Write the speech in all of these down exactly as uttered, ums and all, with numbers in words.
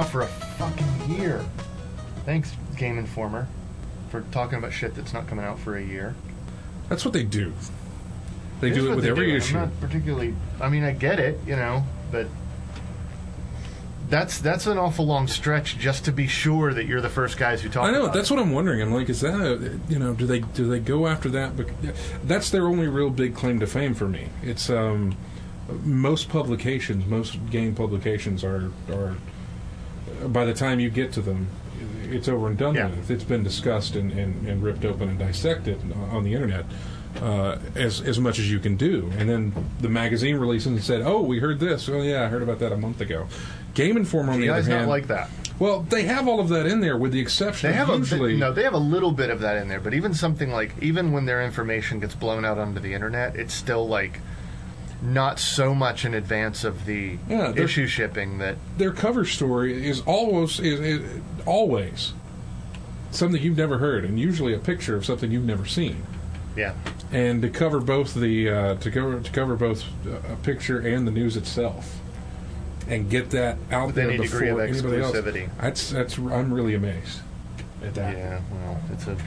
out for a fucking year. Thanks, Game Informer, for talking about shit that's not coming out for a year. That's what they do. They It do is it what with they every do. issue. I'm not particularly... I mean, I get it, you know, but... That's that's an awful long stretch just to be sure that you're the first guys who talk I know. about That's it. what I'm wondering. I'm like, is that a, you know, do they do they go after that? Bec- That's their only real big claim to fame for me. It's um, most publications, most game publications are are by the time you get to them, it's over and done Yeah. with. It's been discussed and, and, and ripped open and dissected on the internet. Uh, as as much as you can do, and then the magazine releases and said, "Oh, we heard this. Oh, yeah, I heard about that a month ago." Game Informer, on The the other guy's hand, not like that. well, they have all of that in there, with the exception They have of a usually. bit, no, they have a little bit of that in there, but even something like even when their information gets blown out onto the internet, it's still like not so much in advance of the Yeah, they're- issue shipping that their cover story is always is, is always something you've never heard, and usually a picture of something you've never seen. yeah. And to cover both the uh, to cover to cover both a picture and the news itself, and get that out With there any before degree of anybody else. exclusivity. That's that's I'm really amazed at that. Yeah, well, it's a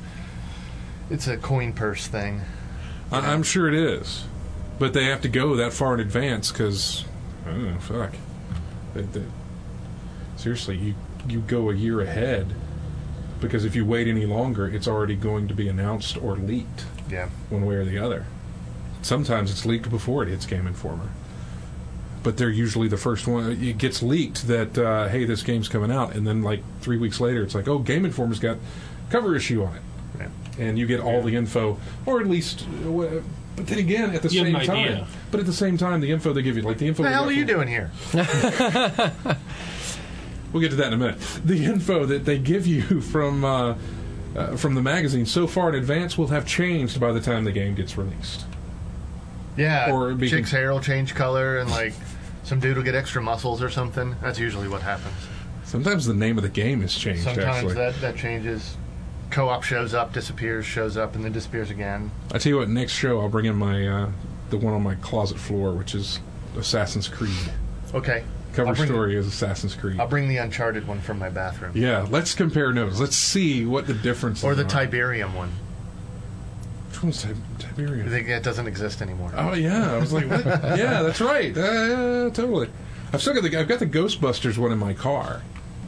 it's a coin purse thing. I, I'm sure it is, but they have to go that far in advance because I don't know. Fuck. They, they, seriously, you you go a year ahead because if you wait any longer, it's already going to be announced or leaked Yeah. one way or the other. Sometimes it's leaked before it hits Game Informer, but they're usually the first one. It gets leaked that uh, hey, this game's coming out, and then like three weeks later, it's like, oh, Game Informer's got cover issue on it. Yeah. And you get all the info, or at least, uh, wha- but then again, at the You have same an time, idea. but at the same time, the info they give you, like the info. What the we hell got are you from- doing here? We'll get to that in a minute. The info that they give you from uh, uh, from the magazine so far in advance will have changed by the time the game gets released. Yeah, Or it be- chick's hair will change color, and like some dude will get extra muscles or something. That's usually what happens. Sometimes the name of the game has changed. Sometimes actually, that that changes. Co-op shows up, disappears, shows up, and then disappears again. I tell you what. Next show, I'll bring in my uh, the one on my closet floor, which is Assassin's Creed. Okay. Cover I'll bring, story is Assassin's Creed. I'll bring the Uncharted one from my bathroom. Yeah, let's compare notes. Let's see what the difference Or is. the Tiberium one. Which one's Tib- I Tiberium? think it doesn't exist anymore. Oh yeah, I was like, what? Yeah, that's right. Uh, yeah, totally. I've still got the I've got the Ghostbusters one in my car.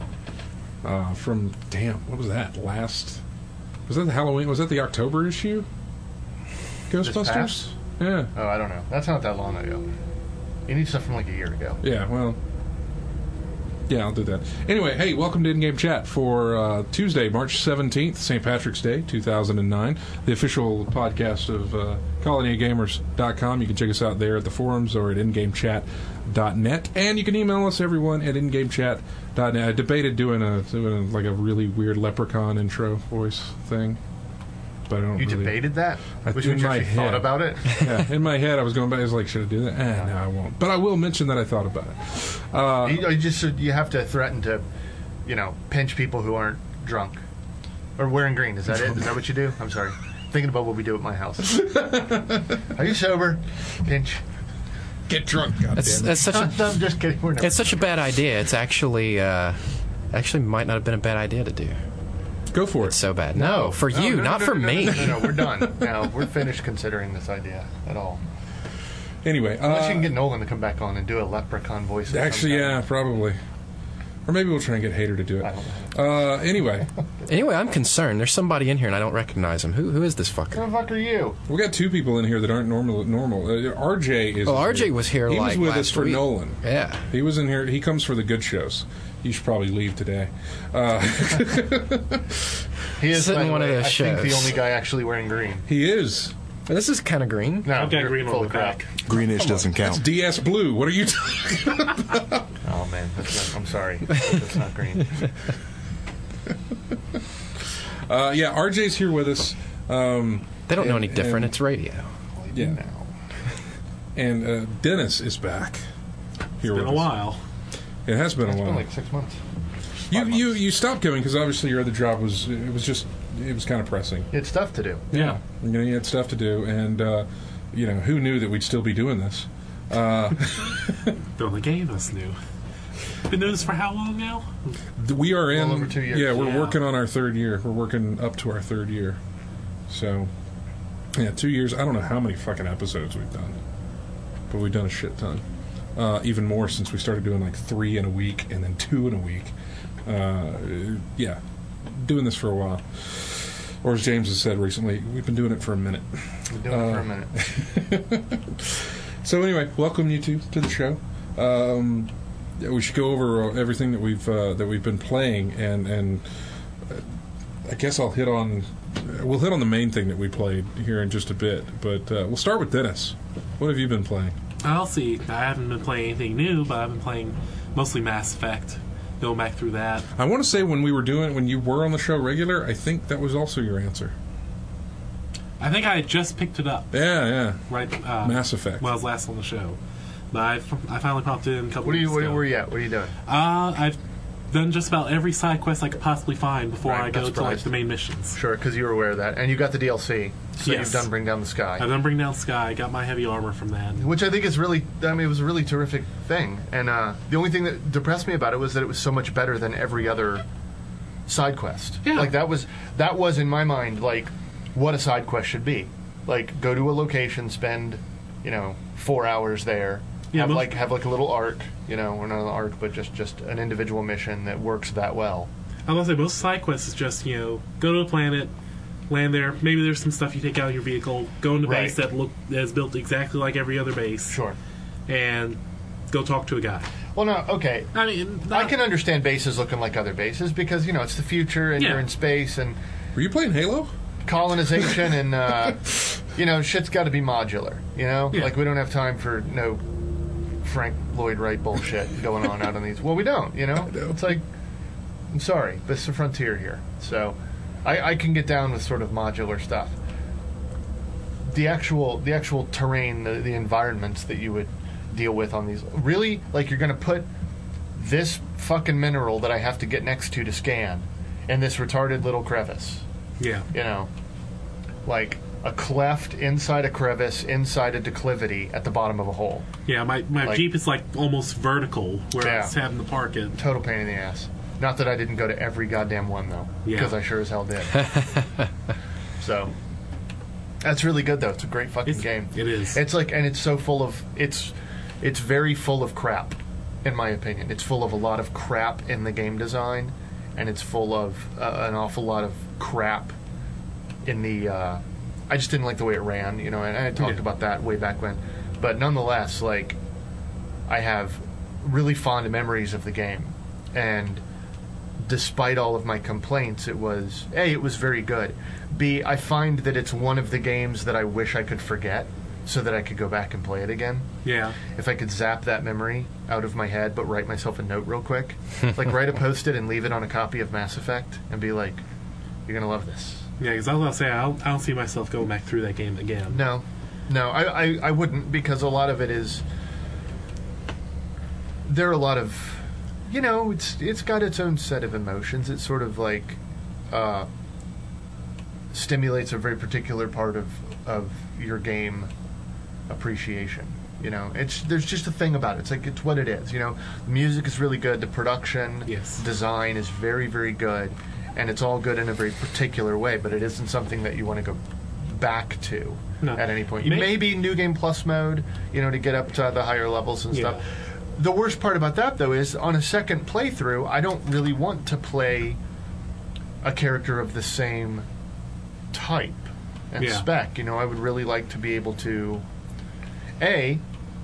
Uh, from damn, what was that? Last was that the Halloween? Was that the October issue? Ghostbusters. past? Yeah, Oh, I don't know. That's not that long ago. You need stuff from like a year ago. yeah. Well, yeah, I'll do that. Anyway, hey, welcome to In-Game Chat for uh, Tuesday, March seventeenth, Saint Patrick's Day, two thousand nine, the official podcast of uh, colony of gamers dot com. You can check us out there at the forums or at in game chat dot net, and you can email us, everyone, at in game chat dot net. I debated doing a, doing a like a really weird leprechaun intro voice thing, but I don't You really... debated that? I- Which in means you my actually head. thought about it? Yeah, in my head, I was going back. I was like, should I do that? Eh, no, I won't. But I will mention that I thought about it. Uh, you, you just you have to threaten to, you know, pinch people who aren't drunk or wearing green. Is that it? Is that what you do? I'm sorry. Thinking about what we do at my house. Are you sober? Pinch. get drunk, That's, goddammit. that's such a I'm just kidding. We're not. it's such a bad idea. It's actually uh, actually might not have been a bad idea to do. Go for It's it. so bad. No, for No, you, no, no, not no, for no, no, me. No, no, no, we're done. Now we're finished considering this idea at all. Anyway, Unless uh, you can get Nolan to come back on and do a leprechaun voice. actually, sometime. yeah, probably. Or maybe we'll try and get Hater to do it. I don't know. Uh, anyway, Anyway, I'm concerned. There's somebody in here and I don't recognize him. Who who is this Who fucker? the fuck are you? we got two people in here that aren't normal. Normal. Uh, R J is. Oh, R J was here, He like, was with us last for week. Nolan. Yeah. He was in here. He comes for the good shows. You should probably leave today. Uh, He is Sit by in the one of way, those I think the shows. only guy actually wearing green. he is. This is kind of green. No, I've got you're green full on of the crap. back. Greenish doesn't It's count. D S Blue. What are you talking about? Oh man, that's not, I'm sorry. That's not green. Uh, yeah, R J's here with us. Um, They don't know and- any different. and- It's radio. Yeah. Now. And uh, Dennis is back. Here Been with a us. while. It has been a It's while. been like six months. you, five you months. you stopped coming because obviously your other job was it was just it was kind of pressing. You had stuff to do. Yeah. You know, you had stuff to do, and uh, you know who knew that we'd still be doing this. Uh, The only game us knew. Been doing this for how long now? We are in. Well over two years. Yeah, we're Yeah. working on our third year. We're working up to our third year. So, yeah, two years. I don't know how many fucking episodes we've done, but we've done a shit ton. Uh, even more since we started doing like three in a week and then two in a week. Uh, yeah, doing this for a while. Or as James has said recently, we've been doing it for a minute. We're doing it for a minute. So anyway, welcome you two to the show. Um, yeah, we should go over everything that we've uh, that we've been playing, and and uh, I guess I'll hit on we'll hit on the main thing that we played here in just a bit. But uh, we'll start with Dennis. What have you been playing? I'll see. I haven't been playing anything new, but I've been playing mostly Mass Effect. Going back through that. I want to say when we were doing when you were on the show regular, I think that was also your answer. I think I had just picked it up. Yeah, yeah. Right. Uh, Mass Effect. When I was last on the show, but I, I finally popped in a couple. What are you? weeks Where, ago. where are you at? What are you doing? Uh, I've done just about every side quest I could possibly find before Right, I go not to like surprised. the main missions. Sure, because you were aware of that, and you got the D L C, so Yes. you've done Bring Down the Sky, I've done Bring Down Sky. Got my heavy armor from that. which I think is really. I mean, it was a really terrific thing, and uh, the only thing that depressed me about it was that it was so much better than every other side quest. Yeah. Like that was that was in my mind like what a side quest should be. Like go to a location, spend you know four hours there. Yeah, have most- like have like a little arc, you know, or not an arc, but just just an individual mission that works that well. I was gonna say most side quests is just you know go to a planet, land there. Maybe there's some stuff you take out of your vehicle. Go into Right. base that look that is built exactly like every other base. Sure. And go talk to a guy. Well, no, okay. I mean, I not- can understand bases looking like other bases because you know it's the future and Yeah. you're in space and Were you playing Halo? colonization and uh, you know shit's got to be modular. You know, Yeah. like we don't have time for no Frank Lloyd Wright bullshit going on out on these. Well, we don't. You know, know. it's like I'm sorry, this is the frontier here, so I, I can get down with sort of modular stuff. The actual the actual terrain, the, the environments that you would deal with on these, really, like you're going to put this fucking mineral that I have to get next to to scan in this retarded little crevice. Yeah. You know, like a cleft inside a crevice, inside a declivity at the bottom of a hole. Yeah, my, my Like- Jeep is like almost vertical where I Yeah. was having to park it. Total pain in the ass. Not that I didn't go to every goddamn one, though. Yeah. Because I sure as hell did. So, that's really good, though. It's a great fucking It's- game. it is. It's like, and it's so full of, it's, it's very full of crap, in my opinion. It's full of a lot of crap in the game design, and it's full of uh, an awful lot of crap in the, uh, I just didn't like the way it ran, you know, and I talked Yeah. about that way back when. But nonetheless, like, I have really fond memories of the game, and despite all of my complaints, it was A, it was very good. B, I find that it's one of the games that I wish I could forget so that I could go back and play it again. Yeah. If I could zap that memory out of my head but write myself a note real quick, like write a post-it and leave it on a copy of Mass Effect and be like, you're going to love this. Yeah, because I was going to say, I don't, I don't see myself going back through that game again. No, no, I, I, I wouldn't, because a lot of it is, there are a lot of, you know, it's it's got its own set of emotions. It sort of like uh, stimulates a very particular part of of your game appreciation. You know, it's there's just a thing about it. It's like it's what it is. You know, the music is really good. The production, Yes. design is very very good, and it's all good in a very particular way. But it isn't something that you want to go back to No. at any point. May- Maybe New Game Plus mode, you know, to get up to the higher levels and Yeah. stuff. The worst part about that, though, is on a second playthrough, I don't really want to play a character of the same type and Yeah. spec. You know, I would really like to be able to, A,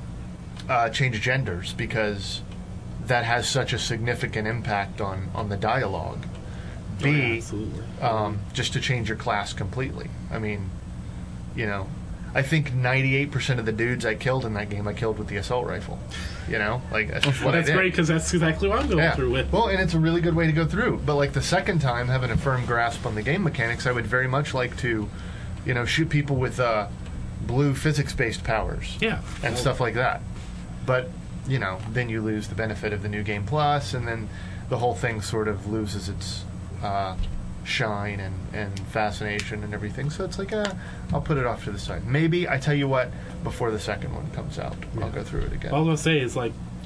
uh, change genders, because that has such a significant impact on, on the dialogue. Oh, yeah, B, absolutely. um, just to change your class completely. I mean, you know, I think ninety-eight percent of the dudes I killed in that game, I killed with the assault rifle. You know, like that's just what That's I did. great because that's exactly what I'm going Yeah. through with. Well, and it's a really good way to go through. But like the second time, having a firm grasp on the game mechanics, I would very much like to, you know, shoot people with uh, blue physics-based powers yeah. and Well, stuff like that. But you know, then you lose the benefit of the new game plus, and then the whole thing sort of loses its uh, shine and, and fascination and everything. So it's like, uh, I'll put it off to the side. Maybe I tell you what, before the second one comes out, I'll Yeah. go through it again. All I was going to say is, like,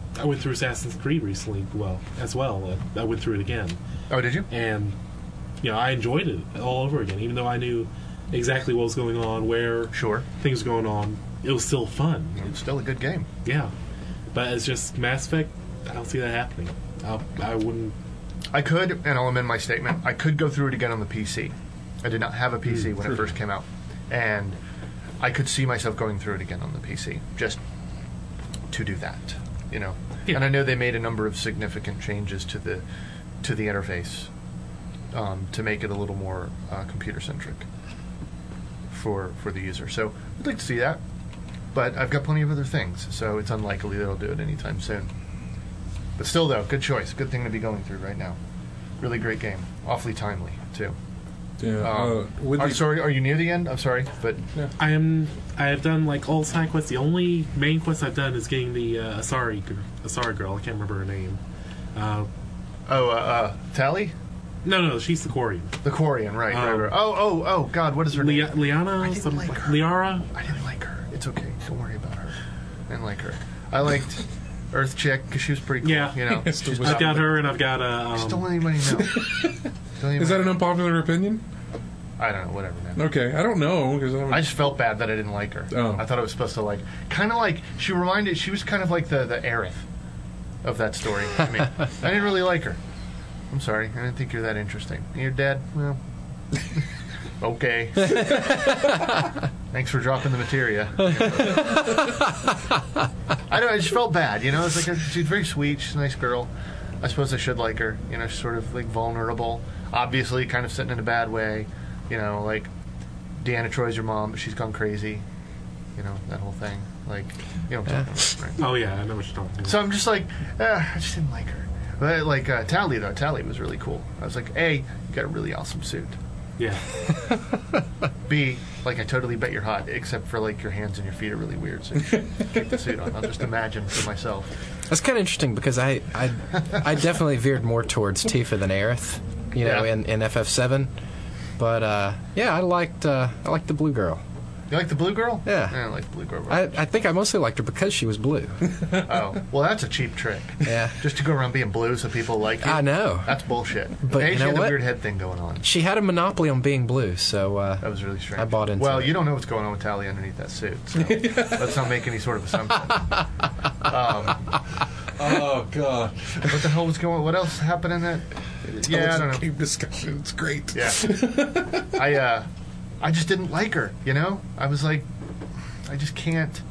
I went through Assassin's Creed recently, well, as well. Uh, I went through it again. Oh, did you? And, you know, I enjoyed it all over again. Even though I knew exactly what was going on, where Sure. things were going on, it was still fun. It's still a good game. Yeah. But it's just Mass Effect, I don't see that happening. I'll, I wouldn't... I could, and I'll amend my statement, I could go through it again on the P C. I did not have a P C Mm, when true. it first came out. And I could see myself going through it again on the P C, just to do that, you know. Yeah. And I know they made a number of significant changes to the to the interface um, to make it a little more uh, computer-centric for for the user. So I'd like to see that. But I've got plenty of other things, so it's unlikely that I'll do it anytime soon. But still, though, good choice. Good thing to be going through right now. Really great game. Awfully timely, too. Yeah. Um, uh, with are, the- sorry, are you near the end? I'm sorry, but I am. I have done like all side quests. The only main quest I've done is getting the uh, Asari gr- Asari girl. I can't remember her name. Uh, oh, uh, uh, Tally, no, no, she's the Quarian. the Quarian, right? right, Um, right. Oh, oh, oh, God, what is her Le- name? Liana, I didn't some, like her. Liara. I didn't like her. It's okay. Don't worry about her. I didn't like her. I liked Earth Chick because she was pretty cool. Yeah. You know, It's she's the- I've got her, and I've got uh, Just don't um, let anybody know. Don't Is that an anybody- unpopular opinion? I don't know. Whatever, man. Okay, I don't know because I, I just felt bad that I didn't like her. Oh. I thought I was supposed to like, kind of like she reminded. She was kind of like the the Aerith of that story. I mean, I didn't really like her. I'm sorry. I didn't think you're that interesting. You're dead. Well, okay. Thanks for dropping the materia. I don't. I just felt bad. You know, it's like a, she's very sweet. She's a nice girl. I suppose I should like her. You know, she's sort of like vulnerable. Obviously, kind of sitting in a bad way. You know, like Deanna Troy's your mom, but she's gone crazy. You know, that whole thing. Like, you know what I'm talking about, right? Oh yeah, I know what you're talking about. So I'm just like, uh, I just didn't like her. But like uh, Tally though, Tally was really cool. I was like, A, you got a really awesome suit. Yeah. B, like I totally bet you're hot, except for like your hands and your feet are really weird. So you should keep the suit on. I'll just imagine for myself. That's kind of interesting because I, I, I definitely veered more towards Tifa than Aerith, you know, Yeah. in, in F F seven. But uh, yeah, I liked uh, I liked the blue girl. You like the blue girl? Yeah. I don't like the blue girl. I, I think I mostly liked her because she was blue. Oh, well, that's a cheap trick. Yeah, Just to go around being blue so people like you. I know. That's bullshit. But A, you she know had a what? weird head thing going on. She had a monopoly on being blue, so uh, That was really strange. I bought into Well, it. you don't know what's going on with Tally underneath that suit, so let's not make any sort of assumption. Um, oh god, what the hell was going on? What else happened in that? Yeah, I don't know. Game discussion. It's great. Yeah. I, uh, I just didn't like her, you know? I was like, I just can't.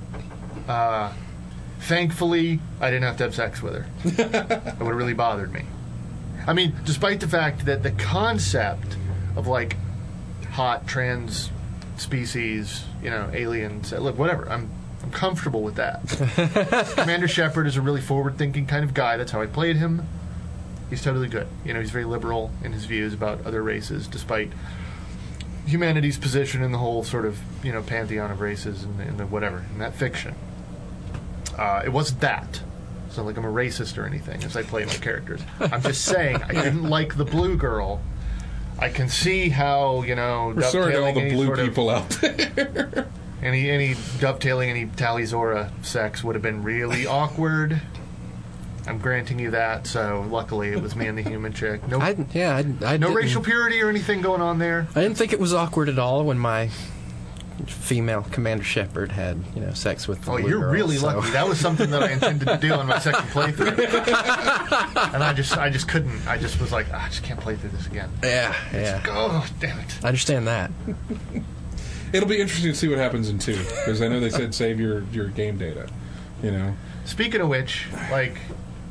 Uh, thankfully, I didn't have to have sex with her. It would have really bothered me. I mean, despite the fact that the concept of, like, hot trans species, you know, aliens, look, whatever, I'm, I'm comfortable with that. Commander Shepard is a really forward-thinking kind of guy. That's how I played him. He's totally good. You know, he's very liberal in his views about other races, despite humanity's position in the whole sort of, you know, pantheon of races and, and the whatever, in that fiction. Uh, it wasn't that. It's not like I'm a racist or anything as I play my characters. I'm just saying I didn't like the blue girl. I can see how, you know, We're sorry to all dovetailing the any blue sort of- people out there. Any any dovetailing any Tally Zora sex would have been really awkward. I'm granting you that. So luckily, it was me and the human chick. No, I yeah I, I no didn't, racial purity or anything going on there. I didn't think it was awkward at all when my female Commander Shepard had you know sex with the Oh, blue you're girl, really so- lucky. That was something that I intended to do on my second playthrough, and I just I just couldn't. I just was like, "Ah, I just can't play through this again. Yeah, yeah. Oh, damn it. I understand that. It'll be interesting to see what happens in two because I know they said save your, your game data. You know. Speaking of which, like,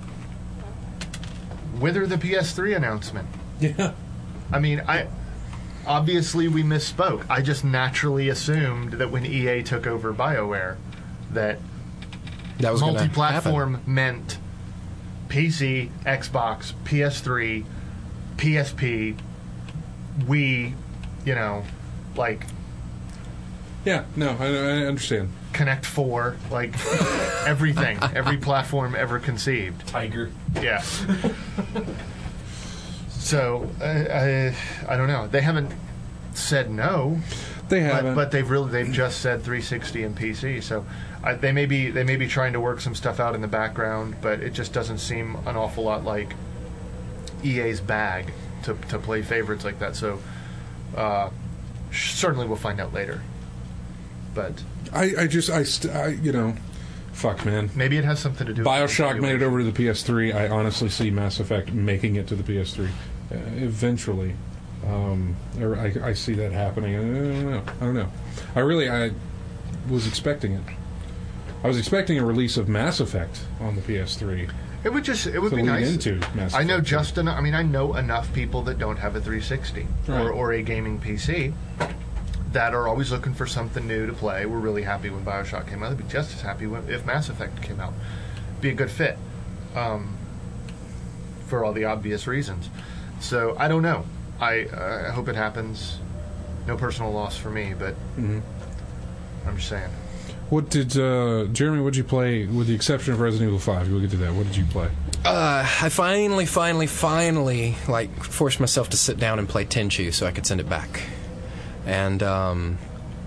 whither the P S three announcement? Yeah. I mean, I obviously we misspoke. I just naturally assumed that when E A took over BioWare, that That was gonna multi-platform happen. meant P C, Xbox, P S three, P S P, Wii, you know, like Yeah. No, I, I understand. Connect four, like everything, every platform ever conceived. Tiger. Yeah. So, uh, I, I don't know. They haven't said no. They but, haven't. but they've really they've just said three sixty and P C. So I, they may be they may be trying to work some stuff out in the background, but it just doesn't seem an awful lot like E A's bag to to play favorites like that. So uh, certainly we'll find out later. But I, I just I, st- I you know, fuck man. maybe it has something to do. BioShock with made it over to the P S three. I honestly see Mass Effect making it to the P S three uh, eventually. Um, I, I see that happening. I don't know. I don't know. I really I was expecting it. I was expecting a release of Mass Effect on the P S three. It would just it would to be lean nice. into Mass I know Effect. just enough. I mean, I know enough people that don't have a three sixty Right. or, or a gaming P C that are always looking for something new to play. We're really happy when BioShock came out. They'd be just as happy when, if Mass Effect came out. Be a good fit, um, for all the obvious reasons. So I don't know. I uh, I hope it happens. No personal loss for me, but Mhm. I'm just saying. What did uh, Jeremy? What did you play? With the exception of Resident Evil Five, we'll get to that. What did you play? Uh, I finally, finally, finally, like, forced myself to sit down and play Tenchu so I could send it back. And um,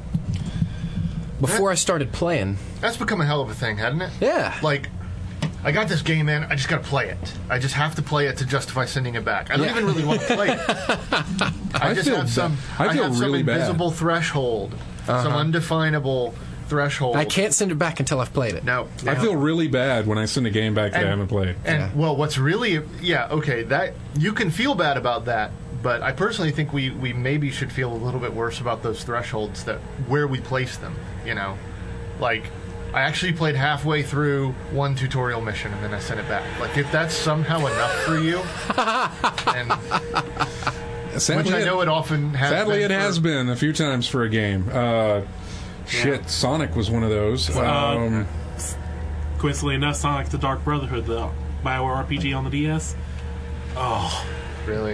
before I started playing, That's become a hell of a thing, hasn't it? yeah, Like, I got this game in, I just gotta play it. I just have to play it to justify sending it back. I don't Yeah. even really want to play it. I, I just feel have ba- some I feel have some really bad. invisible threshold. Some undefinable threshold. I can't send it back until I've played it. No. I no. feel really bad when I send a game back that And- I haven't played. And Yeah. well, what's really yeah okay that you can feel bad about that, but I personally think we we maybe should feel a little bit worse about those thresholds that where we place them. You know, like I actually played halfway through one tutorial mission and then I sent it back. Like if that's somehow enough for you, and Sadly, which I it- know it often has. Sadly, been it for- has been a few times for a game. Uh, shit, Yeah. Sonic was one of those. Uh, Um, Coincidentally enough, Sonic the Dark Brotherhood, the BioWare R P G on the D S. Oh, Really,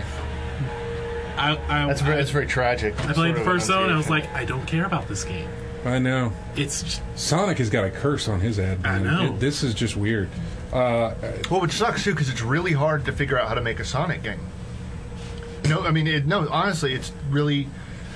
I I, that's very, that's very tragic. I played the first zone and I was like, I don't care about this game. I know. It's just, Sonic has got a curse on his head. I Man. know. It- this is just weird. Uh, well, which sucks too because it's really hard to figure out how to make a Sonic game. No, I mean, it, no. Honestly, it's really.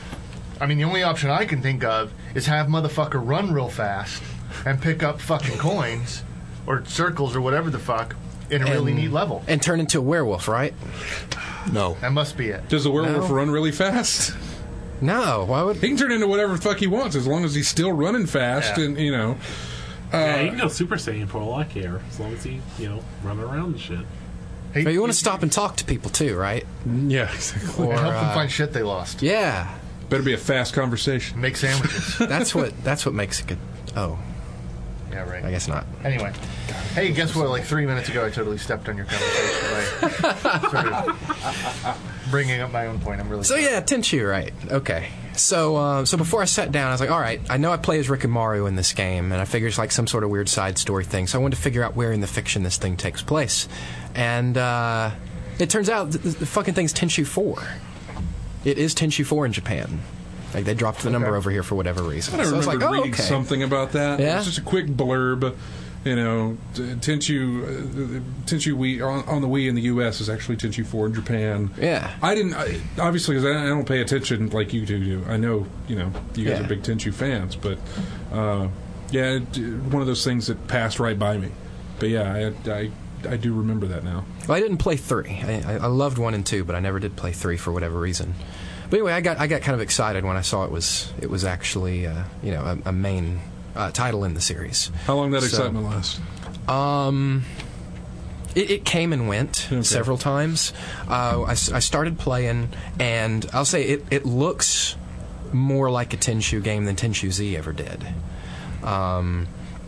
I mean, the only option I can think of is have motherfucker run real fast and pick up fucking coins or circles or whatever the fuck in a really And- neat level. And turn into a werewolf, right? no. That must be it. Does the werewolf No. run really fast? No, why would? He can turn into whatever the fuck he wants as long as he's still running fast Yeah. and, you know. yeah, you can go Super Saiyan for all I care, as long as he, you know, running around and shit. Hey, But you want to stop and talk to people too, right? Yeah, exactly. Or and help them uh, find shit they lost. yeah, Better be a fast conversation. Make sandwiches. that's what that's what makes it good. Oh, Yeah, right. I guess not. Anyway, hey, guess what? Like three minutes ago, I totally stepped on your conversation by sort of bringing up my own point. I'm really So sorry. yeah, Tenchu, right? Okay. So uh, so before I sat down, I was like, all right, I know I play as Rick and Mario in this game, and I figure it's like some sort of weird side story thing. So I wanted to figure out where in the fiction this thing takes place, and uh, it turns out th- the fucking thing's Tenchu four. It is Tenchu four in Japan. Like they dropped the number Okay. over here for whatever reason. I so I was remember like, oh, reading okay. something about that. Yeah? It was just a quick blurb. You know, t- Tenchu, uh, Tenchu Wii on, on the Wii in the U S is actually Tenchu four in Japan. Yeah. I didn't I, obviously because I, I don't pay attention like you two do. I know you know you guys Yeah. are big Tenchu fans, but uh, yeah, it, one of those things that passed right by me. But yeah, I I, I do remember that now. Well, I didn't play three. I, I I loved one and two, but I never did play three for whatever reason. But anyway, I got I got kind of excited when I saw it was it was actually uh, you know a, a main uh, title in the series. How long did that So- excitement last? Um, it, it came and went Okay. several times. Uh, I, s- I started playing, and I'll say it, it looks more like a Tenchu game than Tenchu Z ever did. Um,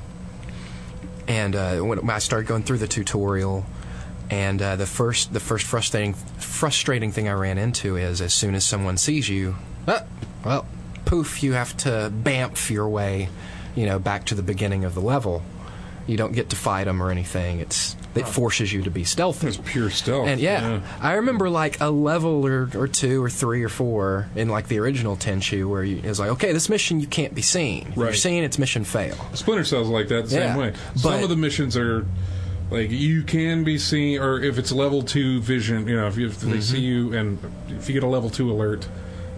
and uh, when I started going through the tutorial, and uh, the first the first frustrating frustrating thing I ran into is as soon as someone sees you, ah, well, poof, you have to bamf your way, you know, back to the beginning of the level. You don't get to fight them or anything. It's it forces you to be stealthy. It's pure stealth. And yeah, I remember like a level or, or two or three or four in like the original Tenchu where you, it was like, okay, this mission you can't be seen. If you're Right. seen, it's mission fail. Splinter Cell's like that the Yeah, same way. Some but- of the missions are like you can be seen, or if it's level two vision, you know, if, you, if they see you and if you get a level two alert,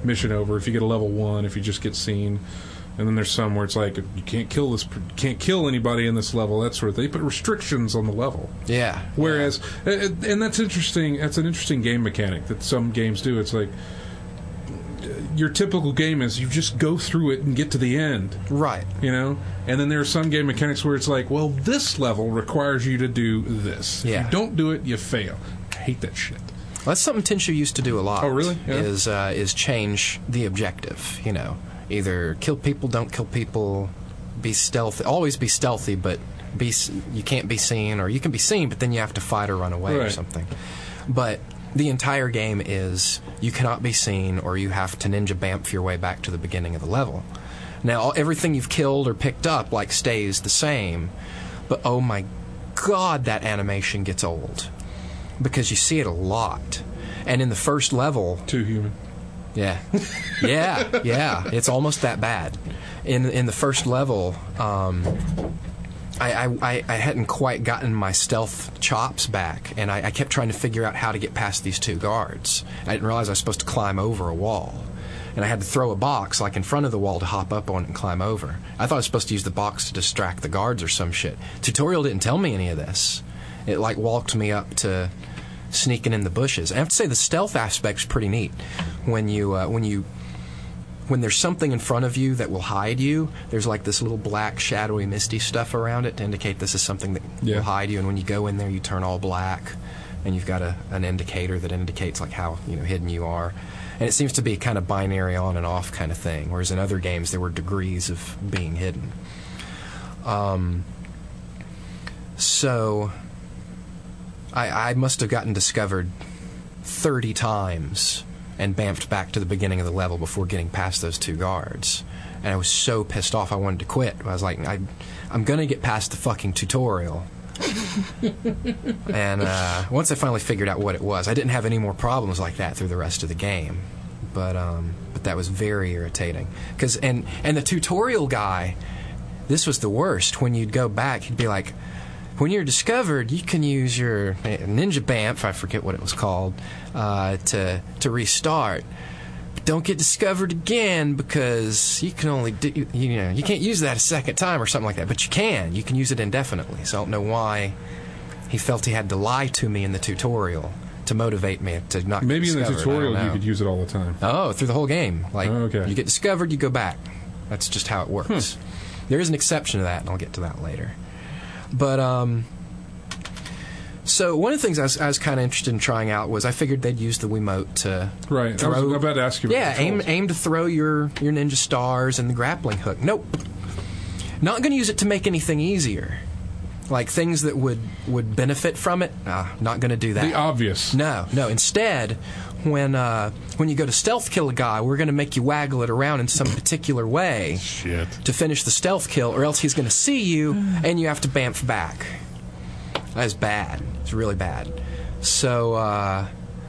mission over if you get a level one, if you just get seen. And then there's some where it's like you can't kill this, can't kill anybody in this level. That sort of thing. They put restrictions on the level. Yeah. Whereas, yeah. and that's interesting. That's an interesting game mechanic that some games do. It's like your typical game is you just go through it and get to the end. Right. You know? And then there are some game mechanics where it's like, well, this level requires you to do this. Yeah. If you don't do it, you fail. I hate that shit. Well, that's something Tenchu used to do a lot. Oh, really? Yeah. Is uh, is change the objective, you know. Either kill people, don't kill people, be stealthy. Always be stealthy, but be you can't be seen, or you can be seen, but then you have to fight or run away right. or something. But the entire game is you cannot be seen, or you have to ninja bamf your way back to the beginning of the level. Now, everything you've killed or picked up like stays the same, but oh my god, that animation gets old because you see it a lot. And in the first level, too human. Yeah, yeah, yeah. It's almost that bad. In in the first level, um, I, I I hadn't quite gotten my stealth chops back, and I, I kept trying to figure out how to get past these two guards. I didn't realize I was supposed to climb over a wall, and I had to throw a box like in front of the wall to hop up on it and climb over. I thought I was supposed to use the box to distract the guards or some shit. Tutorial didn't tell me any of this. It like walked me up to sneaking in the bushes. I have to say the stealth aspect's pretty neat. When you uh, when you when there's something in front of you that will hide you, there's like this little black, shadowy, misty stuff around it to indicate this is something that yeah. will hide you. And when you go in there, you turn all black, and you've got a, an indicator that indicates like how you know hidden you are. And it seems to be kind of binary on and off kind of thing. Whereas in other games, there were degrees of being hidden. Um. So. I, I must have gotten discovered thirty times and bamfed back to the beginning of the level before getting past those two guards. And I was so pissed off I wanted to quit. I was like, I, I'm going to get past the fucking tutorial. And uh, once I finally figured out what it was, I didn't have any more problems like that through the rest of the game. But um, but that was very irritating. 'Cause, and, and the tutorial guy, this was the worst. When you'd go back, he'd be like, when you're discovered, you can use your ninja bamf, I forget what it was called, uh, to to restart. But don't get discovered again because you can only do, you, you know you can't use that a second time or something like that. But you can. You can use it indefinitely. So I don't know why he felt he had to lie to me in the tutorial to motivate me to not get Maybe in the discovered. tutorial you could use it all the time. Oh, through the whole game. Like oh, okay. You get discovered, you go back. That's just how it works. Hmm. There is an exception to that, and I'll get to that later. But, um, so one of the things I was, I was kind of interested in trying out was I figured they'd use the Wiimote to right. throw. I was about to ask you about Yeah, aim, aim to throw your, your ninja stars and the grappling hook. Nope. Not going to use it to make anything easier. Like things that would, would benefit from it, uh, not going to do that. The obvious. No, no. Instead, when uh, when you go to stealth kill a guy, we're going to make you waggle it around in some particular way Shit. to finish the stealth kill, or else he's going to see you and you have to bamf back. That's bad. It's really bad. So, uh,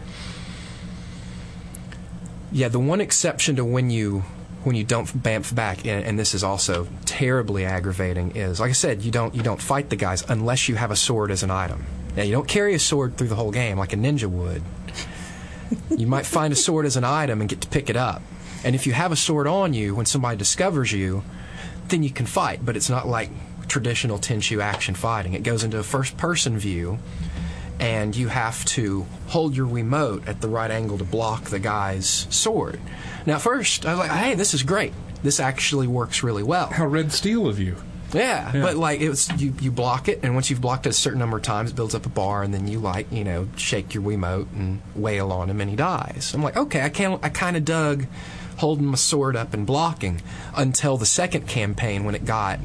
yeah, the one exception to when you when you don't bamf back, and, and this is also terribly aggravating, is like I said, you don't you don't fight the guys unless you have a sword as an item. Now, you don't carry a sword through the whole game like a ninja would. You might find a sword as an item and get to pick it up. And if you have a sword on you when somebody discovers you, then you can fight. But it's not like traditional Tenchu action fighting. It goes into a first-person view, and you have to hold your Wiimote at the right angle to block the guy's sword. Now, at first, I was like, hey, this is great. This actually works really well. How Red Steel of you. Yeah, yeah, but like it was, you, you block it, and once you've blocked it a certain number of times, it builds up a bar, and then you like you know shake your Wiimote and wail on him, and he dies. I'm like, okay, I can I kind of dug holding my sword up and blocking until the second campaign when it got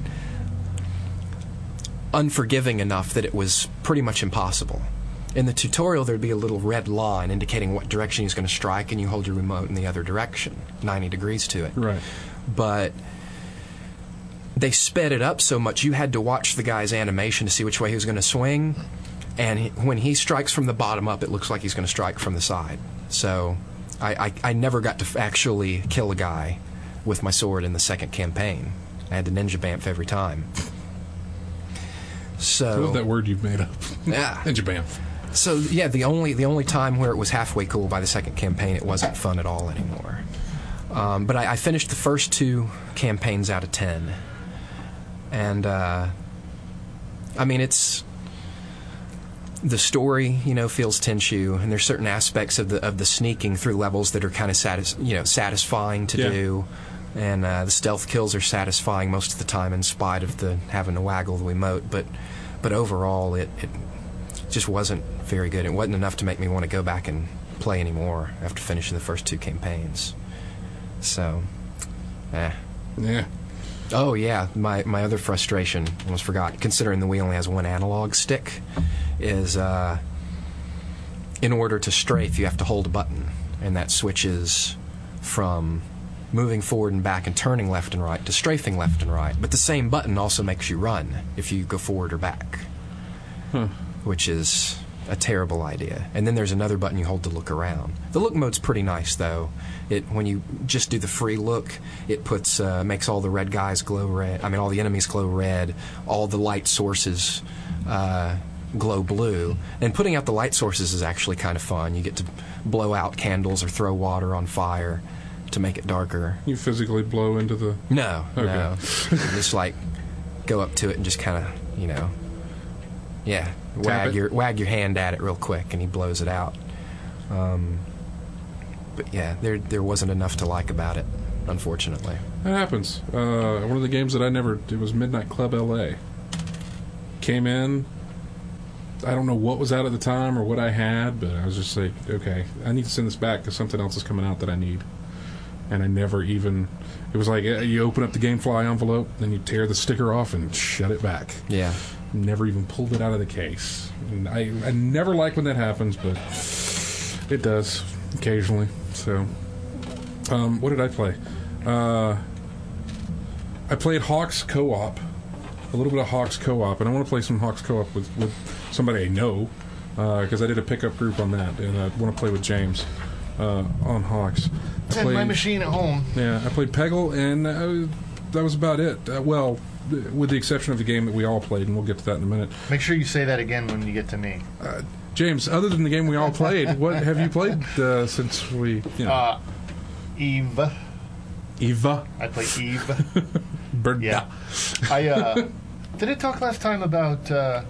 unforgiving enough that it was pretty much impossible. In the tutorial, there'd be a little red line indicating what direction he's going to strike, and you hold your Wiimote in the other direction, ninety degrees to it. Right. But they sped it up so much, you had to watch the guy's animation to see which way he was going to swing. And he, when he strikes from the bottom up, it looks like he's going to strike from the side. So I, I, I never got to f- actually kill a guy with my sword in the second campaign. I had to ninja bamf every time. So I love that word you've made up. Yeah. Ninja bamf. So yeah, the only the only time where it was halfway cool by the second campaign, it wasn't fun at all anymore. Um, but I, I finished the first two campaigns out of ten. And, uh, I mean, it's... The story, you know, feels Tenchu, and there's certain aspects of the of the sneaking through levels that are kind of satis- you know, satisfying to Yeah. do. And uh, the stealth kills are satisfying most of the time in spite of the having to waggle the emote. But, but overall, it, it just wasn't very good. It wasn't enough to make me want to go back and play anymore after finishing the first two campaigns. So, eh. Yeah. Oh, yeah, my, my other frustration, almost forgot, considering the Wii only has one analog stick, is uh, in order to strafe, you have to hold a button, and that switches from moving forward and back and turning left and right to strafing left and right. But the same button also makes you run if you go forward or back, Huh. which is a terrible idea. And then there's another button you hold to look around. The look mode's pretty nice, though. It when you just do the free look, it puts uh, makes all the red guys glow red. I mean, all the enemies glow red. All the light sources uh, glow blue. And putting out the light sources is actually kind of fun. You get to blow out candles or throw water on fire to make it darker. You physically blow into the... No, Okay. no. You just like go up to it and just kind of, you know, yeah, wag it. your wag your hand at it real quick, and he blows it out. Um, but yeah, there there wasn't enough to like about it, unfortunately. That happens. Uh, one of the games that I never... It was Midnight Club L A. Came in... I don't know what was out at the time or what I had, but I was just like, okay, I need to send this back because something else is coming out that I need. And I never even... It was like uh, you open up the GameFly envelope, then you tear the sticker off and shut it back. Yeah. Never even pulled it out of the case. And I, I never like when that happens, but it does occasionally. So, um, what did I play? Uh, I played Hawks Co-op. A little bit of Hawks Co-op, and I want to play some Hawks Co-op with, with somebody I know, because uh, I did a pickup group on that, and I want to play with James uh, on Hawks. It's I in my played- machine at home. Yeah, I played Peggle, and uh, that was about it. Uh, well, with the exception of the game that we all played, and we'll get to that in a minute. Make sure you say that again when you get to me. Uh, James, other than the game we all played, what have you played uh, since we, you know, Uh, Eve. Eva? I play Eve. Bird. Yeah. I uh, did I talk last time about? Uh,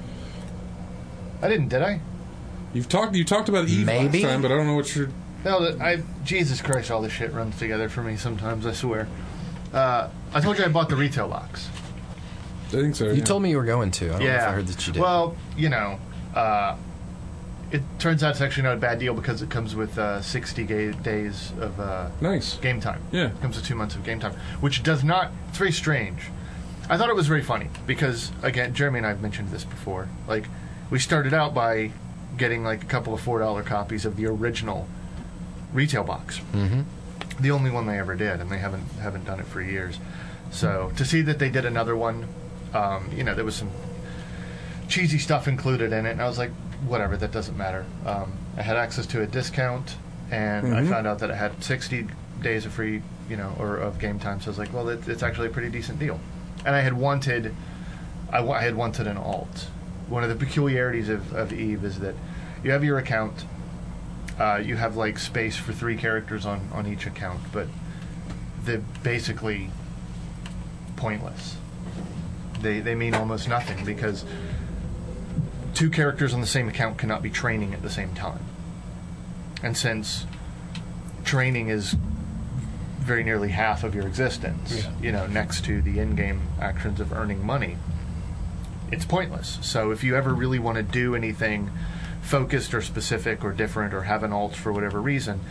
I didn't, did I? You've talked. You talked about Eve Maybe. last time, but I don't know what you're. No, that- I. Jesus Christ, all this shit runs together for me sometimes. I swear. Uh, I told you I bought the retail box. I think so. You yeah. told me you were going to. I don't know if I heard that you did. Well, you know, uh, it turns out it's actually not a bad deal because it comes with uh, sixty ga- days of uh, Nice. game time. Yeah. It comes with two months of game time, which does not. It's very strange. I thought it was very funny because, again, Jeremy and I have mentioned this before. Like, we started out by getting like a couple of four dollar copies of the original retail box, Mm-hmm. the only one they ever did, and they haven't haven't done it for years. So to see that they did another one, um, you know, there was some cheesy stuff included in it, and I was like, whatever, that doesn't matter. Um, I had access to a discount, and I Mhm. found out that it had sixty days of free, you know, or of game time. So I was like, well, it, it's actually a pretty decent deal. And I had wanted, I, wa- I had wanted an alt. One of the peculiarities of, of Eve is that you have your account. Uh, you have like space for three characters on, on each account, but they're basically pointless. They they mean almost nothing because two characters on the same account cannot be training at the same time. And since training is very nearly half of your existence, Yeah. you know, next to the in-game actions of earning money, it's pointless. So if you ever really want to do anything focused or specific or different or have an alt for whatever reason,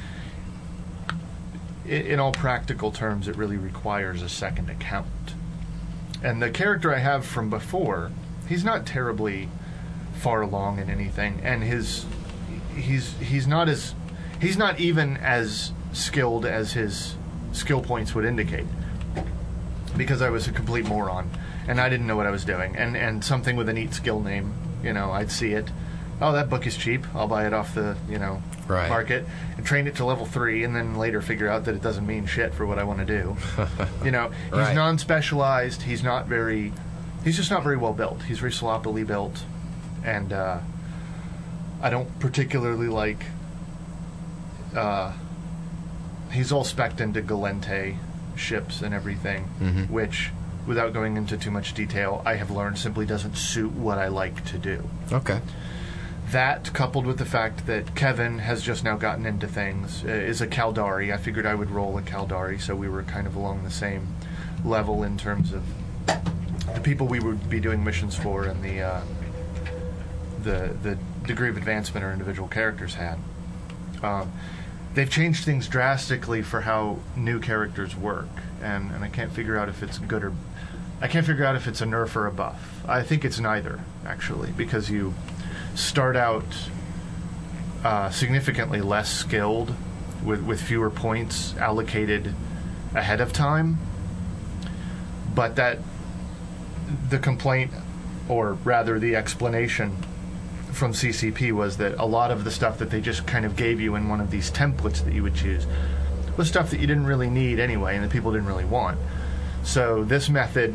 i- in all practical terms, it really requires a second account. And the character I have from before, he's not terribly far along in anything, and his he's he's not as he's not even as skilled as his skill points would indicate, because I was a complete moron and I didn't know what I was doing. And and something with a neat skill name, you know, I'd see it. Oh, that book is cheap. I'll buy it off the, you know, Right. market and train it to level three, and then later figure out that it doesn't mean shit for what I want to do. You know, he's Right. non-specialized. He's not very. He's just not very well built. He's very sloppily built, and uh, I don't particularly like uh, he's all spec'd into Galente ships and everything, Mhm. which, without going into too much detail, I have learned simply doesn't suit what I like to do. Okay. That, coupled with the fact that Kevin has just now gotten into things, uh, is a Caldari. I figured I would roll a Caldari, so we were kind of along the same level in terms of the people we would be doing missions for and the uh, the the degree of advancement our individual characters had. Um, they've changed things drastically for how new characters work, and, and I can't figure out if it's good or I can't figure out if it's a nerf or a buff. I think it's neither, actually, because you start out uh, significantly less skilled with, with fewer points allocated ahead of time, but that the complaint, or rather the explanation from C C P, was that a lot of the stuff that they just kind of gave you in one of these templates that you would choose was stuff that you didn't really need anyway and that people didn't really want. So this method,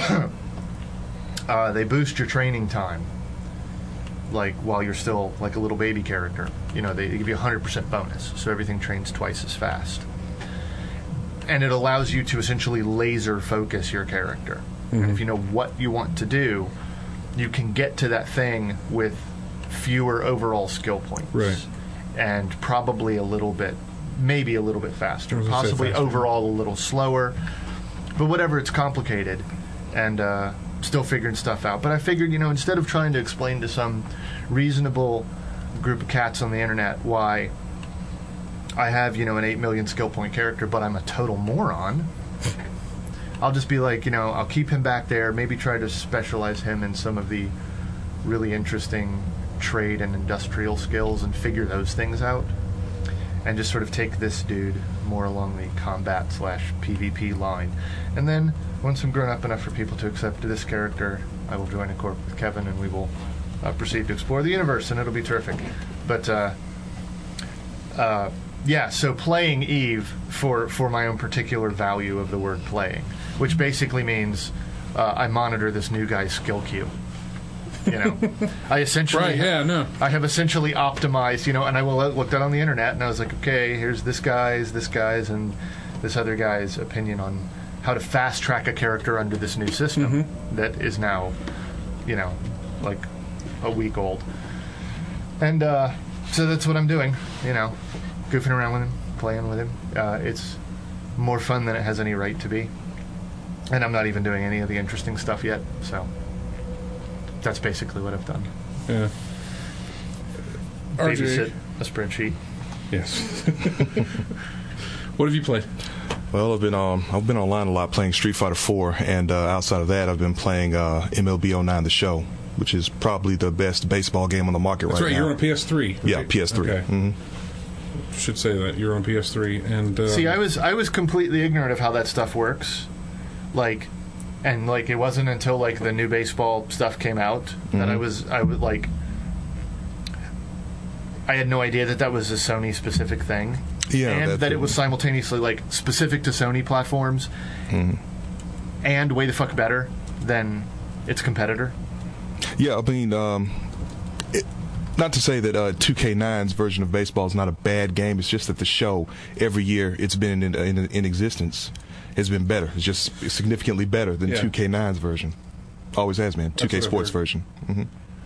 uh, they boost your training time, like while you're still like a little baby character. You know, they give you a one hundred percent bonus, so everything trains twice as fast. And it allows you to essentially laser focus your character. Mm-hmm. And if you know what you want to do, you can get to that thing with fewer overall skill points. Right. And probably a little bit, maybe a little bit faster. I was gonna say Possibly faster. overall a little slower. But whatever, it's complicated. And uh, still figuring stuff out. But I figured, you know, instead of trying to explain to some reasonable group of cats on the internet why I have, you know, an eight million skill point character, but I'm a total moron, I'll just be like, you know, I'll keep him back there, maybe try to specialize him in some of the really interesting trade and industrial skills and figure those things out, and just sort of take this dude more along the combat slash PvP line. And then, once I'm grown up enough for people to accept this character, I will join a corp with Kevin, and we will uh, proceed to explore the universe, and it'll be terrific. But, uh, uh, yeah, so playing Eve for, for my own particular value of the word playing, which basically means uh, I monitor this new guy's skill queue. You know, I essentially Right, yeah, no. I have essentially optimized, you know, and I will looked at on the internet, and I was like, okay, here's this guy's, this guy's, and this other guy's opinion on how to fast track a character under this new system Mm-hmm. that is now, you know, like a week old. And uh, so that's what I'm doing, you know, goofing around with him, playing with him. Uh, it's more fun than it has any right to be. And I'm not even doing any of the interesting stuff yet, so that's basically what I've done. Yeah. R J. Babysit a spreadsheet. Yes. What have you played? Well, I've been um, I've been online a lot playing Street Fighter four, and uh, outside of that, I've been playing uh, M L B oh nine The Show, which is probably the best baseball game on the market That's right, right, now. you're on P S three. Yeah, right? P S three. Okay. Mm-hmm. Should say that you're on P S three, and uh, See, I was I was completely ignorant of how that stuff works, like, and like it wasn't until like the new baseball stuff came out that I was I was like, I had no idea that that was a Sony specific thing, Yeah, and that- that it was simultaneously like specific to Sony platforms, and way the fuck better than its competitor. Yeah, I mean, um, it, not to say that uh, two K nine's version of baseball is not a bad game. It's just that the show, every year it's been in, in, in existence, has been better. It's just significantly better than Yeah. two K nine's version. Always has been. two K what I've Sports heard. version. hmm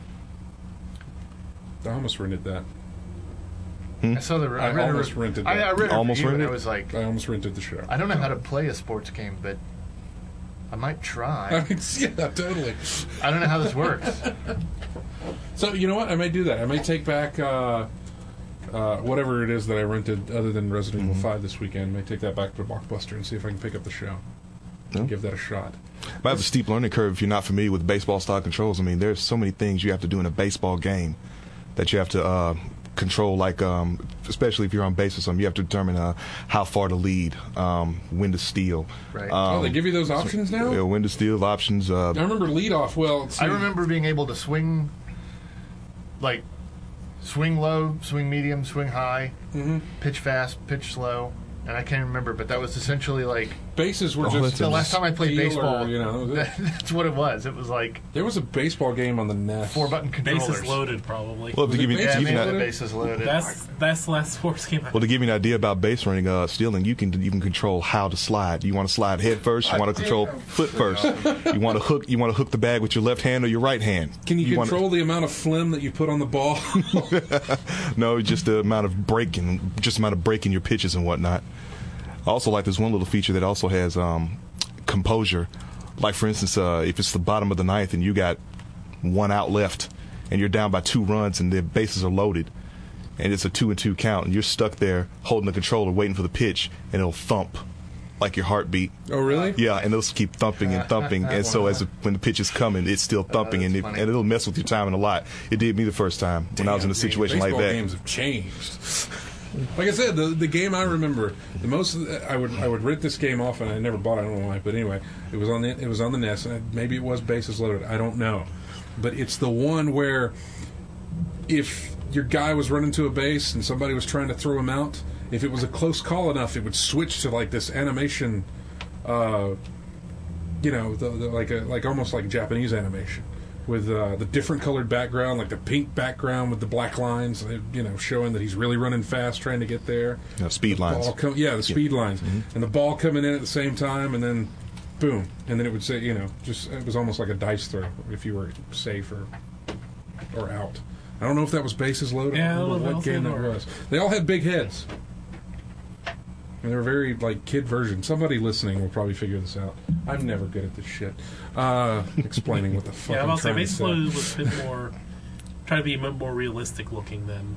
I almost rented that. I saw the I, I read almost a, rented I, that. I read a Almost review and I rented? was like, I almost rented the show. I don't know how to play a sports game, but I might try. Yeah, totally. I don't know how this works. So you know what? I may do that. I may take back uh, uh, whatever it is that I rented, other than Resident Evil Five this weekend. I may take that back to Blockbuster and see if I can pick up the show. Yeah. Give that a shot. But I have a steep learning curve if you're not familiar with baseball style controls. I mean, there's so many things you have to do in a baseball game that you have to uh, control, like um, especially if you're on base or something. You have to determine uh, how far to lead, um, when to steal. Right. Oh, Um, they give you those options now? yeah, when to steal options. Uh, I remember leadoff. Well, see, I remember being able to swing, like, swing low, swing medium, swing high, Mhm. pitch fast, pitch slow, and I can't remember, but that was essentially like bases were Oh, just that's The last time I played steel baseball, or, you know, that's what it was. It was like there was a baseball game on the N E S. four button controllers. Bases loaded, probably. Well, to give you, it to Yeah, give you maybe an, the bases loaded. that's that's the last sports game. I well, to give you an idea about base running, uh, stealing, you can you can control how to slide. You want to slide head first. You want to control foot first. You want to hook. You want to hook the bag with your left hand or your right hand. Can you, wanna- control the amount of phlegm that you put on the ball? No, just the amount of breaking, just the amount of breaking your pitches and whatnot. I also like this one little feature that also has um, composure. Like, for instance, uh, if it's the bottom of the ninth and you got one out left and you're down by two runs and the bases are loaded and it's a two and two count and you're stuck there holding the controller waiting for the pitch and it'll thump like your heartbeat. Oh, really? Yeah, and it'll keep thumping and thumping, and so as it, when the pitch is coming, it's still thumping, and, it, funny. and it'll mess with your timing a lot. It did me the first time when I was in a situation like Baseball that. games have changed. Like I said, the the game I remember the most, I would I would rent this game off, and I never bought it. I don't know why, but anyway, it was on the it was on the N E S, and maybe it was Bases Loaded. I don't know, but it's the one where if your guy was running to a base and somebody was trying to throw him out, if it was a close call enough, it would switch to like this animation, uh, you know, the, the, like a like almost like Japanese animation. With uh, the different colored background, like the pink background with the black lines, uh, you know, showing that he's really running fast, trying to get there. No, speed lines. Ball com- yeah, the speed lines, and the ball coming in at the same time, and then boom, and then it would say, you know, just it was almost like a dice throw if you were safe or or out. I don't know if that was Bases Loaded. Yeah, I don't I know don't know what game that if was. They all had big heads, and they were very like kid versions. Somebody listening will probably figure this out. I'm never good at this shit. Uh, explaining what the fuck yeah, I'm I'll say trying to Bases say. Loaded was a bit more, trying to be a bit more realistic looking than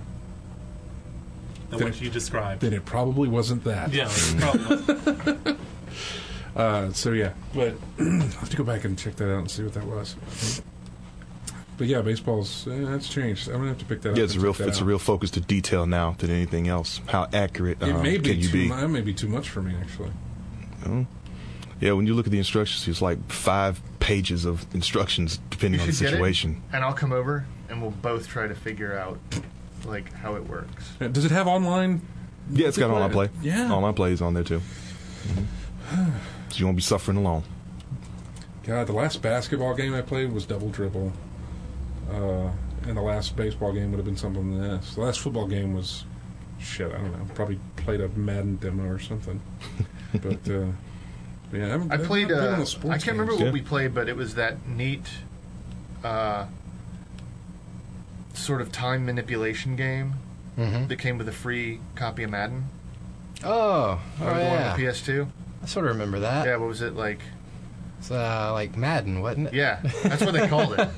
than Then what it- you described. Then it probably wasn't that. Yeah, probably. Uh, so yeah, but I'll have to go back and check that out and see what that was. But yeah, baseball's uh, that's changed. I'm gonna have to pick that up. Yeah, it's a and real check that it's a out. real focus to detail now than anything else. How accurate It um, may be can you too. be? mu- That may be too much for me actually. Yeah, when you look at the instructions, it's like five pages of instructions depending You on the should get it, situation. and I'll come over, and we'll both try to figure out like how it works. Uh, Does it have online? Yeah, it's got online play. Yeah. Online play is on there too. Mhm. So you won't be suffering alone. God, the last basketball game I played was Double Dribble, uh, and the last baseball game would have been something like this. The last football game was shit. I don't know. Probably played a Madden demo or something. But uh, yeah, I, haven't, I I've played. not played on Uh, the I sports can't remember games. what Yeah. we played, but it was that neat, uh, sort of time manipulation game Mm-hmm. that came with a free copy of Madden. Oh, oh Remember the one yeah. on P S two? I sort of remember that. Yeah. What was it like? It's uh, like Madden, wasn't it? Yeah, that's what they called it.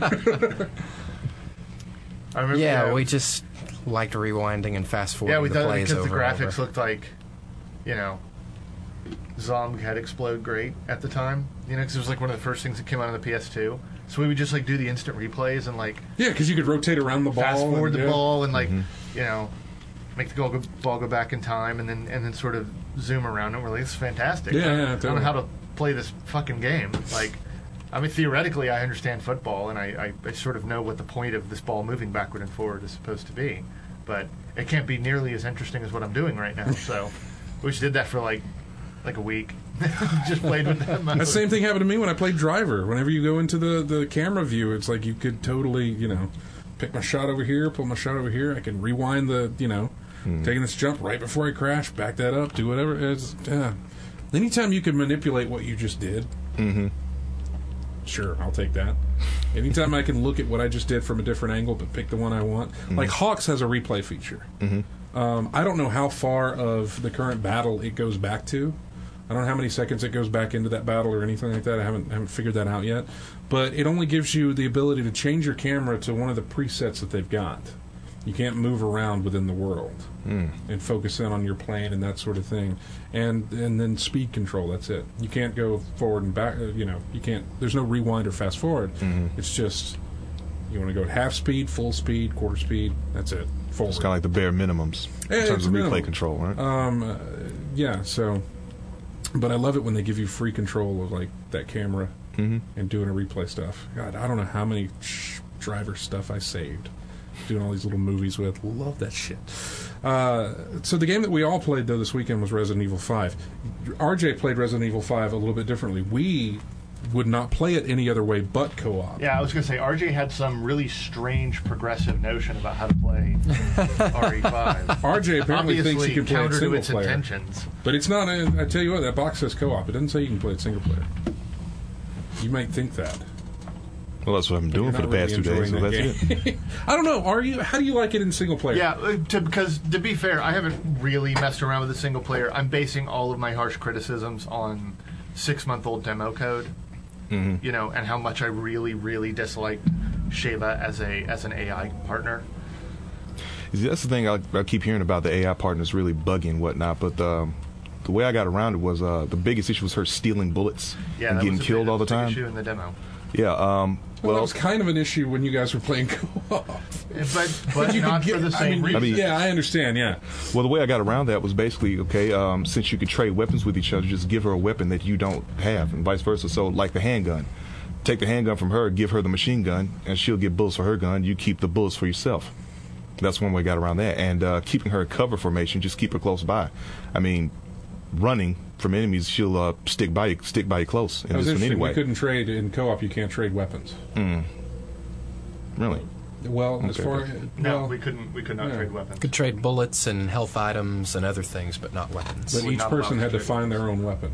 I remember. Yeah, uh, we just liked rewinding and fast yeah forwarding we the thought plays because the over and graphics over. looked like, you know, Zomg had explode great at the time. You know, because it was like one of the first things that came out on the P S two. So we would just like do the instant replays and like Yeah, because you could rotate around the ball. fast forward and, the yeah. ball and like you know make the goal go, ball go back in time and then and then sort of zoom around it. We're like, this is fantastic. Yeah, I, yeah, I don't know totally. how to play this fucking game. Like, I mean, theoretically, I understand football and I, I, I sort of know what the point of this ball moving backward and forward is supposed to be, but it can't be nearly as interesting as what I'm doing right now. So, we just did that for like like a week. Just played with that mode. That same thing happened to me when I played Driver. Whenever you go into the, the camera view, it's like you could totally, you know, pick my shot over here, pull my shot over here. I can rewind the, you know, taking this jump right before I crash, back that up, do whatever. It's, yeah. Anytime you can manipulate what you just did, Mm-hmm. sure, I'll take that. Anytime I can look at what I just did from a different angle, but pick the one I want. Like Hawks has a replay feature. Mm-hmm. Um, I don't know how far of the current battle it goes back to. I don't know how many seconds it goes back into that battle or anything like that. I haven't haven't figured that out yet. But it only gives you the ability to change your camera to one of the presets that they've got. You can't move around within the world Mm. and focus in on your plane and that sort of thing. And and then speed control, that's it. You can't go forward and back, uh, you know, you can't, there's no rewind or fast forward. Mhm. It's just, you want to go at half speed, full speed, quarter speed, that's it. Forward. It's kind of like the bare minimums Yeah, in it's terms of replay minimal. control, right? Um, uh, yeah, so, but I love it when they give you free control of like that camera Mm-hmm. and doing a replay stuff. God, I don't know how many sh- driver stuff I saved doing all these little movies with. Love that shit. Uh, so the game that we all played, though, this weekend was Resident Evil five. R J played Resident Evil five a little bit differently. We would not play it any other way but co-op. Yeah, I was going to say, R J had some really strange progressive notion about how to play R E five. R J apparently thinks he can play it counter to single its player. intentions. But it's not, a, I tell you what, that box says co-op. It doesn't say you can play it single player. You might think that. Well, that's what I'm doing for the You're not past two really days. So enjoying that's that it. game. I don't know. Are you? How do you like it in single player? Yeah, uh, to, because to be fair, I haven't really messed around with the single player. I'm basing all of my harsh criticisms on six-month-old demo code. Mm-hmm. You know, and how much I really, really disliked Sheva as a as an A I partner. See, that's the thing I, I keep hearing about the A I partners really bugging and whatnot. But um, the way I got around it was uh, the biggest issue was her stealing bullets Yeah, and that getting was a killed big- all the that was a big time. issue in the demo. Yeah. Um, Well, that well, was kind of an issue when you guys were playing co-op. But but You not could for get- the same I mean, reason. I mean- yeah, I understand. Yeah, well, the way I got around that was basically okay. Um, since you could trade weapons with each other, just give her a weapon that you don't have, and vice versa. So, like the handgun, take the handgun from her, give her the machine gun, and she'll get bullets for her gun. You keep the bullets for yourself. That's one way I got around that. And uh, keeping her cover formation, just keep her close by. I mean, running from enemies, she'll uh, stick by you, stick by you close in that was this one interesting. anyway. We couldn't trade in co-op. You can't trade weapons. Mm. Really? Well, as Okay. far No, well, we couldn't. We could not yeah. trade weapons. Could trade bullets and health items and other things, but not weapons. but Would each not person allow had to trade find their own weapon.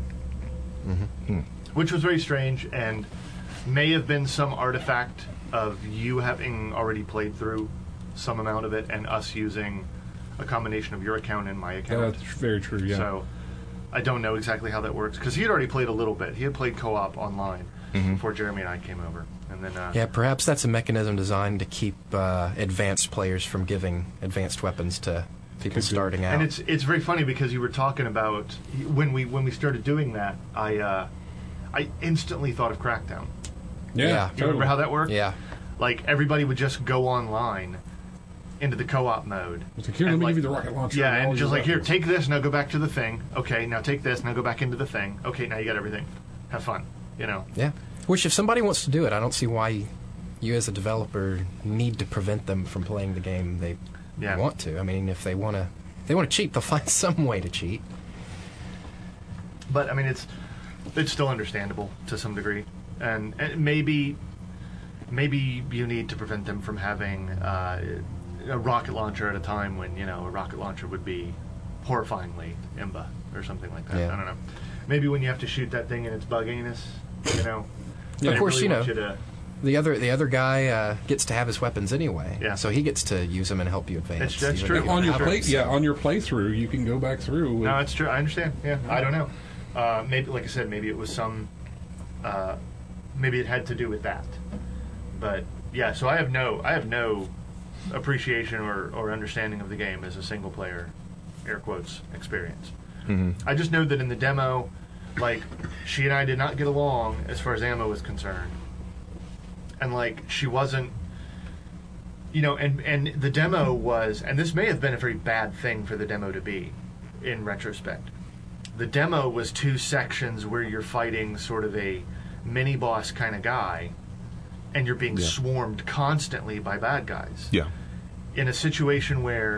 Which was very strange and may have been some artifact of you having already played through some amount of it and us using a combination of your account and my account. That's very true. Yeah. So I don't know exactly how that works because he had already played a little bit. He had played co-op online Mm-hmm. before Jeremy and I came over, and then uh, Yeah, perhaps that's a mechanism designed to keep uh, advanced players from giving advanced weapons to people Could be. starting out. And it's it's very funny because you were talking about when we when we started doing that, I uh, I instantly thought of Crackdown. yeah. Yeah. You remember how that worked? yeah. Like everybody would just go online into the co-op mode. It's like, here, let and me like- give you the rocket launcher. Yeah, all and your just like here, weapons. take this. Now go back to the thing. Okay, now take this. Now go back into the thing. Okay, now you got everything. Have fun. You know. Yeah. Which, if somebody wants to do it, I don't see why you as a developer need to prevent them from playing the game they Yeah. want to. I mean, if they want to, they want to cheat, they'll find some way to cheat. But I mean, it's it's still understandable to some degree, and, and maybe maybe you need to prevent them from having uh, a rocket launcher at a time when you know a rocket launcher would be horrifyingly imba or something like that. Yeah. I don't know. Maybe when you have to shoot that thing and it's bugginess, you know. Yeah, of they course, really you know. want you to- The other the other guy uh, gets to have his weapons anyway, Yeah. so he gets to use them and help you advance. That's- that's even true. though you on don't your have play, them, yeah, so- on your playthrough, you can go back through. With, No, it's true. I understand. Yeah, I don't know. Uh, maybe, like I said, maybe it was some. Uh, maybe it had to do with that. But yeah, so I have no, I have no appreciation or, or understanding of the game as a single player, air quotes, experience. Mm-hmm. I just know that in the demo, like she and I did not get along as far as ammo was concerned, and like she wasn't. You know, and, and the demo was, and this may have been a very bad thing for the demo to be, in retrospect. The demo was two sections where you're fighting sort of a mini boss kind of guy, and you're being Yeah. swarmed constantly by bad guys. Yeah. In a situation where,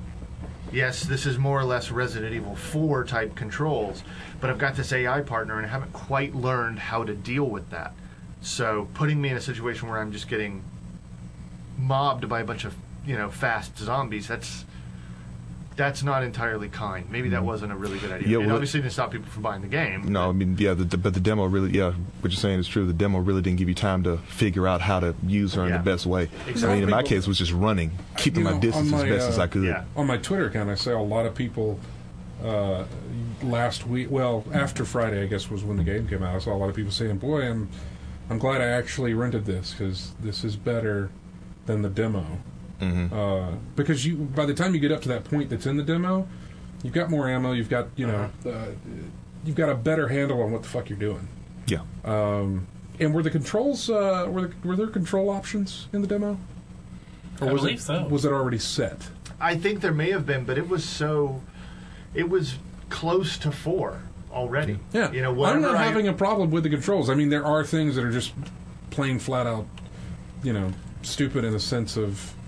yes, this is more or less Resident Evil four type controls, but I've got this A I partner and I haven't quite learned how to deal with that. So putting me in a situation where I'm just getting mobbed by a bunch of, you know, fast zombies, that's that's not entirely kind. Maybe that wasn't a really good idea. Yeah, it well, obviously didn't stop people from buying the game. No, I mean, yeah, the, the, but the demo really, yeah, what you're saying is true. The demo really didn't give you time to figure out how to use her in Yeah. the best way. Exactly. I mean, in my People- case, it was just running, keeping You my know, distance on as my, best as uh, I could. Yeah. On my Twitter account, I saw a lot of people uh, last week. Well, after Friday, I guess was when the game came out. I saw a lot of people saying, "Boy, I'm I'm glad I actually rented this because this is better than the demo." Mm-hmm. Uh, because you, by the time you get up to that point that's in the demo, you've got more ammo. You've got you know, uh, you've got a better handle on what the fuck you're doing. Yeah. Um, and were the controls uh, were the, were there control options in the demo? Or I was believe it, so. Was it already set? I think there may have been, but it was so, it was close to four already. Yeah, You know, I'm whatever not I- having a problem with the controls. I mean, there are things that are just plain flat out, you know, stupid in the sense of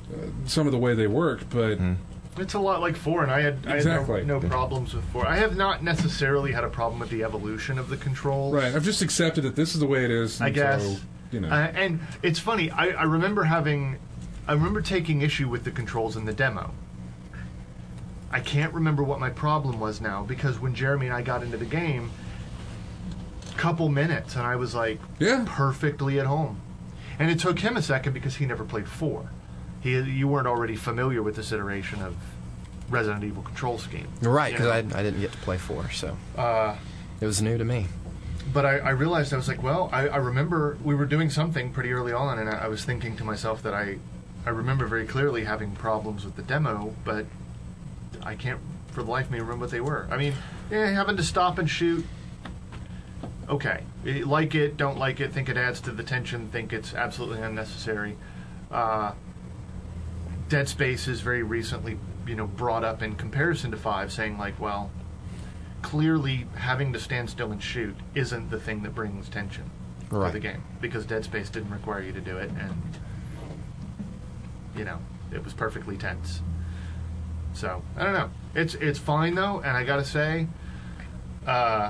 some of the way they worked, but It's a lot like four, and I had, I Exactly. had no, no problems with four. I have not necessarily had a problem with the evolution of the controls. right, I've just accepted that this is the way it is. I and guess. so, you know, Uh, and it's funny. I, I remember having, I remember taking issue with the controls in the demo. I can't remember what my problem was now because when Jeremy and I got into the game, couple minutes, and I was like, Yeah. perfectly at home. And it took him a second because he never played four. He, you weren't already familiar with this iteration of Resident Evil control scheme. Right, you because know? I, I didn't get to play four, so Uh, it was new to me. But I, I realized, I was like, well, I, I remember we were doing something pretty early on, and I, I was thinking to myself that I, I remember very clearly having problems with the demo, but I can't, for the life of me, remember what they were. I mean, yeah, having to stop and shoot, okay. Eh, Like it, don't like it, think it adds to the tension, think it's absolutely unnecessary. Uh, Dead Space is very recently, you know, brought up in comparison to five, saying like, well, clearly having to stand still and shoot isn't the thing that brings tension to Right. the game, because Dead Space didn't require you to do it, and you know, it was perfectly tense. So I don't know. It's it's fine though, and I gotta say, uh,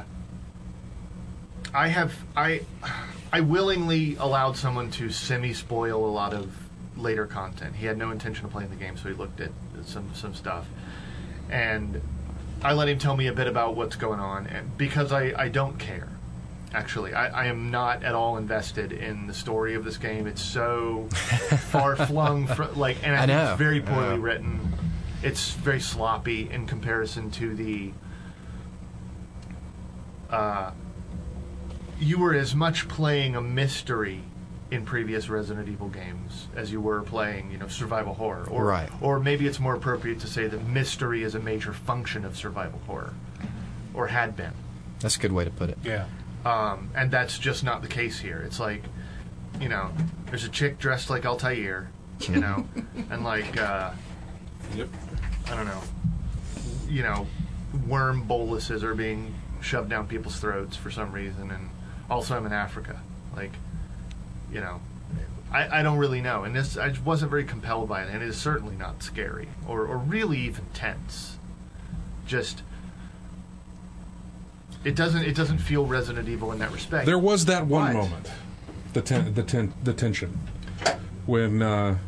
I have I I willingly allowed someone to semi-spoil a lot of later content. He had no intention of playing the game, so he looked at some some stuff, and I let him tell me a bit about what's going on, and because I, I don't care. Actually, I, I am not at all invested in the story of this game. It's so far flung, fr- like, and I, I think know. it's very poorly Yeah. written. It's very sloppy in comparison to the. Uh, you were as much playing a mystery in previous Resident Evil games as you were playing, you know, survival horror. Or, Right. Or maybe it's more appropriate to say that mystery is a major function of survival horror, or had been. That's a good way to put it. Yeah. Um, and that's just not the case here. It's like, you know, there's a chick dressed like Altair, you know, and like, uh, yep. I don't know, you know, worm boluses are being shoved down people's throats for some reason, and also I'm in Africa. Like, you know, I, I don't really know, and this I just wasn't very compelled by it, and it is certainly not scary or, or really even tense. Just it doesn't it doesn't feel Resident Evil in that respect. There was that one What? moment, the ten, the ten, the tension, when uh,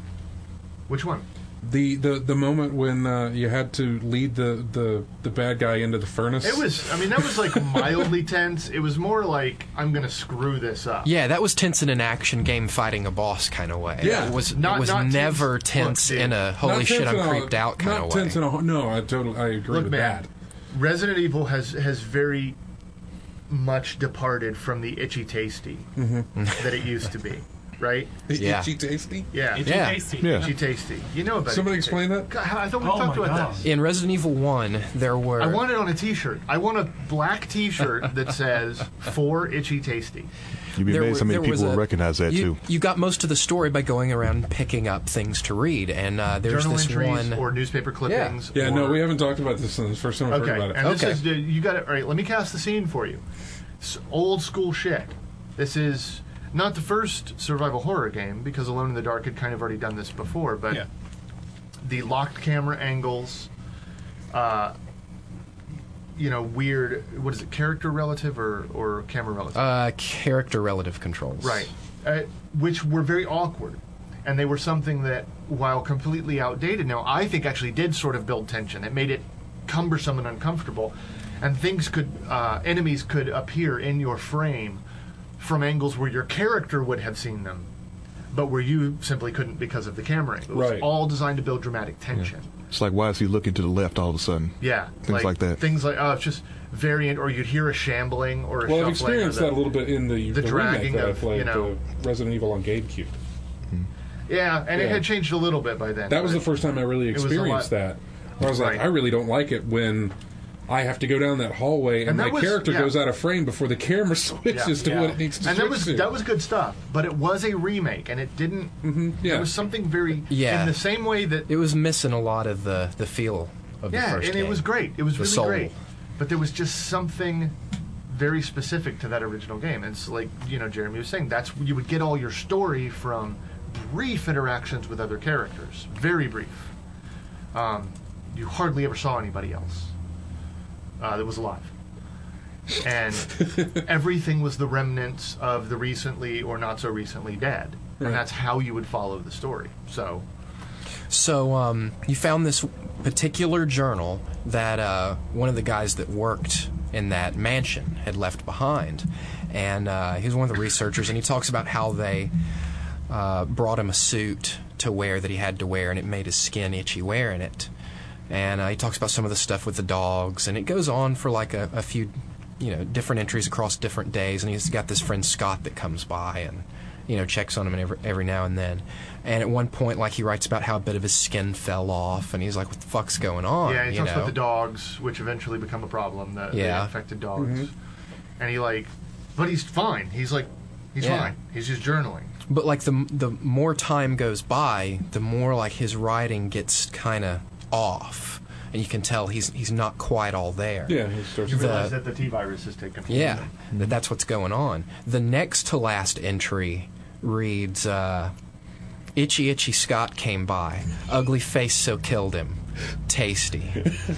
Which one? the, the the moment when uh, you had to lead the, the, the bad guy into the furnace. It was. I mean, that was like mildly tense. It was more like I'm gonna screw this up. Yeah, that was tense in an action game fighting a boss kind of way. Yeah. It was, Not- it was not tense- never look, tense dude, in a holy Not shit, tense I'm in a- creeped out kind not of way. tense in a, no, I totally I agree Look, with man, that. Resident Evil has has very much departed from the itchy tasty Mm-hmm. that it used to be. Right? Yeah. Itchy tasty. Yeah. Itchy Yeah. tasty. Yeah. Itchy tasty. You know about Somebody itchy explain tasty. that? God, I thought we Oh talked my about God. this. In Resident Evil one, there were... I want it on a T-shirt. I want a black T-shirt that says "For Itchy Tasty." You'd be There amazed were- how many there was people will a- recognize that you, too. You got most of the story by going around picking up things to read, and uh, there's Journal this entries one... or newspaper clippings. Yeah, or, no, we haven't talked about this. This is the first time I've Okay, heard about it. and this Okay. is the- you got it. All right, let me cast the scene for you. It's old school shit. This is not the first survival horror game because Alone in the Dark had kind of already done this before, but Yeah. the locked camera angles, uh, you know, weird. What is it? Character relative or or camera relative? Uh, character relative controls. Right. Uh, which were very awkward. And they were something that, while completely outdated now, I think actually did sort of build tension. It made it cumbersome and uncomfortable. And things could, uh, enemies could appear in your frame from angles where your character would have seen them, but where you simply couldn't because of the camera angle. It was Right. all designed to build dramatic tension. It's like, why is he looking to the left all of a sudden? Yeah. Things like that. Things like, oh, it's just variant, or you'd hear a shambling or a Well, I've shuffling. or experienced the- that a little bit in the, the the, dragging remake that I of, played, you know- the Resident Evil on GameCube. Yeah, and it Yeah. had changed a little bit by then. That was but- the first time I really was a experienced lot- that. Where I was like, Right. I really don't like it when I have to go down that hallway and, And that my was- character yeah. goes out of frame before the camera switches to Yeah. what it needs to and switch that was to. that was good stuff, but it was a remake, and it didn't. Mhm, yeah. There was something very Yeah. in the same way that It was missing a lot of the, the feel of the yeah, first and game. it was great. It was The really soul. great, but there was just something very specific to that original game. And it's like you know, Jeremy was saying that's you would get all your story from brief interactions with other characters, very brief. Um, you hardly ever saw anybody else uh, that was alive. And everything was the remnants of the recently or not so recently dead. Right. And that's how you would follow the story. So, So um, you found this particular journal that uh, one of the guys that worked in that mansion had left behind. And uh, he was one of the researchers, and he talks about how they uh, brought him a suit to wear that he had to wear, and it made his skin itchy wearing it. And uh, he talks about some of the stuff with the dogs, and it goes on for like a, a few, you know, different entries across different days. And he's got this friend Scott that comes by and, you know, checks on him every, every now and then. And at one point, like, he writes about how a bit of his skin fell off, and he's like, what the fuck's going on? yeah, he you talks know? about the dogs, which eventually become a problem, the, Yeah. the infected dogs. Mm-hmm. And he, like, but he's fine. He's, like, he's Yeah. fine. He's just journaling. But, like, the the more time goes by, the more, like, his writing gets kind of off. And you can tell he's he's not quite all there. Yeah, he starts You to The- realize that the T-virus is taken from Yeah, him. that that's what's going on. The next to last entry reads, uh, Itchy Itchy Scott came by. Ugly face so killed him. Tasty.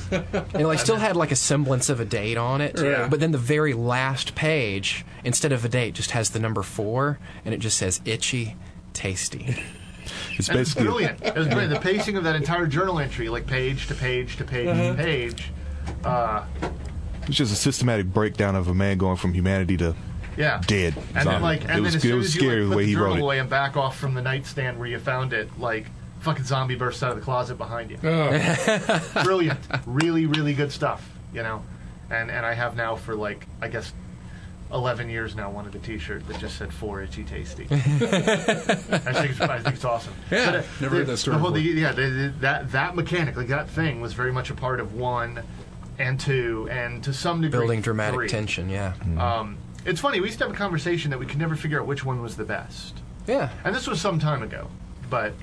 And like still had like a semblance of a date on it. Yeah. But then the very last page, instead of a date, just has the number four, and it just says Itchy Tasty. It's And it's basically brilliant. It was brilliant. The pacing of that entire journal entry, like page to page to page to page. Uh, it's just a systematic breakdown of a man going from humanity to yeah. dead. And then, zombie. like, and it was, then as it soon was as you scary like, the put way the he wrote journal it. away and back off from the nightstand where you found it, like, fucking zombie bursts out of the closet behind you. Oh, Brilliant. Really, really good stuff, you know? And and I have now for, like, I guess, eleven years now wanted a T-shirt that just said "For Itchy Tasty." I think it's, I think it's awesome. Yeah, But, uh, never the, heard that story The whole, the, before. yeah, the, the, that that mechanic, like that thing, was very much a part of one and two, and to some degree, Building dramatic three. tension, yeah. Um, it's funny. We used to have a conversation that we could never figure out which one was the best, Yeah. and this was some time ago. But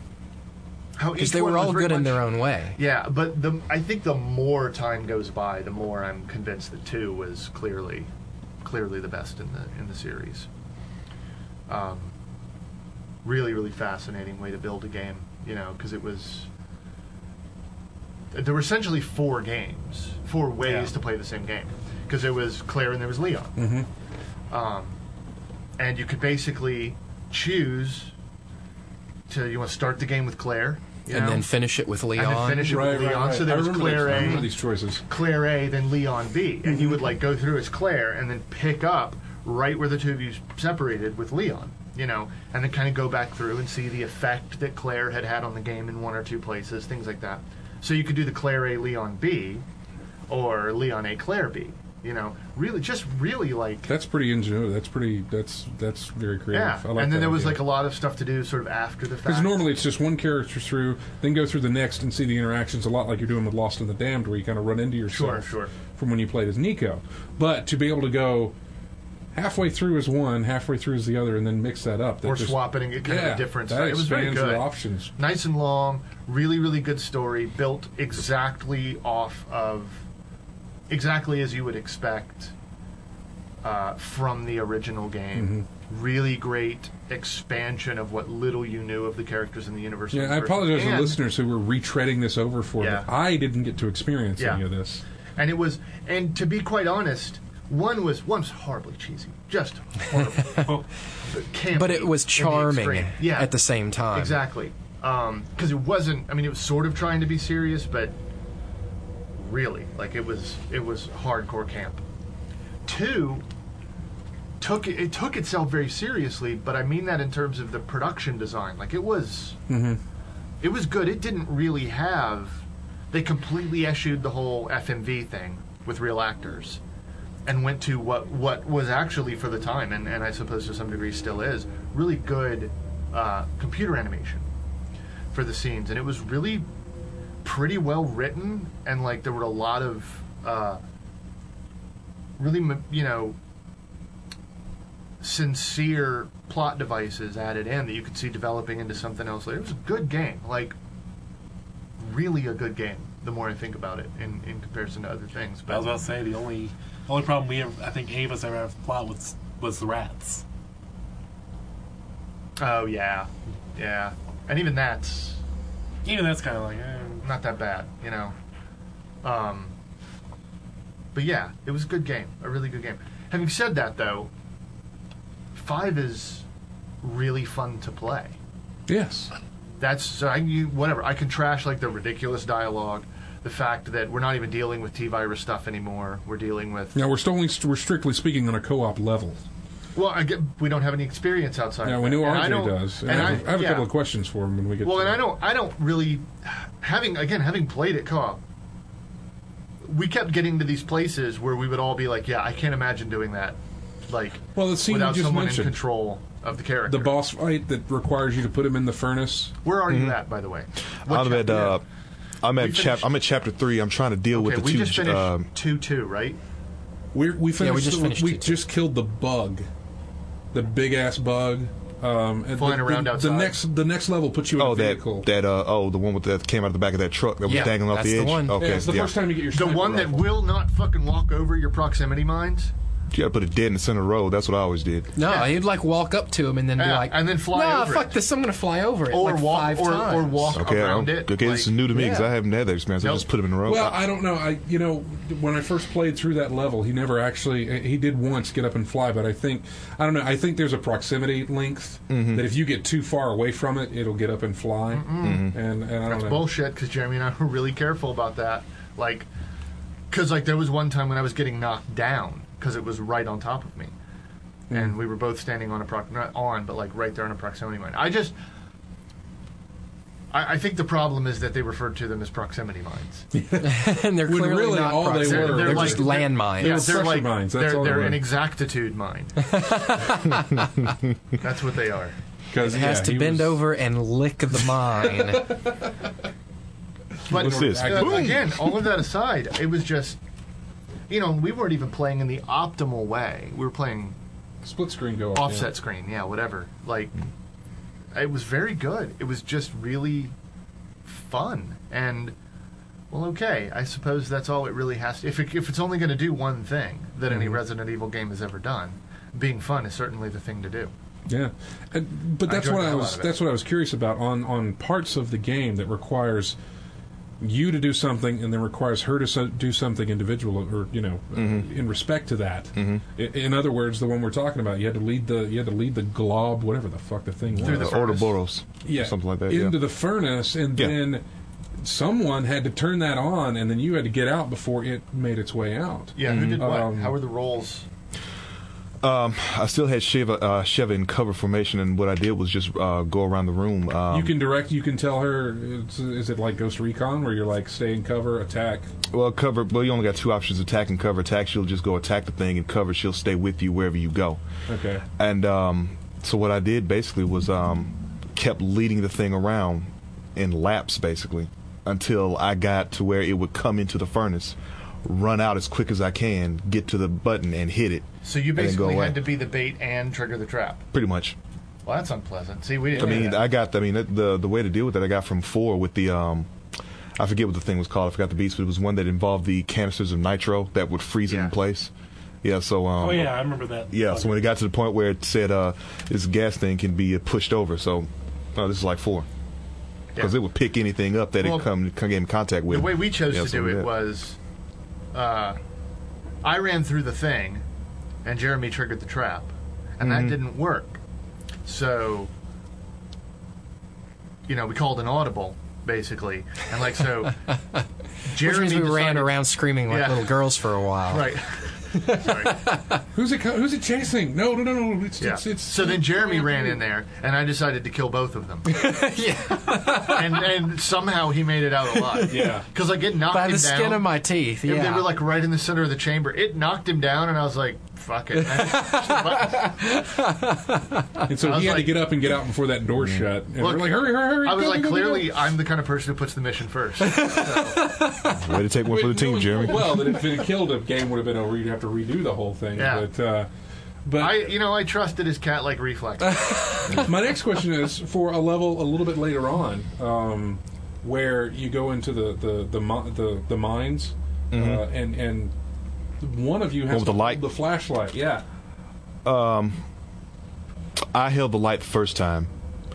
how Because each they one were was all very good in much- their own way. Yeah, but the I think the more time goes by, the more I'm convinced that two was clearly, clearly the best in the in the series. Um, really, really fascinating way to build a game, you know, because it was. There were essentially four games, four ways Yeah. to play the same game, because there was Claire and there was Leon, mm-hmm. um, and you could basically choose to you want to start the game with Claire, you And know? then finish it with Leon. And then finish it Right, with right, Leon. right. So there I was remember Claire these, I remember A, these choices. Claire A, then Leon B, and you would like go through as Claire and then pick up right where the two of you separated with Leon, you know, and then kind of go back through and see the effect that Claire had had on the game in one or two places, things like that. So you could do the Claire A, Leon B, or Leon A, Claire B. You know, really, just really like. That's pretty ingenuity. That's pretty. That's that's very creative. Yeah, I like and then that there was idea. like a lot of stuff to do sort of after the fact. Because normally it's just one character through, then go through the next and see the interactions a lot like you're doing with Lost in the Damned, where you kind of run into yourself Sure, sure. from when you played as Nico. But to be able to go halfway through as one, halfway through as the other, and then mix that up. That or just, swapping it, kind yeah, of a different that style. It was very expands good. the options. Nice and long, really, really good story, built exactly off of exactly as you would expect uh, from the original game. Mm-hmm. Really great expansion of what little you knew of the characters in the universe. Yeah, of the I first- apologize to and- listeners who were retreading this over for Yeah. me. I didn't get to experience Yeah. any of this. And it was, and to be quite honest, one was one was horribly cheesy, just horrible. but campy But it was in the charming extreme. Yeah, at the same time. exactly. Because it wasn't. I mean, it was sort of trying to be serious, but really, like it was. It was hardcore camp. Two took it, it took itself very seriously, but I mean that in terms of the production design. Like it was. Mm-hmm. It was good. It didn't really have. They completely eschewed the whole F M V thing with real actors, and went to what what was actually for the time, and, and I suppose to some degree still is, really good uh, computer animation for the scenes, and it was really pretty well written, and like there were a lot of uh, really m- you know sincere plot devices added in that you could see developing into something else later. It was a good game, like really a good game. The more I think about it, in, in comparison to other things, but I was about to say the only only problem we ever, I think any of us ever had with plot was was the rats. oh yeah, Yeah, and even that's Even that's kind of like, eh. not that bad, you know. Um, but yeah, it was a good game, a really good game. Having said that, though, five is really fun to play. Yes. That's so I you, whatever. I can trash like the ridiculous dialogue, the fact that we're not even dealing with T-virus stuff anymore. We're dealing with Now we're still only we're strictly speaking on a co-op level. well, I get, we don't have any experience outside. Yeah, of we that. know And I R J don't- does. And And I, I, have, I have a yeah. couple of questions for him when we get. Well, to and I that. don't, I don't really, having again having played it co-op, we kept getting to these places where we would all be like, yeah, I can't imagine doing that, like Well, the scene you without just someone in mentioned. control of the character. The boss fight that requires you to put him in the furnace. Where are you at, by the way? What I'm at chapter? uh, I'm We at chap- finished- I'm at chapter three. I'm trying to deal Okay, with the we two. just finished um, two two, right? We're, we finished. Yeah, we just the- finished We it, too. just killed the bug, the big ass bug. Um, and Flying the, around the, outside. The next, the next level puts you in oh, a that vehicle. that uh oh the one with that came out of the back of that truck that was Yeah, dangling off that's the the edge. one. Okay, yeah, it's the yeah. first time you get your The sniper one that rifle. will not fucking walk over your proximity mines. You got to put it dead in the center of the road. That's what I always did. No, Yeah. he'd like walk up to him and then be Yeah, like, and then fly nah, over fuck it. this, I'm gonna fly over it. Or like walk, five or, times. or walk Okay, around I'm- it. okay, like- this is new to me because yeah. I haven't had that experience. I Nope. just put him in the road. Well, I don't know. I you know when I first played through that level, he never actually. He did once get up and fly, but I think I don't know. I think there's a proximity length that if you get too far away from it, it'll get up and fly. And, and I don't That's know. bullshit, because Jeremy and I were really careful about that. Like, because like there was one time when I was getting knocked down because it was right on top of me, and we were both standing on a prox not on, but like right there on a proximity mine. I just, I, I think the problem is that they referred to them as proximity mines. and they're When clearly really not all they proximity. were- They're, they're just like- landmines. They were they're pressure like mines, that's they're, all they they're were. an exactitude mine. That's what they are. Because It has yeah, to he bend was- over and lick the mine. But What's this? uh, Boom. again, all of that aside, it was just, you know, we weren't even playing in the optimal way. We were playing split screen go off, offset yeah. screen, yeah, whatever. Like, it was very good. It was just really fun. And, well, okay, I suppose that's all it really has to. If, it, if it's only going to do one thing that any Resident Evil game has ever done, being fun is certainly the thing to do. Yeah, and, but I that's enjoyed what the I hell was. out of it. That's what I was curious about on on parts of the game that requires you to do something and then requires her to so, do something individual or you know Mm-hmm. in respect to that. I, in other words, the one we're talking about, you had to lead the you had to lead the glob, whatever the fuck the thing was, Through the uh, furnace. Ouroboros, yeah, something like that. into Yeah. the furnace, and Yeah. then someone had to turn that on, and then you had to get out before it made its way out. Yeah, who did what? Um, How were the roles? Um, I still had Shiva, uh, Shiva in cover formation, and what I did was just uh, go around the room. Um, You can direct. You can tell her. It's, is it like Ghost Recon, where you're like stay in cover, attack? well, cover. Well, you only got two options: attack and cover. Attack, she'll just go attack the thing, and cover, she'll stay with you wherever you go. Okay. And um, so what I did basically was um, kept leading the thing around in laps, basically, until I got to where it would come into the furnace, run out as quick as I can, get to the button, and hit it. So you and then go basically away. had to be the bait and trigger the trap. Pretty much. Well, that's unpleasant. See, we I didn't. mean, do I that. got. I mean, the the way to deal with it, I got from four with the. Um, I forget what the thing was called. I forgot the beast, but it was one that involved the canisters of nitro that would freeze it Yeah. in place. Yeah. So. Um, Oh yeah, I remember that. Yeah. So when it got to the point where it said uh, this gas thing can be pushed over, so oh, this is like four. Because Yeah. it would pick anything up that Well, it come, come get in contact with. The way we chose Yeah, to so do we it did. was, uh, I ran through the thing, and Jeremy triggered the trap, and Mm-hmm. that didn't work. So, you know, we called an audible, basically, and like so. Jeremy Which means we ran decided- around screaming like Yeah. little girls for a while. Right. Sorry. Who's it? co- Who's it chasing? No, no, no, no. It's, Yeah. it's, it's so then Jeremy ran in there, and I decided to kill both of them. Yeah. and and somehow he made it out alive. Yeah. Because like it knocked By him the down. skin of my teeth. They- Yeah. They were like right in the center of the chamber. It knocked him down, and I was like, "Fuck it." And I just- And so I was he had to like- get up and get out before that door shut. And Look, we're like, hurry, hurry, hurry. I was go, like, go, go, go. clearly, I'm the kind of person who puts the mission first. So, Way to take one for the team, Knowing Jeremy. full well that if it killed, the game would have been over. You'd have to redo the whole thing. Yeah. But, uh, but I, you know, I trusted his cat-like reflex. my next question is for a level a little bit later on, um, where you go into the the the mi- the, the mines, uh, and and one of you has with the to light? hold the flashlight. Yeah. I held the light the first time,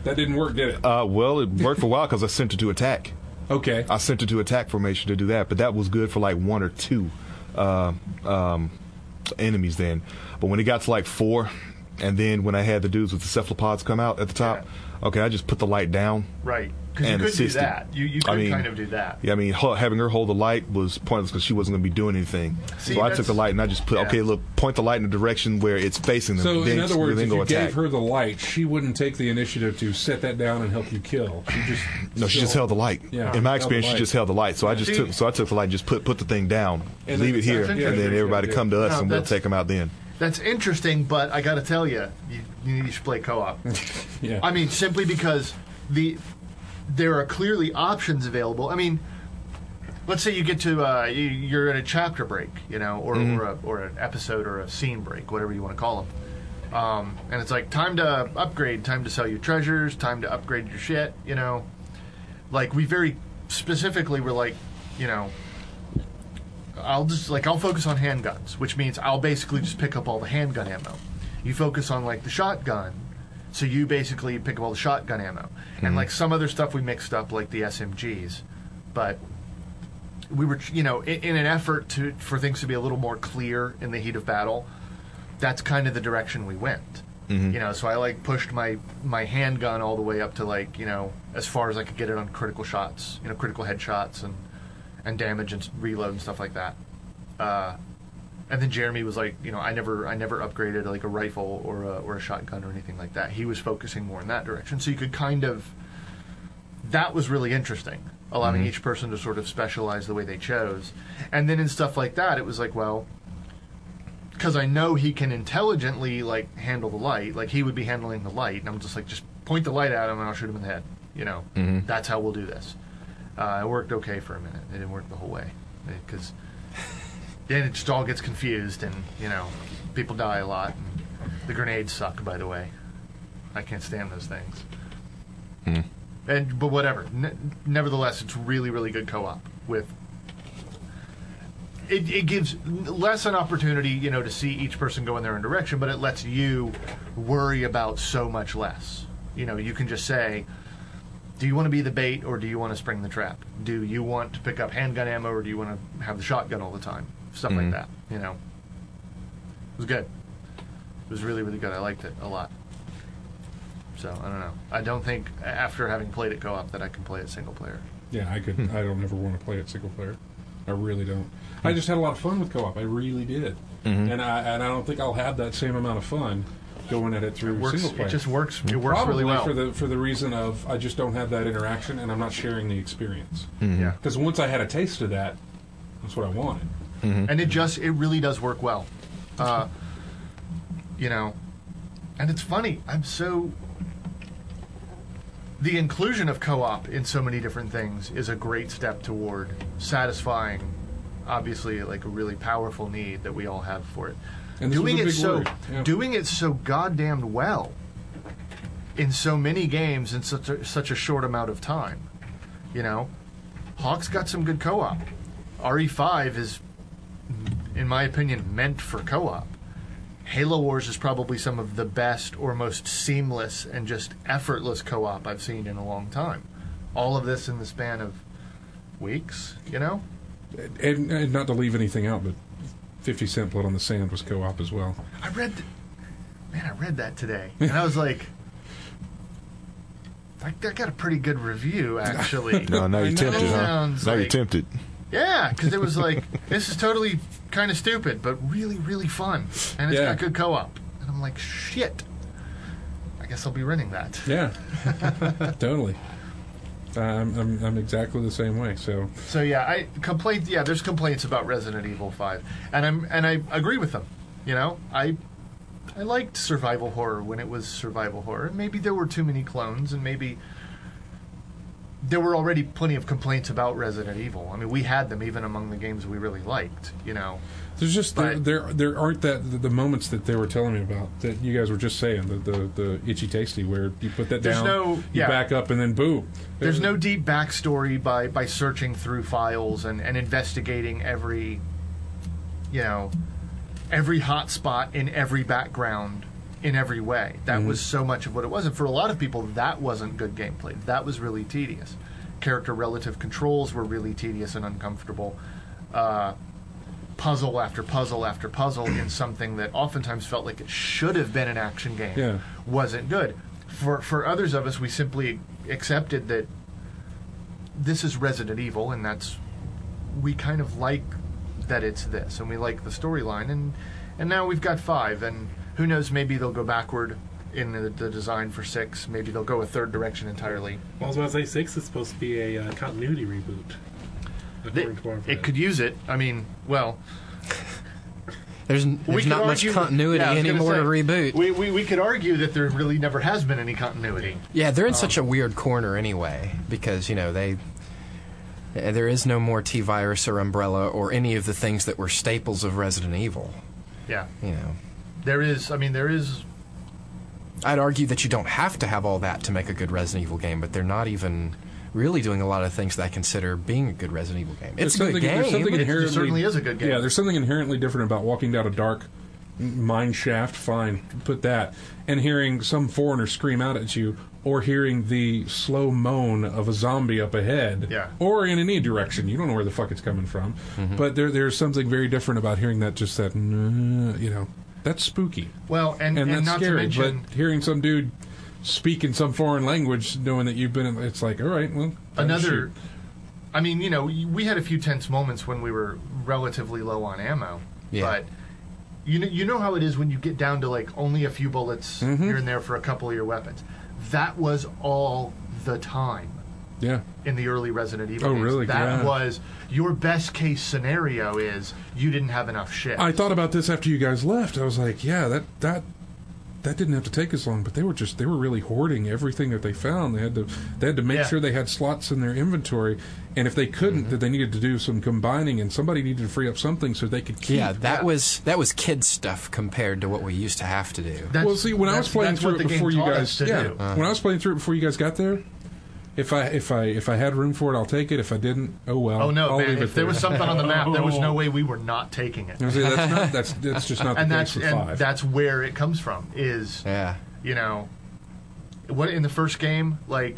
That didn't work, did it? Uh, well, it worked for a while because I sent it to attack. Okay. I sent it to attack formation to do that, but that was good for like one or two uh, um, enemies then. But when it got to like four, and then when I had the dudes with the cephalopods come out at the top, Yeah. okay, I just put the light down. Right. Because you And could do assisted. that. You, you could I mean, kind of do that. Yeah, I mean, ho- having her hold the light was pointless because she wasn't going to be doing anything. See, so I took that's- the light and I just put, yeah. okay, look, point the light in the direction where it's facing them. So, then, in other words, then if go you attack. gave her the light, she wouldn't take the initiative to set that down and help you kill. She just No, she just held the light. Yeah, In my held the experience, she light. just held the light. So I just See- took, so I took the light, and just put put the thing down, And leave then- it here, That's and interesting. then everybody come to us, No, and we'll that's- take them out then. That's interesting, but I got to tell you, you, you should play co-op. Yeah. I mean, simply because the there are clearly options available. I mean, let's say you get to uh, you, you're at a chapter break, you know, or Mm-hmm. or, a, or an episode or a scene break, whatever you want to call them. Um, and it's like time to upgrade, time to sell your treasures, time to upgrade your shit. You know, like we very specifically were like, you know. I'll just like I'll focus on handguns, which means I'll basically just pick up all the handgun ammo. You focus on like the shotgun, so you basically pick up all the shotgun ammo, and like some other stuff we mixed up like the S M Gs, but we were you know in, in an effort to for things to be a little more clear in the heat of battle. That's kind of the direction we went. You know, so I like pushed my my handgun all the way up to like you know as far as I could get it on critical shots, you know, critical headshots and. and damage and reload and stuff like that. Uh, and then Jeremy was like, you know, I never, I never upgraded like a rifle or a, or a shotgun or anything like that. He was focusing more in that direction, so you could kind of. That was really interesting, allowing Mm-hmm. each person to sort of specialize the way they chose. And then in stuff like that, it was like, well, because I know he can intelligently like handle the light, like he would be handling the light, and I'm just like, just point the light at him and I'll shoot him in the head. You know, Mhm. that's how we'll do this. Uh, it worked okay for a minute. It didn't work the whole way because then it just all gets confused, and you know, people die a lot. And the grenades suck, by the way. I can't stand those things. Hmm. And but whatever. Ne- nevertheless, it's really, really good co-op with. It, it gives less an opportunity, you know, to see each person go in their own direction, but it lets you worry about so much less. You know, you can just say, do you want to be the bait or do you want to spring the trap? Do you want to pick up handgun ammo or do you want to have the shotgun all the time? Stuff Mhm. like that, you know. It was good. It was really, really good. I liked it a lot. So, I don't know. I don't think, after having played it co-op, that I can play it single player. Yeah, I could. I don't ever want to play it single player. I really don't. I just had a lot of fun with co-op. I really did, Mhm. and I and I don't think I'll have that same amount of fun going at it through It works. single player. It just works. It works Probably really well. for the for the reason of I just don't have that interaction, and I'm not sharing the experience. Mhm. Yeah. Because once I had a taste of that, that's what I wanted. And it just, it really does work well. Uh, you know, and it's funny. I'm so. The inclusion of co-op in so many different things is a great step toward satisfying, obviously, like a really powerful need that we all have for it. And this doing was a it big so, word. Yeah. doing it so goddamn well in so many games in such a, such a short amount of time. You know, Hawk's got some good co-op. R E five is, in my opinion, meant for co-op. Halo Wars is probably some of the best or most seamless and just effortless co-op I've seen in a long time. All of this in the span of weeks, you know? And, and not to leave anything out, but fifty Cent Blood on the Sand was co-op as well. I read, th- man, I read that today, and I was like, I, I got a pretty good review, actually. No, now I you're know. tempted, huh? Sounds Now you're like- tempted. Yeah, because it was like, this is totally kind of stupid, but really, really fun. And it's Yeah. got good co-op. And I'm like, shit. I guess I'll be renting that. Yeah, totally. I'm, I'm I'm exactly the same way. So So yeah, I complaint. Yeah, there's complaints about Resident Evil five, and I'm and I agree with them. You know, I I liked survival horror when it was survival horror. Maybe there were too many clones, and maybe there were already plenty of complaints about Resident Evil. I mean, we had them even among the games we really liked. You know, there's just there, But- there there aren't that the, the moments that they were telling me about that you guys were just saying the the, the itchy tasty where you put that There's down, no- you yeah. back up, and then boom. there's no deep backstory by by searching through files and and investigating every, you know, every hot spot in every background in every way. That Mm-hmm. was so much of what it was. And for a lot of people, that wasn't good gameplay. That was really tedious. Character relative controls were really tedious and uncomfortable. Uh, puzzle after puzzle after puzzle in something that oftentimes felt like it should have been an action game Yeah. wasn't good. For for others of us, we simply accepted that this is Resident Evil, and that's we kind of like that it's this, and we like the storyline, and and now we've got five, and who knows, maybe they'll go backward in the, the design for six. Maybe they'll go a third direction entirely. Well, I was about to say six is supposed to be a uh, continuity reboot. They- According to our it could use it. I mean, well, There's, we there's could not much argue- continuity yeah, I was gonna anymore say, to reboot. We, we we could argue that there really never has been any continuity. Yeah, they're in Um, such a weird corner anyway because you know they. uh, There is no more T-Virus or Umbrella or any of the things that were staples of Resident Evil. Yeah, You know, there is. I mean, there is. I'd argue that you don't have to have all that to make a good Resident Evil game, but they're not even really doing a lot of things that I consider being a good Resident Evil game. It's a There's good something- there's game. something It inherently- certainly is a good game. Yeah, there's something inherently different about walking down a dark mine shaft, fine, put that, and hearing some foreigner scream out at you, or hearing the slow moan of a zombie up ahead, Yeah. or in any direction. You don't know where the fuck it's coming from. But there, there's something very different about hearing that, just that, "Nah," you know, that's spooky. Well, and, And, and, that's not scary, to mention but hearing some dude speak in some foreign language, knowing that you've been in, it's like, all right, well, time to another. shoot. I mean, you know, we had a few tense moments when we were relatively low on ammo, Yeah. but you know, you know how it is when you get down to like only a few bullets Mm-hmm. here and there for a couple of your weapons. That was all the time Yeah. in the early Resident Evil Oh, games. really? That Yeah. was your best case scenario is you didn't have enough shit. I thought about this after you guys left. I was like, yeah, that that that didn't have to take as long, but they were just they were really hoarding everything that they found. They had to they had to make Yeah. sure they had slots in their inventory, and if they couldn't, that they needed to do some combining, and somebody needed to free up something so they could keep. Yeah, that Yeah. was that was kid stuff compared to what we used to have to do. That's- Well, see, when I was that's- playing that's through what it the game before you taught us guys, to yeah, do. when I was playing through it before you guys got there, if I if I if I had room for it, I'll take it. If I didn't, oh well. Oh no, I'll man! leave it If there was something on the map, there was no Oh. way we were not taking it. I was like, that's not that's that's just not the And case that's for and five. that's where it comes from. Is Yeah. you know, what in the first game, like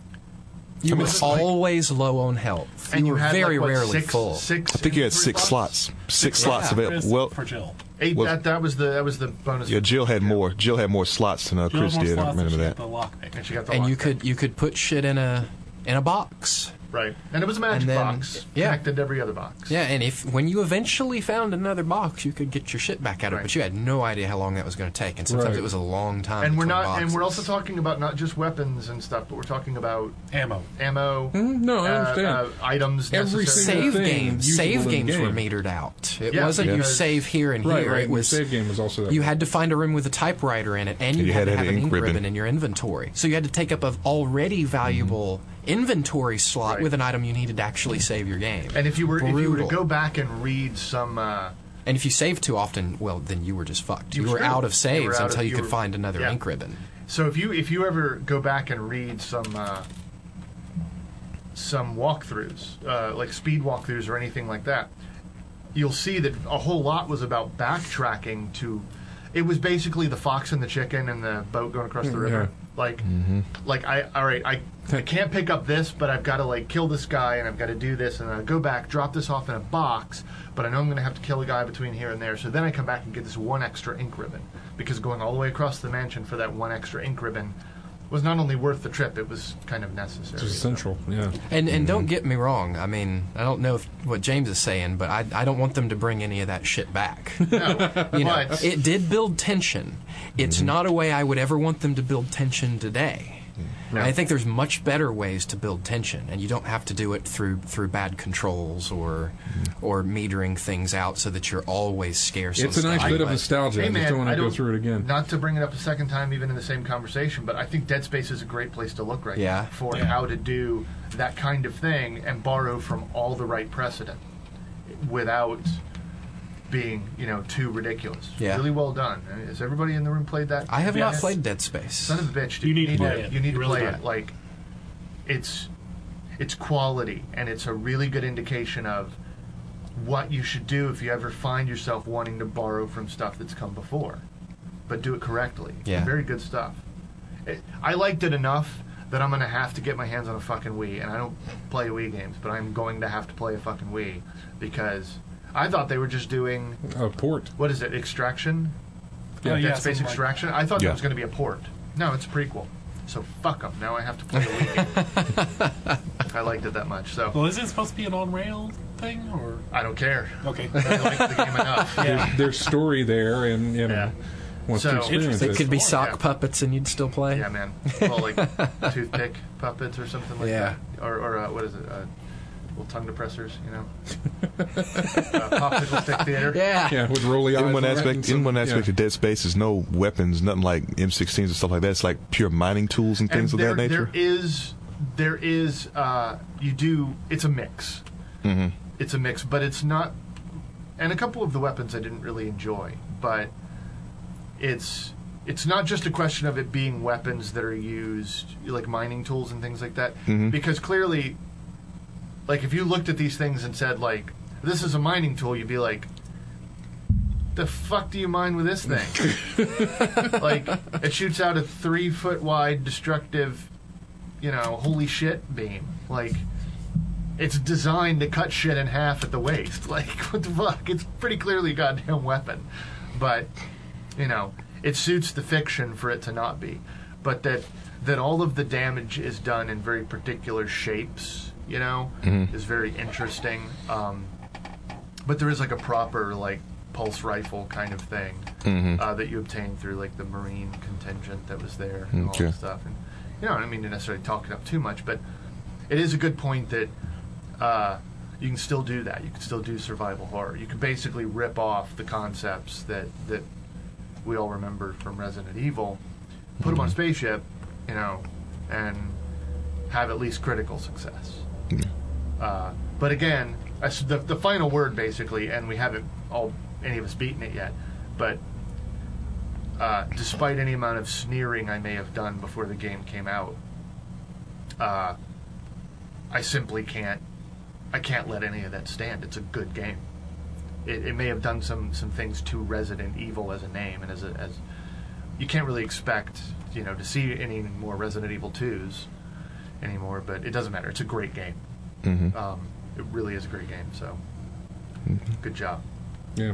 You were was like- always low on health. and you you were had very like, what, rarely six, full. Six I think you had inventory six slots. Six slots Yeah. available. Chris Well, for Jill. Eight. Well- that that was the that was the bonus. yeah, Jill had more. Jill had more slots than uh, Jill Chris had more did. I slots remember and she that. got the lockpick. and she got the and you lockpick. could you could put shit in a in a box. right, and it was a magic and then- box yeah. connected to every other box. Yeah, and if when you eventually found another box, you could get your shit back out of it, Right. but you had no idea how long that was going to take, and sometimes Right. it was a long time. And we're between not, and we're boxes. also talking about not just weapons and stuff, but we're talking about Ammo. ammo, Mhm, no, I uh, understand. uh, items, Every necessary. single save thing games. usable Save in games were game. metered out. It Yeah, wasn't you because- save here and right, here. right. It was Your save game was also that you way. had to find a room with a typewriter in it, and you, you had, had to to have have an an ink ink ribbon ribbon. in your inventory. So you had to take up an already valuable inventory slot Right. with an item you needed to actually save your game. And if you were if you were to Brutal. go back and read some, uh, And if you saved too often, well, then you were just fucked. You, You were screwed. out of You saves were out until of- you you could were- find another yeah. ink ribbon. so if you if you ever go back and read some uh, some walkthroughs, uh, like speed walkthroughs or anything like that, you'll see that a whole lot was about backtracking to. It was basically the fox and the chicken and the boat going across the river. Yeah. Like, like I all right, I, I can't pick up this, but I've got to like kill this guy and I've got to do this and I go back, drop this off in a box, but I know I'm going to have to kill a guy between here and there. So then I come back and get this one extra ink ribbon because going all the way across the mansion for that one extra ink ribbon was not only worth the trip, it was kind of necessary. It's essential. Yeah. And and don't get me wrong. I mean, I don't know if, what James is saying, but I I don't want them to bring any of that shit back. No, You know, but it did build tension. It's not a way I would ever want them to build tension today. No. I think there's much better ways to build tension, and you don't have to do it through through bad controls or or metering things out so that you're always scarce. It's on a nice stuff. bit of But- nostalgia. Hey, I just man, don't want I to go don't- through it again. Not to bring it up a second time, even in the same conversation, but I think Dead Space is a great place to look right Yeah. now for Yeah. how to do that kind of thing and borrow from all the right precedent without being, you know, too ridiculous. Yeah. Really well done. Has everybody in the room played that? I have not Yes. played Dead Space. Son of a bitch, dude. You need to play it. You need You to really play do. it. Like, it's it's quality, and it's a really good indication of what you should do if you ever find yourself wanting to borrow from stuff that's come before. but do it correctly. Yeah. Very good stuff. It, I liked it enough that I'm going to have to get my hands on a fucking Wii, and I don't play Wii games, but I'm going to have to play a fucking Wii, because I thought they were just doing... A port. What is it, Extraction? Oh, yeah, Dead Space something like Extraction? I thought Yeah. that was going to be a port. No, it's a prequel. So fuck them. Now I have to play the Wii game. I liked it that much, so Well, is it supposed to be an on-rail thing, or... I don't care. Okay. I liked the game enough. Yeah. There's story there, and you know, Yeah. wants So- to experience It it. could be Yeah. sock puppets and you'd still play. Yeah, man. Well, like toothpick puppets or something like Yeah. that. Or, or uh, what is it? Uh, little tongue depressors, you know? uh, popsicle stick theater. Yeah. Yeah, with rolly eyes. In one and aspect, some- in one aspect yeah. of Dead Space, there's no weapons, nothing like M sixteens and stuff like that. It's like pure mining tools and things And of there, that nature. there is, there is, uh, you do, it's a mix. hmm It's a mix, but it's not, and a couple of the weapons I didn't really enjoy, but it's, it's not just a question of it being weapons that are used, like mining tools and things like that, Mhm. because clearly, like, if you looked at these things and said, like, this is a mining tool, you'd be like, the fuck do you mine with this thing? Like, it shoots out a three foot wide destructive, you know, holy shit beam. Like, it's designed to cut shit in half at the waist. Like, what the fuck? It's pretty clearly a goddamn weapon. But, you know, it suits the fiction for it to not be. But that that all of the damage is done in very particular shapes, you know, Mhm. is very interesting. Um, but there is like a proper, like, pulse rifle kind of thing Mhm. uh, that you obtained through, like, the Marine contingent that was there and all Okay. that stuff. And, you know, I don't mean to necessarily talk it up too much, but it is a good point that uh, you can still do that. You can still do survival horror. You can basically rip off the concepts that, that we all remember from Resident Evil, put them on a spaceship, you know, and have at least critical success. Yeah. Uh, but again, that's the, the final word, basically, and we haven't all any of us beaten it yet, but uh, despite any amount of sneering I may have done before the game came out, uh, I simply can't I can't let any of that stand. It's a good game. It, it may have done some, some things to Resident Evil as a name, and as a, as you can't really expect, you know, to see any more Resident Evil twos anymore. But it doesn't matter. It's a great game. Mhm. Um, it really is a great game. So, good job. Yeah.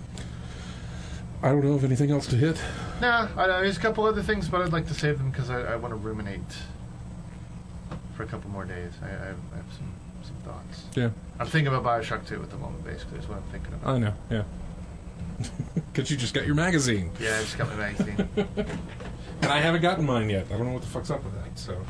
I don't know of anything else to hit. Nah, I, there's a couple other things, but I'd like to save them because I, I want to ruminate for a couple more days. I, I, have, I have some, some thoughts. Yeah, I'm thinking about Bioshock two at the moment, basically, is what I'm thinking about. I know. Yeah, because you just got your magazine, Yeah, I just got my magazine. and I haven't gotten mine yet. I don't know what the fuck's up with that. So,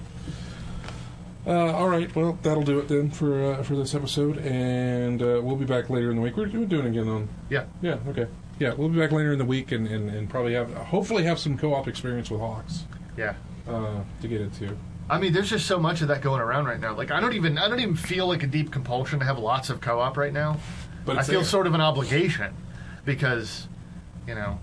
uh, all right. Well, that'll do it then for uh, for this episode, and uh, we'll be back later in the week. We're doing it again on. Yeah. Yeah. Okay. Yeah, we'll be back later in the week, and, and, and probably have hopefully have some co-op experience with Hawks Yeah. uh, to get into. I mean, there's just so much of that going around right now. Like, I don't even, I don't even feel like a deep compulsion to have lots of co-op right now. But I it's feel there. sort of an obligation because, you know,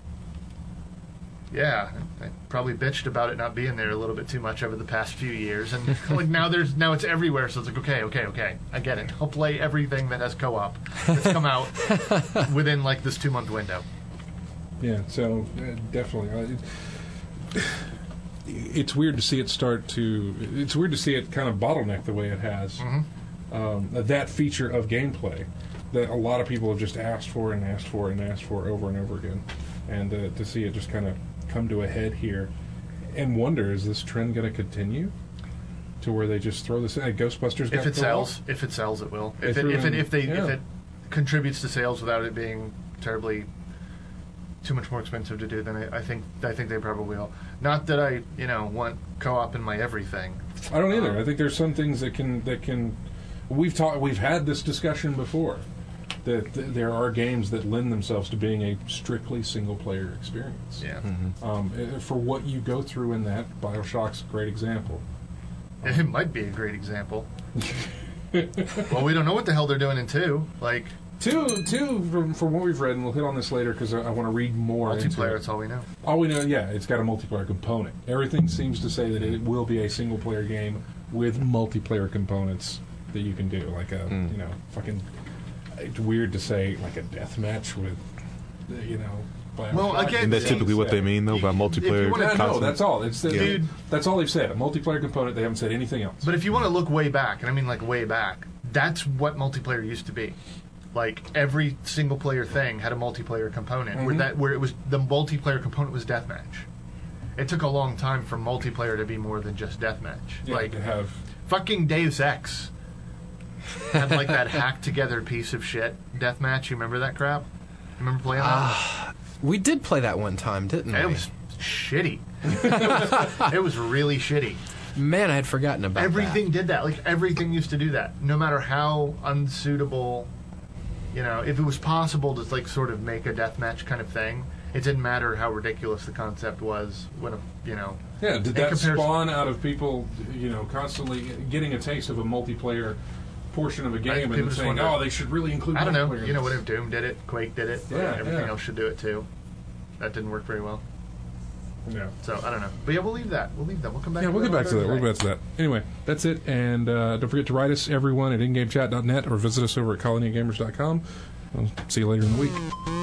yeah, I probably bitched about it not being there a little bit too much over the past few years, and like now there's now it's everywhere. So it's like, okay, okay, okay, I get it. I'll play everything that has co-op that's come out within like this two month window. Yeah, so uh, definitely. Uh, it, it's weird to see it start to. It's weird to see it kind of bottleneck the way it has. Mm-hmm. Um, that feature of gameplay that a lot of people have just asked for and asked for and asked for over and over again, and uh, to see it just kind of come to a head here, and wonder, is this trend going to continue to where they just throw this in? Like Ghostbusters got If it co-op? sells, if it sells, it will. If They it threw if it in- if they yeah. if it contributes to sales without it being terribly too much more expensive to do, then I, I think I think they probably will. Not that I you know want co-op in my everything. I don't either. Um, I think there's some things that can that can. We've talked. We've had this discussion before. That th- there are games that lend themselves to being a strictly single-player experience. Yeah, Um, uh, for what you go through in that, Bioshock's a great example. it might be a great example. Well, we don't know what the hell they're doing in two. Like Two, two from, from what we've read, and we'll hit on this later because I, I want to read more. into multiplayer, it. that's all we know. All we know, yeah, it's got a multiplayer component. Everything seems to say that it will be a single-player game with multiplayer components that you can do, like a, Mm. you know, fucking. It's weird to say like a death match with, uh, you know, multiplayer. Well, again, Isn't that typically what they mean, though, by If you multiplayer wanna- Yeah, no, content? that's all. It's the, Dude. That's all they've said. A multiplayer component. They haven't said anything else. But if you want to look way back, and I mean like way back, that's what multiplayer used to be. Like every single player thing had a multiplayer component where Mhm. that where it was the multiplayer component was deathmatch. It took a long time for multiplayer to be more than just deathmatch. Yeah, like to have fucking Deus Ex had like that hacked together piece of shit deathmatch. You remember that crap? You remember playing that? We did play that one time, didn't it we? was shitty. it, was, it was really shitty. Man, I had forgotten about Everything did that. Like everything used to do that. No matter how unsuitable, you know, if it was possible to like sort of make a deathmatch kind of thing, it didn't matter how ridiculous the concept was. When a, you know, yeah. Did in that comparison- spawn out of people, you know, constantly getting a taste of a multiplayer portion of a game people and just saying, wonder- "Oh, they should really include." I don't know. multiplayer You know, in what this." if Doom did it, Quake did it, Yeah, everything yeah. else should do it too. That didn't work very well. Yeah. So I don't know. But yeah, we'll leave that. We'll leave that. We'll come back. Yeah, to we'll get back to that. We'll another get back to that. Anyway, that's it. And uh, don't forget to write us, everyone, at ingame chat dot net or visit us over at colony of gamers dot com. I'll see you later in the week.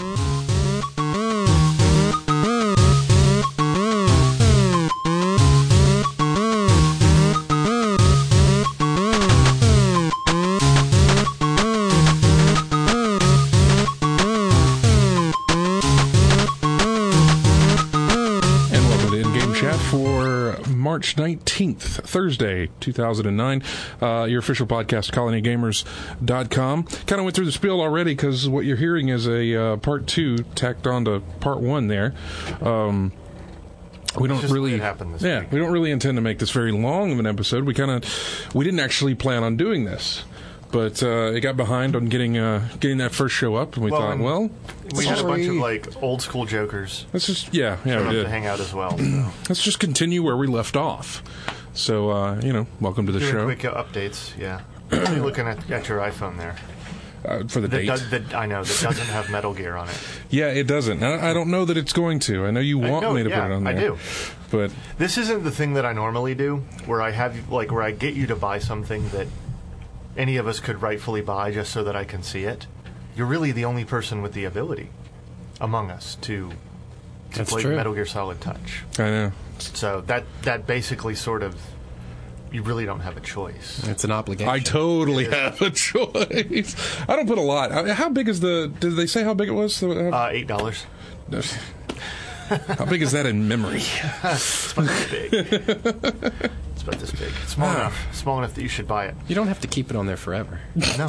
And welcome to In-Game Chat for March nineteenth, Thursday, two thousand nine. Uh, your official podcast, colony gamers dot com. Kind of went through the spiel already because what you're hearing is a uh, part two tacked on to part one there. Um, we don't just the way really it happened this yeah week. we don't really intend to make this very long of an episode. We kind of we didn't actually plan on doing this, but uh, it got behind on getting uh, getting that first show up, and we Well, thought, and well, We had a bunch of Sorry. like old school jokers let's just yeah yeah showed we up did. to hang out as well. So. Let's just continue where we left off. So, uh, you know, welcome to the Doing show quick uh, updates. Yeah, you're looking at, at your iPhone there. uh, for the That, date. does, that I know that doesn't have Metal Gear on it. Yeah, it doesn't. I, I don't know that it's going to. I know you I want know, me to yeah, put it on I there. do. But This isn't the thing that I normally do, where I have like where I get you to buy something that any of us could rightfully buy just so that I can see it. You're really the only person with the ability among us to to That's play true. Metal Gear Solid Touch. I know. So that that basically sort of you really don't have a choice. It's an obligation. I totally have a choice. I don't put a lot. I- How big is the... Did they say how big it was? Uh, Eight dollars. How big is that in memory? It's about this big. It's about this big. It's small enough. Small enough that you should buy it. You don't have to keep it on there forever. No.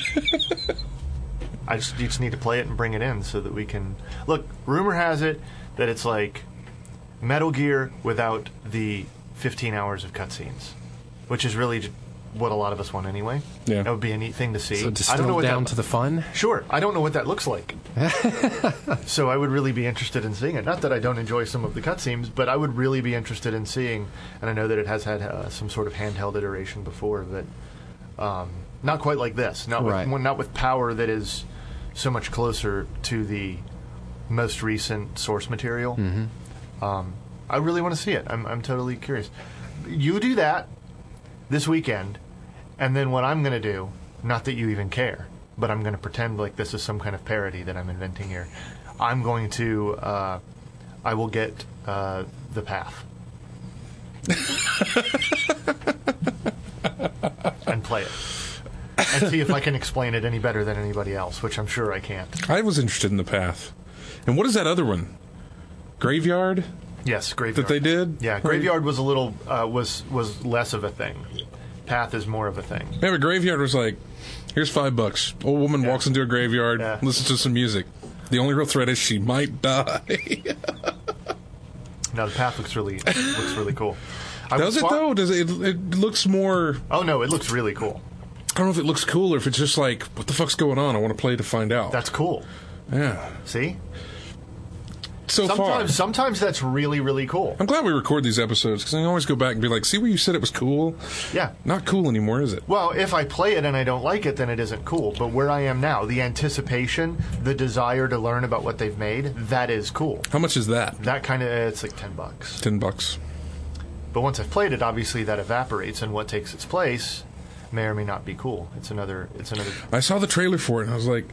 I just you just need to play it and bring it in so that we can look. Rumor has it that it's like Metal Gear without the fifteen hours of cutscenes, which is really j- what a lot of us want anyway. Yeah. That would be a neat thing to see. So I don't know distill what down that, to the fun. Sure, I don't know what that looks like. So I would really be interested in seeing it. Not that I don't enjoy some of the cutscenes, but I would really be interested in seeing. And I know that it has had uh, some sort of handheld iteration before, but um, not quite like this. Not with Right. well, not with power that is so much closer to the most recent source material. Mm-hmm. Um, I really want to see it. I'm I'm totally curious. You do that this weekend, and then what I'm going to do, not that you even care, but I'm going to pretend like this is some kind of parody that I'm inventing here. I'm going to, uh, I will get uh, The Path. And play it. And see if I can explain it any better than anybody else, which I'm sure I can't. I was interested in the path. And what is that other one? Graveyard Yes, Graveyard. that they did? Yeah, Graveyard was a little, uh, was was less of a thing. Path is more of a thing. Yeah, but Graveyard was like, here's five bucks. Old woman Yeah. walks into a graveyard, Yeah. listens to some music. The only real threat is she might die. No, the Path looks really looks really cool. I Does was it wa- though? Does it? It looks more. Oh no, it looks really cool. I don't know if it looks cool or if it's just like, what the fuck's going on? I want to play to find out. That's cool. yeah. See? So far, Sometimes sometimes that's really, really cool. I'm glad we record these episodes because I can always go back and be like, see where you said it was cool? Yeah. Not cool anymore, is it? Well, if I play it and I don't like it, then it isn't cool. But where I am now, the anticipation, the desire to learn about what they've made, that is cool. How much is that? That kind of, it's like ten bucks. Ten bucks. But once I've played it, obviously that evaporates, and what takes its place may or may not be cool. It's another, it's another, I saw the trailer for it and I was like,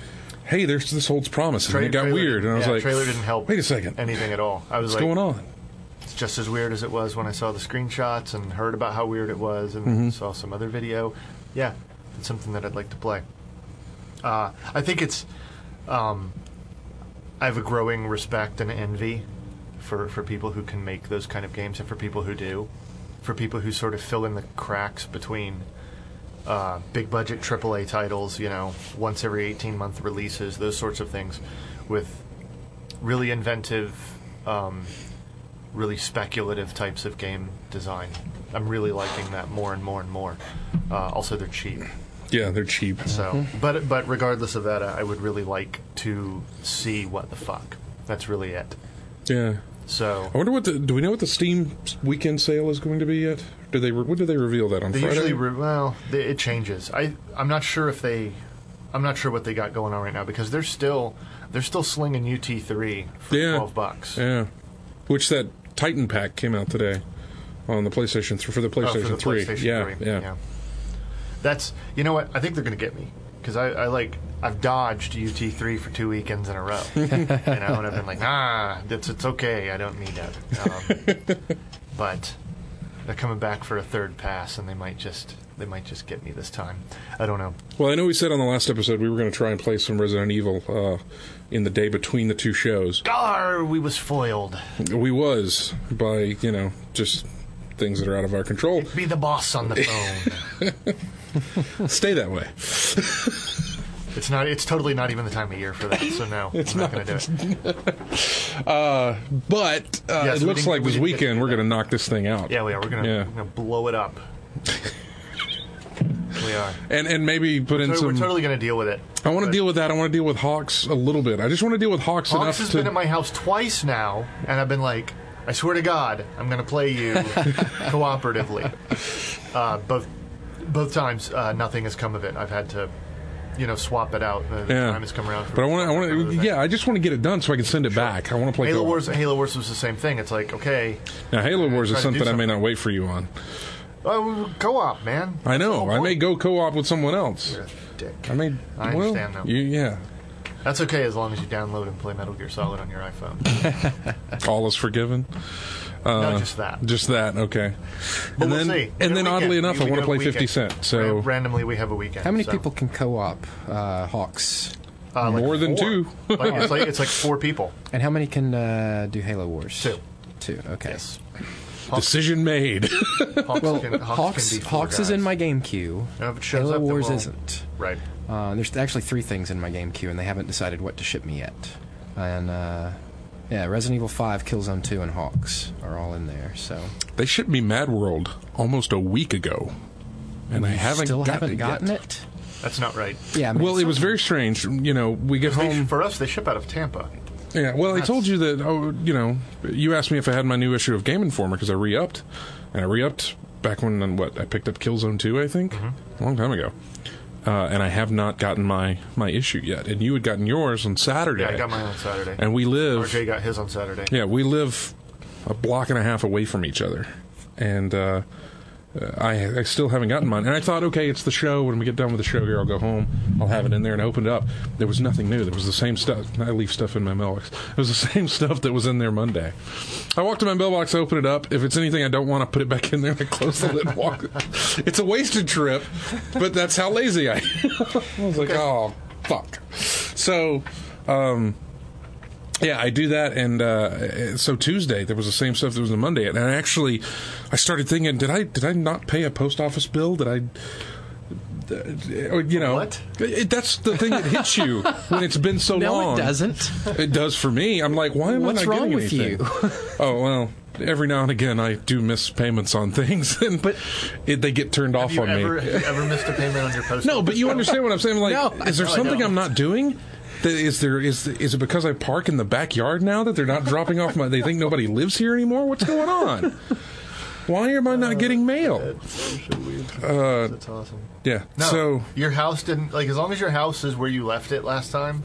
hey, there's this holds promise, and Tra- it got trailer- weird, and I was yeah, like, trailer didn't help. Wait a second, anything at all. I was what's like, going on? it's just as weird as it was when I saw the screenshots and heard about how weird it was, and Mm-hmm. saw some other video. Yeah, it's something that I'd like to play. Uh, I think it's. Um, I have a growing respect and envy for, for people who can make those kind of games, and for people who do, for people who sort of fill in the cracks between uh, big budget triple A titles, you know, once every eighteen month releases, those sorts of things, with really inventive, um, really speculative types of game design. I'm really liking that more and more and more. Uh, also, they're cheap. Yeah, they're cheap. So, but but regardless of that, I would really like to see what the fuck. That's really it. Yeah. So I wonder what the. Do we know what the Steam weekend sale is going to be yet? Did they? When did they reveal that on they Friday? usually re- well, they, it changes. I I'm not sure if they, I'm not sure what they got going on right now, because they're still they're still slinging U T three for Yeah. twelve bucks. Yeah. Which that Titan pack came out today on the PlayStation th- for the Oh, PlayStation for the three. PlayStation yeah, three. yeah. That's, you know what? I think they're going to get me, because I, I like I've dodged U T three for two weekends in a row, you know, and I've been like, nah, it's it's okay, I don't need that. Um, but they're coming back for a third pass, and they might just they might just get me this time. I don't know. Well, I know we said on the last episode we were going to try and play some Resident Evil uh, in the day between the two shows. Gar, we was foiled. We was by you know just things that are out of our control. Be the boss on the phone. Stay that way. It's not. It's totally not even the time of year for that. So no, It's I'm not, not. going to do it. Uh, but uh, Yes, it we looks didn't- like we this didn't get weekend to we're that. going to knock this thing out. Yeah, we are. We're gonna, Yeah. we're gonna blow it up. We are. And and maybe put in So some. we're totally going to deal with it. I want to But deal with that. I want to deal with Hawks a little bit. I just want to deal with Hawks, Hawks enough has to. been at my house twice now, and I've been like, I swear to God, I'm going to play you cooperatively. Uh, both both times, uh, nothing has come of it. I've had to, you know, swap it out. The yeah. time has come around. For But I want to. I for want other to. things. Yeah, I just want to get it done so I can send it back. I want to play Halo co-op. Wars. Halo Wars was the same thing. It's like, okay, Now, Halo Wars Try is to do something I may something. not wait for you on. oh, co-op, man. I That's the know. whole I may point. go co-op with someone else. You're a dick. I may. I well, understand, though. You, yeah. That's okay as long as you download and play Metal Gear Solid on your iPhone. All is forgiven. Uh, no, just that. Just that. Okay. But and we'll then, see. We and got then a oddly weekend. enough, We I want to got a play weekend. fifty Cent. So Ran- randomly, we have a weekend. How many so. people can co-op uh, Hawks? Uh, like More than four. two. like, it's like it's like four people. And how many can uh, do Halo Wars? Two. Two. Okay. Yes. decision made. Hawks, Well, can, Hawks, Hawks, can be four Hawks is in guys. my game queue. And if it shows Halo up, then Wars we'll- isn't. Right. Uh, there's actually three things in my game queue, and they haven't decided what to ship me yet. And uh, yeah, Resident Evil five, Killzone two, and Hawks are all in there. So They shipped me Mad World almost a week ago, and I haven't still gotten haven't it gotten yet. it. That's not right. Yeah. I mean, Well, it was very strange. You know, we get They, home. for us, they ship out of Tampa. Yeah, well, I told you that. Oh, you know, you asked me if I had my new issue of Game Informer because I re-upped, and I re-upped back when what I picked up Killzone two, I think, Mm-hmm. a long time ago. Uh, and I have not gotten my, my issue yet. And you had gotten yours on Saturday. Yeah, I got mine on Saturday. And we live. R J got his on Saturday. Yeah, we live a block and a half away from each other, and uh, I, I still haven't gotten mine. And I thought, okay, it's the show. When we get done with the show here, I'll go home. I'll have it in there, and I opened it up. There was nothing new. There was the same stuff. I leave stuff in my mailbox. It was the same stuff that was in there Monday. I walked to my mailbox, I open it up. If it's anything I don't want, I put it back in there, and I close the lid and walk. It's a wasted trip, but that's how lazy I am. I was like, oh, fuck. So, um... yeah, I do that, and uh, so Tuesday there was the same stuff that was on Monday, and I actually, I started thinking, did I did I not pay a post office bill? Did I, uh, you know, What? It, that's the thing that hits you when it's been so no, long. it doesn't. It does for me. I'm like, why am What's I not wrong getting with anything? you? Oh well, every now and again I do miss payments on things, and But- it, they get turned off Have you, on ever, me. have you ever missed a payment on your post? No, but you understand what I'm saying. Like, No, is there no, I something don't. I'm not doing? That is there is is it because I park in the backyard now that they're not dropping off my? They think nobody lives here anymore. What's going on? Why am I not getting mail? Uh, That's awesome. yeah. No, So your house didn't like as long as your house is where you left it last time.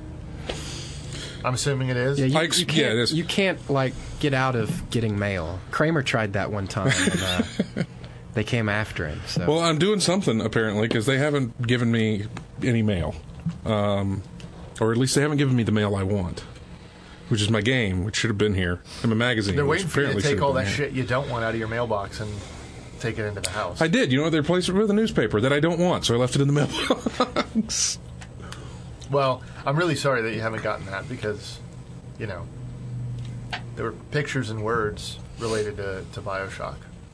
I'm assuming it is. Yeah, you, I ex- you yeah, can't. it is. You can't like get out of getting mail. Kramer tried that one time, and uh, they came after him. So well, I'm doing something apparently because they haven't given me any mail. Um, Or at least they haven't given me the mail I want, which is my game, which should have been here, and my magazine. They're which waiting for you to apparently should take have all been that here. shit you don't want out of your mailbox and take it into the house. I did. You know what? They replaced it with a newspaper that I don't want, so I left it in the mailbox. Well, I'm really sorry that you haven't gotten that because, you know, there were pictures and words related to, to Bioshock.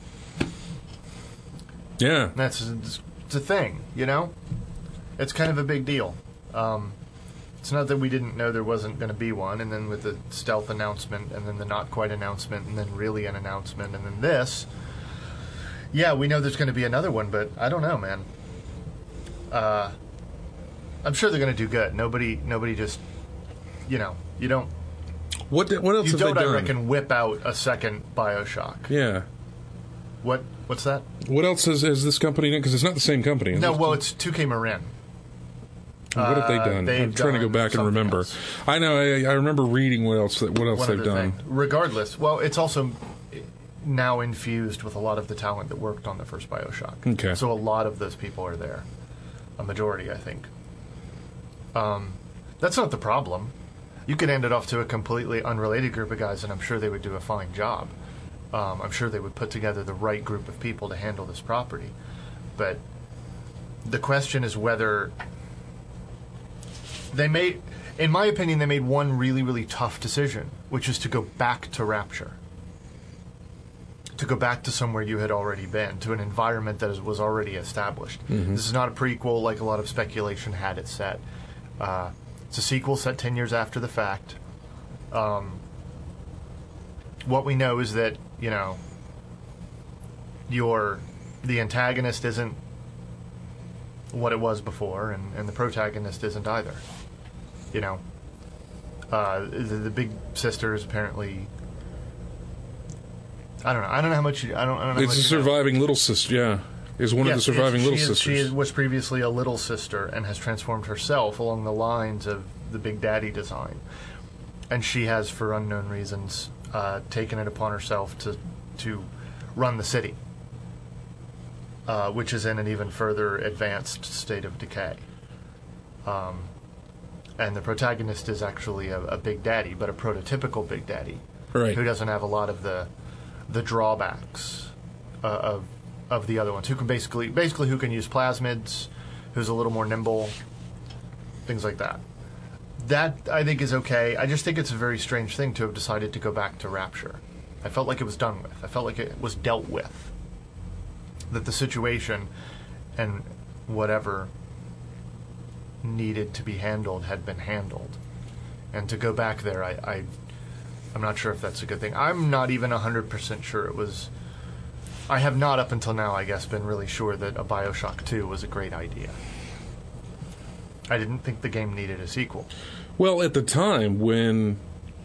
Yeah. And that's it's, it's a thing, you know? It's kind of a big deal. Um, it's not that we didn't know there wasn't going to be one, and then with the stealth announcement, and then the not quite announcement, and then really an announcement, and then this. Yeah, we know there's going to be another one, but I don't know, man. Uh, I'm sure they're going to do good. Nobody, nobody just, you know, you don't. What What else You have don't, they I done? reckon, whip out a second Bioshock. Yeah. What? What's that? What else has, has this company done? Because it's not the same company. is No, it? well, it's two K Marin. What have they uh, done? they've I'm trying to go done back and something remember. else. I know. I, I remember reading what else. What else One they've other done. thing. Regardless, well, it's also now infused with a lot of the talent that worked on the first Bioshock. Okay. So a lot of those people are there. A majority, I think. Um, that's not the problem. You could hand it off to a completely unrelated group of guys, and I'm sure they would do a fine job. Um, I'm sure they would put together the right group of people to handle this property. But the question is whether they made, in my opinion, they made one really, really tough decision, which is to go back to Rapture. To go back to somewhere you had already been, to an environment that is, was already established. Mm-hmm. This is not a prequel like a lot of speculation had it set. Uh, it's a sequel set ten years after the fact. Um, what we know is that, you know, your the antagonist isn't what it was before, and, and the protagonist isn't either. You know, uh, the, the big sister is apparently. I don't know. I don't know how much. You, I don't. I don't know. It's how a much you know. surviving little sister. Yeah, is one Yes, of the surviving she little is, sisters. She is, was previously a little sister and has transformed herself along the lines of the Big Daddy design, and she has, for unknown reasons, uh, taken it upon herself to to run the city, uh, which is in an even further advanced state of decay. Um, and the protagonist is actually a, a Big Daddy, but a prototypical Big Daddy, Right. who doesn't have a lot of the the drawbacks uh, of of the other ones. Who can basically basically who can use plasmids, who's a little more nimble, things like that. That I think is okay. I just think it's a very strange thing to have decided to go back to Rapture. I felt like it was done with. I felt like it was dealt with. That the situation and whatever needed to be handled had been handled. And to go back there, I, I I'm not sure if that's a good thing. I'm not even one hundred percent sure it was... I have not, up until now, I guess, been really sure that a Bioshock two was a great idea. I didn't think the game needed a sequel. Well, at the time when,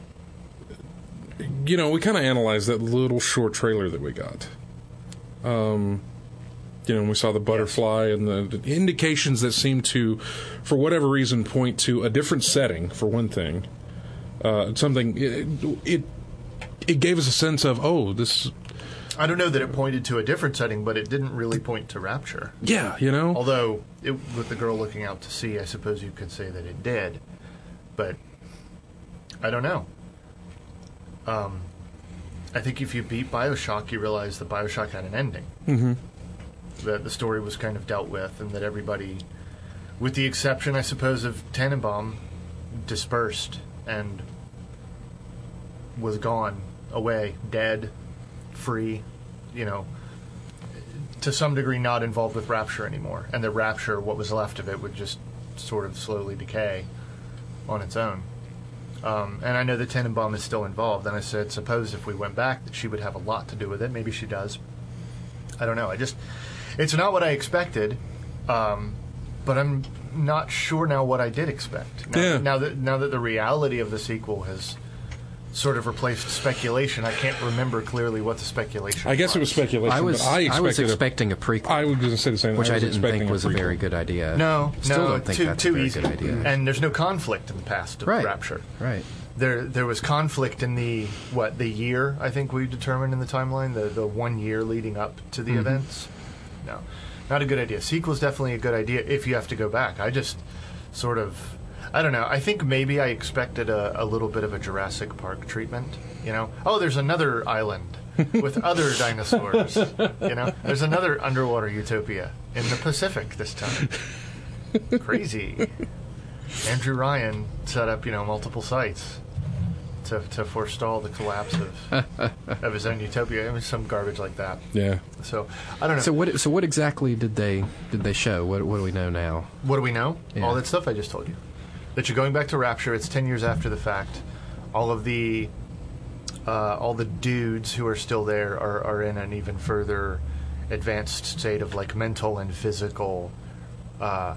you know, we kind of analyzed that little short trailer that we got. Um, you know, we saw the butterfly and the, the indications that seemed to, for whatever reason, point to a different setting, for one thing. Uh, something, it, it it gave us a sense of, oh, this... I don't know that it pointed to a different setting, but it didn't really point to Rapture. Yeah, you know? Although, it, with the girl looking out to sea, I suppose you could say that it did. But, I don't know. Um, I think if you beat Bioshock, you realize that Bioshock had an ending. Mm-hmm. That the story was kind of dealt with, and that everybody, with the exception, I suppose, of Tannenbaum, dispersed and was gone, away, dead, free, you know, to some degree not involved with Rapture anymore. And that Rapture, what was left of it, would just sort of slowly decay on its own. Um, and I know that Tannenbaum is still involved, and I said, suppose if we went back, that she would have a lot to do with it. Maybe she does. I don't know. I just, it's not what I expected, um, but I'm not sure now what I did expect. Now, Yeah. now that now that the reality of the sequel has sort of replaced speculation, I can't remember clearly what the speculation I guess it was speculation, I was but I expected I was a- expecting a, prequel, I was going to say the same thing. which I, was didn't expecting think was a prequel. very good idea. No, Still no, don't think too, that's too a very easy. good idea. And there's no conflict in the past of Right. Rapture. Right. There, there was conflict in the what the year I think we determined in the timeline, the the one year leading up to the Mhm. events. No, not a good idea. Sequel's definitely a good idea if you have to go back. I just sort of, I don't know. I think maybe I expected a, a little bit of a Jurassic Park treatment. You know, oh, there's another island with other dinosaurs. You know, there's another underwater utopia in the Pacific this time. Crazy. Andrew Ryan set up, you know, multiple sites to to forestall the collapse of of his own utopia. I mean, some garbage like that. Yeah. So I don't know. So what? So what exactly did they did they show? What What do we know now? What do we know? Yeah. All that stuff I just told you. That you're going back to Rapture. It's ten years after the fact. All of the uh, all the dudes who are still there are, are in an even further advanced state of like mental and physical, uh,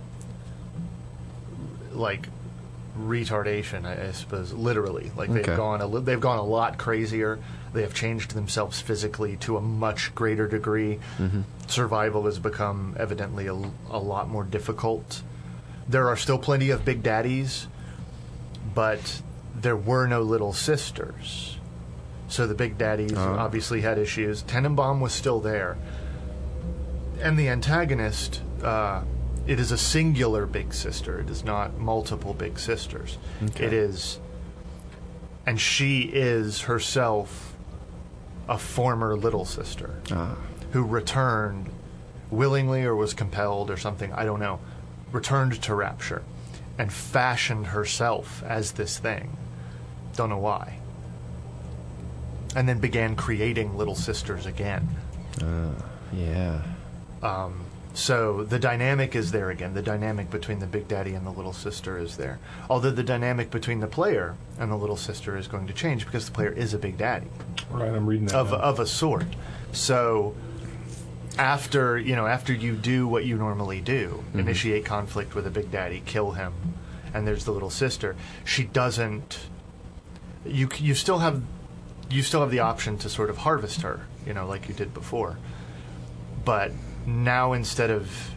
like retardation. I, I suppose literally. Like they've Okay. gone a li- they've gone a lot crazier. They have changed themselves physically to a much greater degree. Mm-hmm. Survival has become evidently a, a lot more difficult. There are still plenty of big daddies, but there were no little sisters. So the big daddies Oh. obviously had issues. Tenenbaum was still there. And the antagonist, uh, it is a singular big sister. It is not multiple big sisters. Okay. It is, and she is herself a former little sister Ah. who returned willingly or was compelled or something, I don't know, returned to Rapture and fashioned herself as this thing. Don't know why. And then began creating little sisters again. Yeah. Um, so the dynamic is there again. The dynamic between the big daddy and the little sister is there. Although the dynamic between the player and the little sister is going to change because the player is a big daddy. Right, I'm reading that. of now. of a sort. So after you know after you do what you normally do, initiate conflict with a big daddy, kill him, and there's the little sister. She doesn't. You c- you still have you still have the option to sort of harvest her, you know, like you did before. But now instead of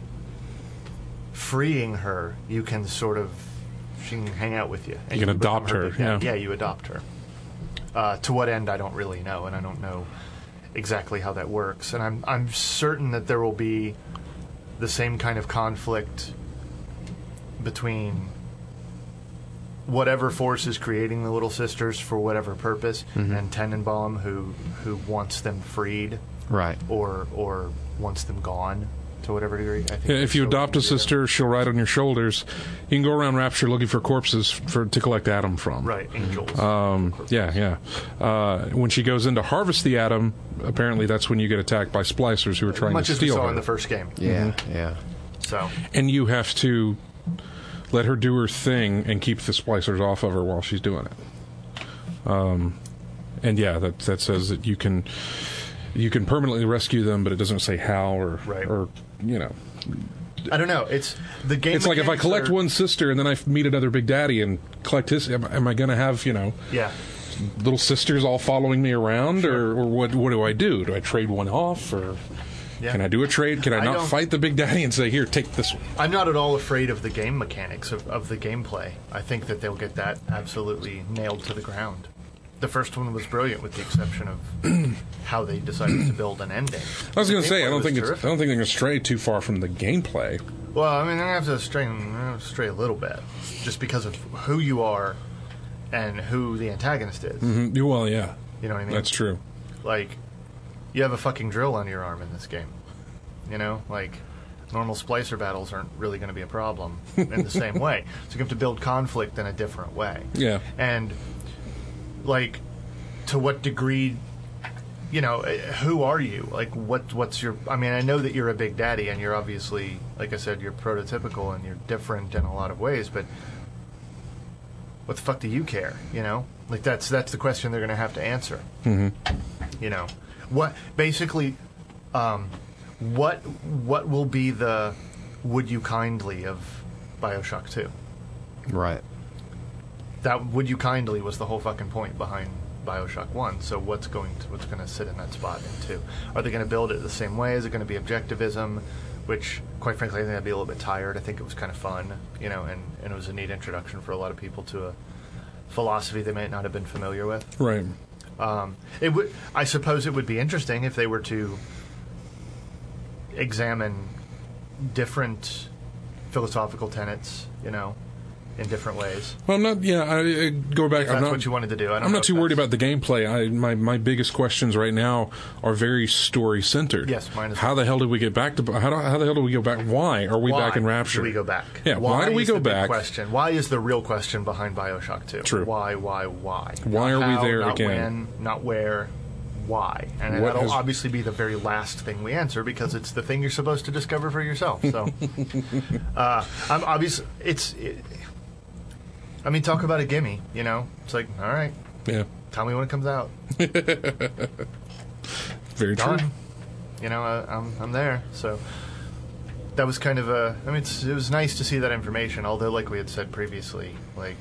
freeing her, you can sort of she can hang out with you. And You can become adopt her, big daddy. yeah. Yeah, you adopt her. Uh, to what end, I don't really know, and I don't know exactly how that works. And I'm I'm certain that there will be the same kind of conflict between whatever force is creating the little sisters for whatever purpose, and Tenenbaum, who who wants them freed Right. or or wants them gone to whatever degree. I think Yeah, that's if you still adopt a gonna be there. sister, she'll ride on your shoulders. You can go around Rapture looking for corpses for to collect Adam from. right, angels. Um, yeah, yeah. Uh, when she goes in to harvest the Adam, apparently that's when you get attacked by splicers who are trying Much to as we steal saw her. in the first game. Yeah. Yeah. So And you have to let her do her thing and keep the splicers off of her while she's doing it. Um, and yeah, that that says that you can you can permanently rescue them, but it doesn't say how or Right. or you know. I don't know. It's the game. It's like if I mechanics collect are- one sister and then I meet another big daddy and collect his, am, am I going to have you know Yeah. little sisters all following me around, or, or what? What do I do? Do I trade one off, or Yeah. can I do a trade? Can I, I not don't- fight the big daddy and say, "Here, take this one"? I'm not at all afraid of the game mechanics of, of the gameplay. I think that they'll get that absolutely nailed to the ground. The first one was brilliant, with the exception of how they decided to build an ending. I was The going to say, I gameplay don't was think it's, I terrific. don't think they're going to stray too far from the gameplay. Well, I mean, they're gonna have to stray, they're gonna have to stray a little bit, just because of who you are and who the antagonist is. Mm, well, yeah, You know what I mean? that's true. Like, you have a fucking drill on your arm in this game. You know, like normal splicer battles aren't really going to be a problem in the same way. So you have to build conflict in a different way. Yeah. And like, to what degree? You know, eh, who are you? Like, what? What's your? I mean, I know that you're a big daddy, and you're obviously, like I said, you're prototypical and you're different in a lot of ways. But what the fuck do you care? You know, like that's that's the question they're going to have to answer. Mm-hmm. You know, what basically, um, what what will be the would you kindly of BioShock two? Right. That would you kindly was the whole fucking point behind BioShock one. So what's going to what's going to sit in that spot in two? Are they going to build it the same way? Is it going to be objectivism? Which, quite frankly, I think I'd be a little bit tired. I think it was kind of fun, you know, and, and it was a neat introduction for a lot of people to a philosophy they might not have been familiar with. Right. Um, it would, I suppose, it would be interesting if they were to examine different philosophical tenets, you know, in different ways. Well, I'm not. Yeah, I, I go back. If that's I'm not, what you wanted to do. I don't I'm know not if too worried that's- about the gameplay. I, my my biggest questions right now are very story centered. Yes, mine as How well. the hell did we get back to? How, do, how the hell do we go back? Why are we Why back in Rapture? do we go back? Yeah, why do we is go the big back? Question. Why is the real question behind BioShock two? True. Why? Why? Why? Why Not are we how, there not again? When, not where. Why? And What that'll has- obviously be the very last thing we answer because it's the thing you're supposed to discover for yourself. So, uh, I'm obviously it's. It, I mean, talk about a gimme. You know, it's like, all right, Yeah, tell me when it comes out. very true. Done. You know, I, I'm I'm there. So that was kind of a. I mean, it's, it was nice to see that information. Although, like we had said previously, like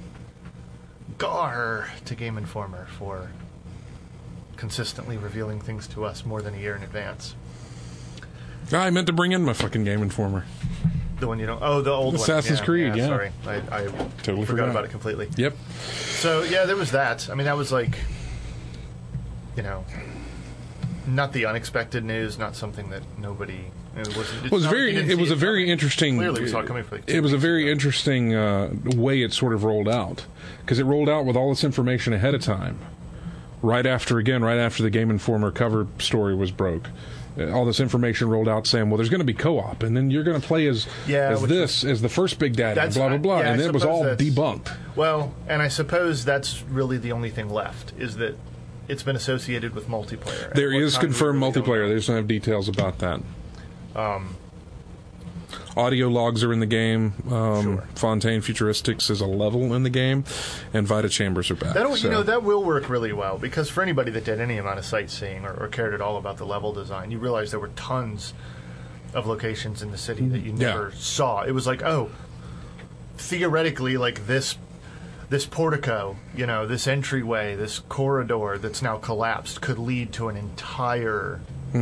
gar to Game Informer for consistently revealing things to us more than a year in advance. I meant to bring in my fucking Game Informer. The one you don't. Oh, the old Assassin's one. Creed, yeah. Sorry, I, I Totally forgot, forgot. about it completely. Yep. So yeah, there was that. I mean, that was like, you know, not the unexpected news, not something that nobody. It wasn't. It was not like very. you didn't It see was a very coming. interesting. Clearly, we saw it coming for like two It was a weeks very ago. interesting uh, way it sort of rolled out because it rolled out with all this information ahead of time. Right after, again, right after the Game Informer cover story was broke, uh, all this information rolled out saying, "Well, there's going to be co-op, and then you're going to play as Yeah, as which this as the first Big Daddy, and That's- blah blah blah," yeah, and I it was suppose all that's- debunked. Well, and I suppose that's really the only thing left is that it's been associated with multiplayer. There At what is time we confirmed really don't multiplayer. know. They just don't have details about that. Um, audio logs are in the game. Um, Sure. Fontaine Futuristics is a level in the game, and Vita Chambers are back. That'll, so. you know, that will work really well because for anybody that did any amount of sightseeing or, or cared at all about the level design, you realize there were tons of locations in the city that you Yeah. never saw. It was like, oh, theoretically, like this, this portico, you know, this entryway, this corridor that's now collapsed could lead to an entire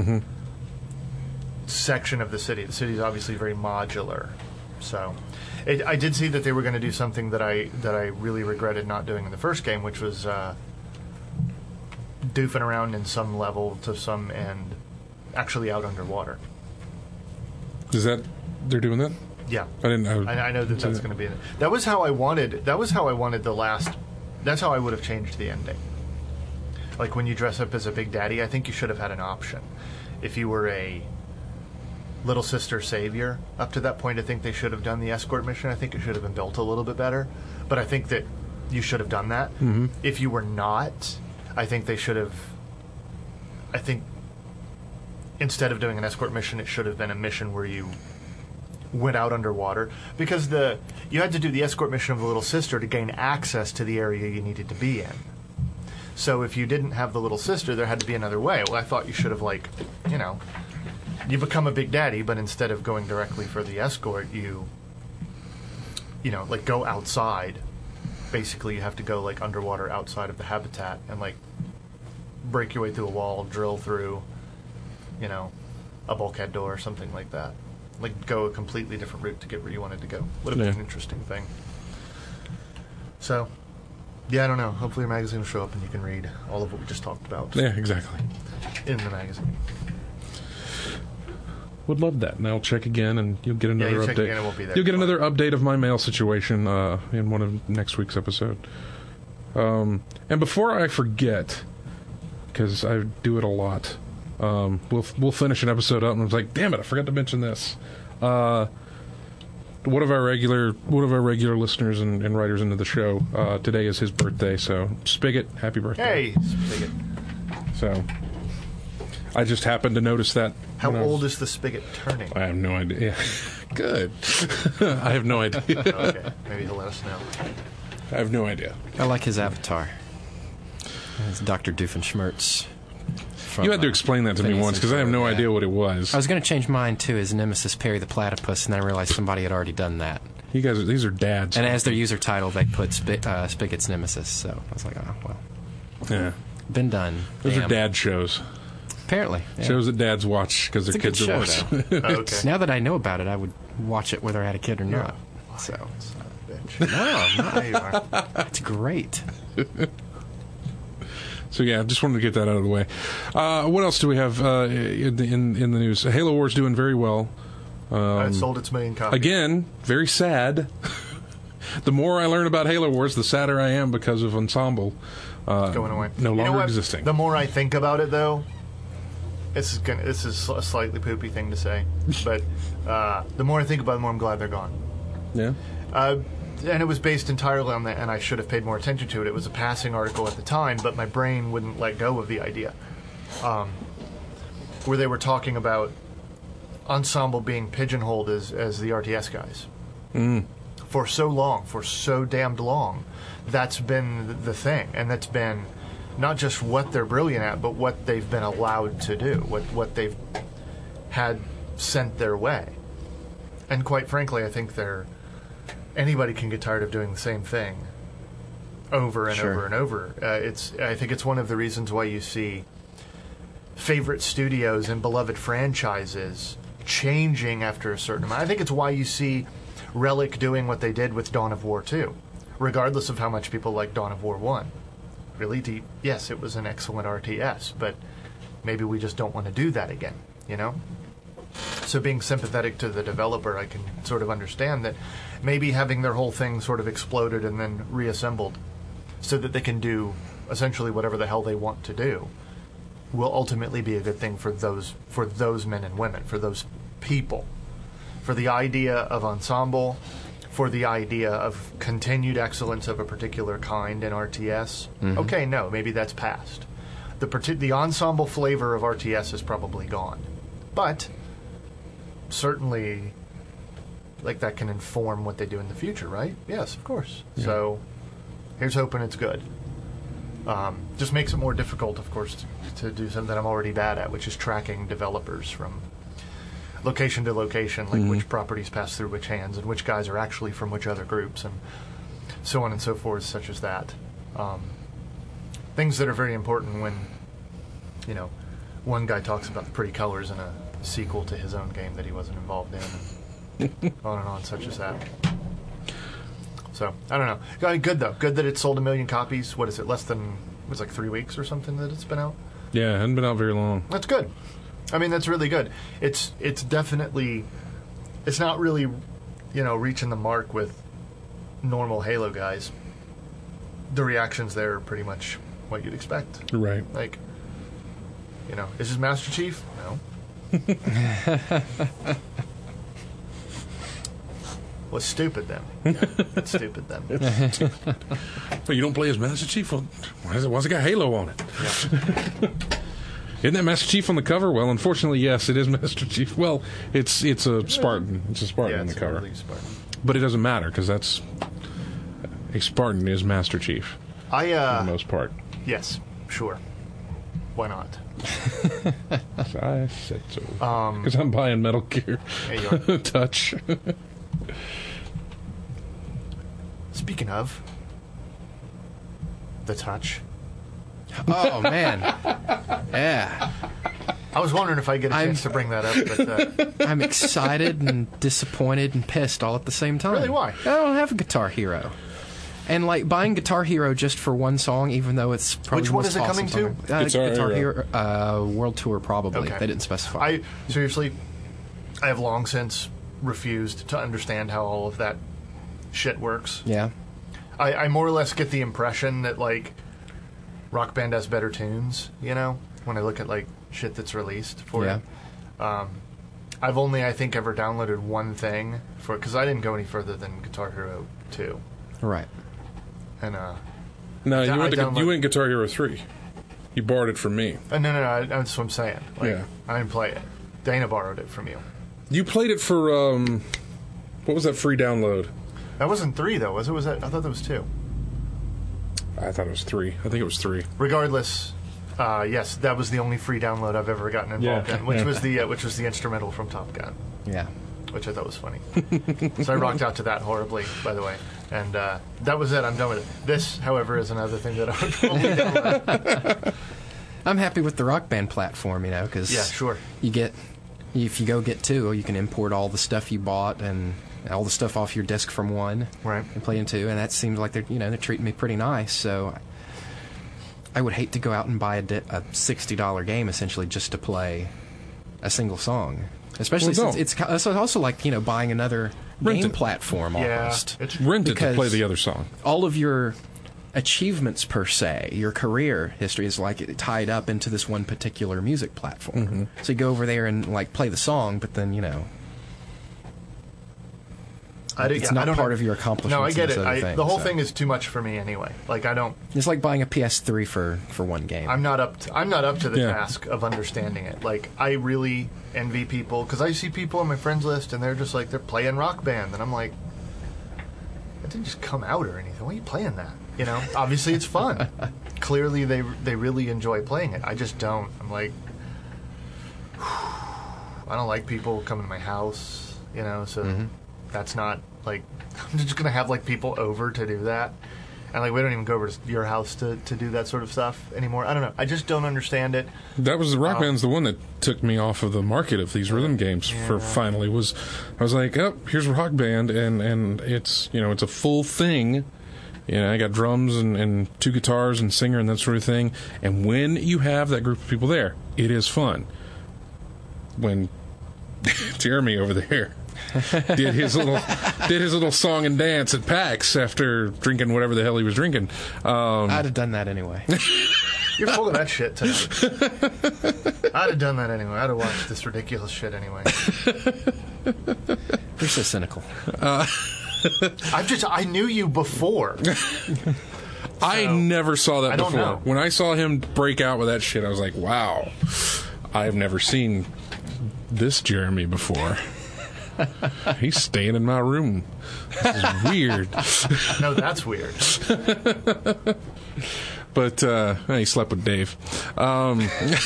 section of the city. The city is obviously very modular, so. It, I did see that they were going to do something that I that I really regretted not doing in the first game, which was uh, doofing around in some level to some end, actually out underwater. Is that they're doing that? Yeah, I didn't know. I, I know that that's going to be. That was how I wanted. That was how I wanted the last. That's how I would have changed the ending. Like when you dress up as a Big Daddy, I think you should have had an option. If you were a Little Sister Savior, up to that point, I think they should have done the escort mission. I think it should have been built a little bit better. But I think that you should have done that. Mm-hmm. If you were not, I think they should have. I think instead of doing an escort mission, it should have been a mission where you went out underwater, because the you had to do the escort mission of the Little Sister to gain access to the area you needed to be in. So if you didn't have the Little Sister, there had to be another way. Well, I thought you should have, like, you know, you become a Big Daddy, but instead of going directly for the escort, you, you know, like go outside. Basically, you have to go like underwater outside of the habitat and like break your way through a wall, drill through, you know, a bulkhead door or something like that. Like go a completely different route to get where you wanted to go. Would have Yeah. been an interesting thing. So, yeah, I don't know. Hopefully, your magazine will show up and you can read all of what we just talked about Yeah, exactly. in the magazine. Would love that. And I'll check again, and you'll get another you update. check again, it won't be there. You'll get another update of my mail situation uh, in one of next week's episode. Um, and before I forget, because I do it a lot, um, we'll we'll finish an episode up, and I was like, "Damn it, I forgot to mention this." Uh, one of our regular one of our regular listeners and, and writers into the show, uh, today is his birthday, so Spigot, happy birthday! Hey, Spigot. So I just happened to notice that. How when I was- old is the Spigot turning? I have no idea. Good. I have no idea. Okay, maybe he'll let us know. I have no idea. I like his avatar. It's Doctor Doofenshmirtz. from, You had to uh, explain that to me Phineas once and because I have no Ferb, yeah. idea what it was. I was going to change mine to his nemesis, Perry the Platypus, and then I realized somebody had already done that. You guys, are, these are dads. And as their user title, they put Sp- uh, Spigot's nemesis. So I was like, oh, well, yeah, been done. those Damn. are dad shows. Apparently. Yeah. Shows that dads watch because their It's a good kids are show, watching. Oh, okay. Now that I know about it, I would watch it whether I had a kid or not. So Son of a bitch. no, There you are. it's great. So yeah, just wanted to get that out of the way. Uh, what else do we have uh, in, the, in in the news? Halo War's doing very well. Uh, it sold its million copies. Again, very sad. The more I learn about Halo Wars, the sadder I am because of Ensemble uh, Going away. no You know longer what? existing. The more I think about it, though, this is gonna, this is a slightly poopy thing to say, but uh, the more I think about it, the more I'm glad they're gone. Yeah. Uh, and it was based entirely on that, and I should have paid more attention to it. It was a passing article at the time, but my brain wouldn't let go of the idea. Um, where they were talking about Ensemble being pigeonholed as, as the R T S guys. Mm. For so long, for so damned long, that's been the thing. And that's been not just what they're brilliant at, but what they've been allowed to do, what, what they've had sent their way. And quite frankly, I think they're... Anybody can get tired of doing the same thing over and Sure. over and over. Uh, it's. I think it's one of the reasons why you see favorite studios and beloved franchises changing after a certain amount. I think it's why you see Relic doing what they did with Dawn of War two, regardless of how much people like Dawn of War one. Really, deep, yes, it was an excellent R T S, but maybe we just don't want to do that again, you know? So being sympathetic to the developer, I can sort of understand that maybe having their whole thing sort of exploded and then reassembled so that they can do essentially whatever the hell they want to do will ultimately be a good thing for those for those men and women, for those people, for the idea of Ensemble, for the idea of continued excellence of a particular kind in R T S. Mhm. Okay, no, maybe that's past. The parti- the Ensemble flavor of R T S is probably gone. But certainly, like, that can inform what they do in the future, right? Yes, of course. Yeah. So here's hoping it's good. Um, just makes it more difficult, of course, to, to do something I'm already bad at, which is tracking developers from location to location, like Mhm. which properties pass through which hands and which guys are actually from which other groups, and so on and so forth, such as that. Um, things that are very important when, you know, one guy talks about the pretty colors in a sequel to his own game that he wasn't involved in, and on and on, such as that. So, I don't know. Uh, Good, though. Good that it sold a million copies. What is it, less than, it was like three weeks or something that it's been out? Yeah, it hadn't been out very long. That's good. I mean, that's really good. It's it's definitely, it's not really, you know, reaching the mark with normal Halo guys. The reactions there are pretty much what you'd expect. Right. Like, you know, is this Master Chief? No. Well, it's stupid then. Yeah, it's stupid then. But you don't play as Master Chief? Well, why does it, why's it got Halo on it? Yeah. Isn't that Master Chief on the cover? Well, unfortunately, yes, it is Master Chief. Well, it's it's a Spartan. It's a Spartan Yeah, on the it's cover. totally Spartan. But it doesn't matter, because that's... A Spartan is Master Chief, I, for uh, the most part. yes, sure. Why not? So I said so. Um, Because I'm buying Metal Gear Yeah, you are. Touch. Speaking of the touch, Oh man, yeah. I was wondering if I get a I'm- chance to bring that up, but uh, I'm excited and disappointed and pissed all at the same time. Really? Why? I don't have a Guitar Hero. And like buying Guitar Hero just for one song, even though it's probably Which the one most is it awesome coming song. Uh, Guitar Guitar, Hero. Hero, uh, World Tour probably. Okay. They didn't specify. I seriously, I have long since refused to understand how all of that shit works. yeah. I, I more or less get the impression that, like, Rock Band has better tunes, you know, when I look at, like, shit that's released for Yeah. it. Um, I've only, I think, ever downloaded one thing for because I didn't go any further than Guitar Hero two. Right. And, uh, No, I you went, to, download- you went Guitar Hero three. You borrowed it from me. uh, no, no, no, that's what I'm saying. Like, Yeah. I didn't play it. Dana borrowed it from you. You played it for, um... What was that free download? That wasn't three, though, was it? Was that? I thought that was two. I thought it was three. I think it was three. Regardless, uh, yes, that was the only free download I've ever gotten involved Yeah. in, which Yeah. was the uh, which was the instrumental from Top Gun, Yeah. which I thought was funny. So I rocked out to that horribly, by the way, and uh, that was it. I'm done with it. This, however, is another thing that I would probably download. I'm happy with the Rock Band platform, you know, because Yeah, sure. you get, if you go get two, you can import all the stuff you bought and all the stuff off your disc from one Right. and play in two, and that seems like they're, you know, they're treating me pretty nice. So I would hate to go out and buy a, di- a sixty dollar game essentially just to play a single song. Especially Well, since no. it's co- it's also like, you know, buying another Rent game it. platform Yeah, almost. it's Rent it to Because- play the other song. All of your achievements per se, your career history is like tied up into this one particular music platform. Mm-hmm. So you go over there and like play the song, but then, you know, I did- it's yeah, I not don't part know. of your accomplishments. No, I get and it. this other I, thing, the whole so. thing is too much for me anyway. Like I don't. It's like buying a P S three for, for one game. I'm not up. To, I'm not up to the Yeah. task of understanding it. Like I really envy people because I see people on my friends list and they're just like they're playing Rock Band, and I'm like, it didn't just come out or anything. Why are you playing that? You know, obviously it's fun. Clearly they they really enjoy playing it. I just don't. I'm like, I don't like people coming to my house. You know, so Mm-hmm. that's not like I'm just gonna have like people over to do that. And like we don't even go over to your house to, to do that sort of stuff anymore. I don't know. I just don't understand it. That was the Rock Oh. Band's the one that took me off of the market of these rhythm games for finally was I was like, oh, here's Rock Band and, and it's you know, it's a full thing. You know, I got drums and, and two guitars and singer and that sort of thing. And when you have that group of people there, it is fun. When Jeremy over there did his little did his little song and dance at PAX after drinking whatever the hell he was drinking. Um, I'd have done that anyway. You're full of that shit tonight. I'd have done that anyway. I'd have watched this ridiculous shit anyway. You're so cynical. I've just I knew you before. I So, never saw that I don't before. know. When I saw him break out with that shit, I was like, wow, I've never seen this Jeremy before. He's staying in my room. This is weird. No, that's weird. But uh, he slept with Dave. Um,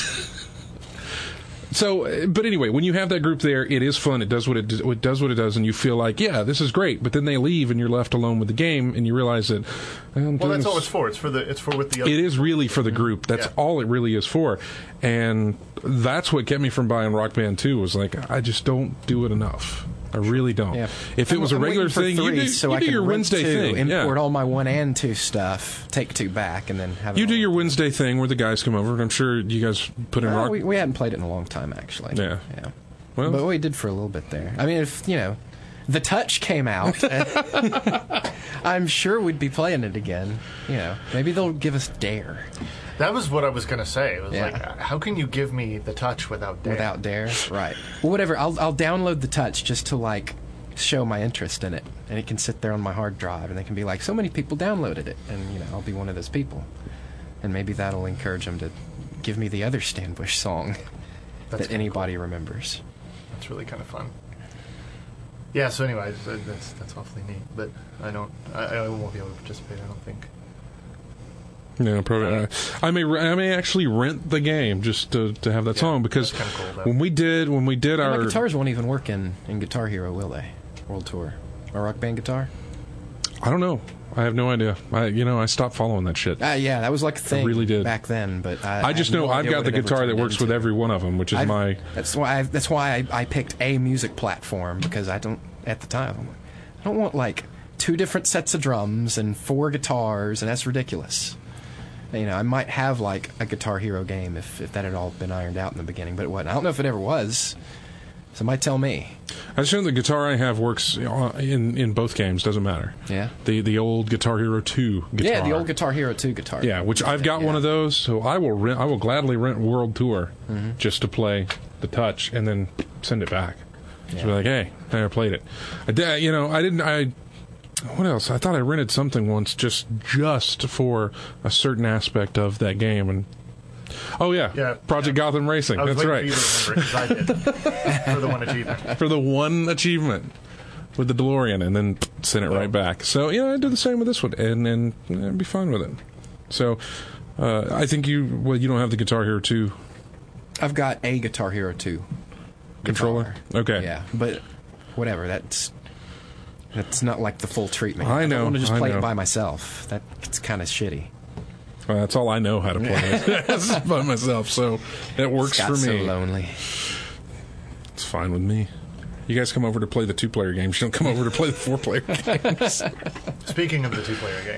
so, but anyway, when you have that group there, it is fun. It does what it, it does what it does, and you feel like, yeah, this is great. But then they leave, and you're left alone with the game, and you realize that. I'm Well, doing that's this- all it's for. It's for the. It's for with the. Other It is really for the group. That's Yeah. all it really is for. And that's what kept me from buying Rock Band two was like, I just don't do it enough. I really don't. Yeah. If it I'm- was a I'm regular waiting for thing, three you do, so you I do can your rent Wednesday two, thing. import Yeah. all my one and two stuff, take two back, and then have it You do all. your Wednesday thing where the guys come over, and I'm sure you guys put in Well, Rock. we, we hadn't played it in a long time, actually. Yeah. yeah. Well, But we did for a little bit there. I mean, if, you know, The Touch came out, I'm sure we'd be playing it again. You know, maybe they'll give us Dare That was what I was gonna say. It was Yeah. like, how can you give me the touch without Dare? without Dare. Right. Well, whatever. I'll, I'll download The Touch just to, like, show my interest in it. And it can sit there on my hard drive, and they can be like, so many people downloaded it. And, you know, I'll be one of those people. And maybe that'll encourage them to give me the other Stan Bush song That's that kinda anybody remembers. That's really kind of fun. Yeah. So anyway, that's that's, that's awfully neat. But I don't. I, I won't be able to participate. I don't think. yeah, probably. Uh, I may re- I may actually rent the game just to, to have that Yeah, song because that's kinda cool, though. when we did when we did And our my guitars won't even work in, in Guitar Hero, will they? World Tour. My Rock Band guitar? I don't know. I have no idea. I you know I stopped following that shit. Uh, yeah, that was like a thing really did. back then. But I, I just have know no I've idea got what the it ever guitar that turned works with into. every one of them, which is I've- my. That's why. I, that's why I, I picked a music platform because I don't at the time. I'm like, I don't want like two different sets of drums and four guitars, and that's ridiculous. You know, I might have like a Guitar Hero game if, if that had all been ironed out in the beginning, but it wasn't. I don't know if it ever was. Somebody tell me. I just know the guitar I have works uh, in in both games. Doesn't matter. Yeah. The the old Guitar Hero two guitar. Yeah, the old Guitar Hero two guitar. Yeah, which I've got Yeah. one of those, so I will rent. I will gladly rent World Tour Mm-hmm. just to play the Touch and then send it back. Just be Yeah. like, hey, I never played it. I did, you know, I didn't. I what else? I thought I rented something once just just for a certain aspect of that game, and oh yeah, Yeah, Project yeah. Gotham Racing. I was That's waiting right. for you to remember it because I did for the one achievement. For the one achievement with the DeLorean, and then send it right back. So yeah, I did the same with this one, and and uh, be fine with it. So uh, I think you well, you don't have the Guitar Hero two I've got a Guitar Hero two controller. guitar. Okay, Yeah, but whatever. That's that's not like the full treatment. I I know, don't want to just I play know. it by myself. That's kind of shitty. well, that's all I know how to play it by myself. So it works It's for got so me. lonely. It's fine with me. You guys come over to play the two-player games. You don't come over to play the four-player games. Speaking of the two-player game,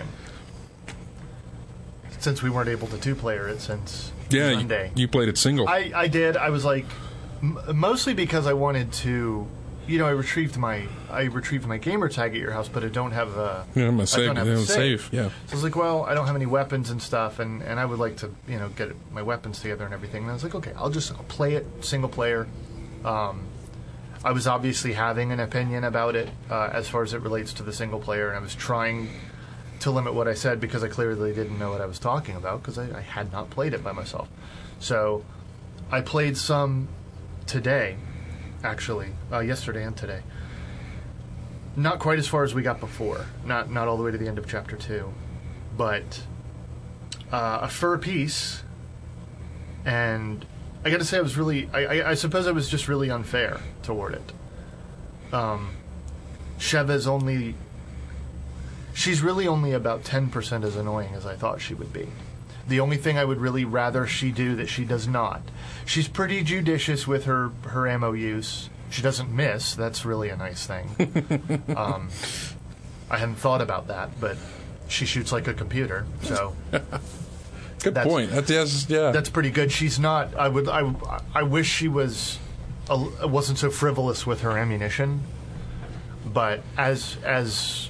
since we weren't able to two-player it since Yeah, you, Monday, you played it single. I, I did. I was like, M- mostly because I wanted to, you know, I retrieved my I retrieved my gamer tag at your house, but I don't have a. Yeah, I'm a I safe. don't have Yeah, a safe. save. Yeah. So I was like, well, I don't have any weapons and stuff, and, and I would like to, you know, get my weapons together and everything. And I was like, okay, I'll just I'll play it single player. Um, I was obviously having an opinion about it uh, as far as it relates to the single player, and I was trying to limit what I said because I clearly didn't know what I was talking about because I, I had not played it by myself. So I played some today, actually, uh, yesterday and today. Not quite as far as we got before, not not all the way to the end of chapter two, but uh, a fur piece, and I got to say I was really, I, I, I suppose I was just really unfair toward it. Um, Sheva's only, she's really only about ten percent as annoying as I thought she would be. The only thing I would really rather she do that she does not. She's pretty judicious with her, her ammo use. She doesn't miss. That's really a nice thing. um, I hadn't thought about that, but she shoots like a computer, so... Good That's- point. That, yes, yeah. That's pretty good. She's not. I would. I. I wish she was. A, wasn't so frivolous with her ammunition. But as as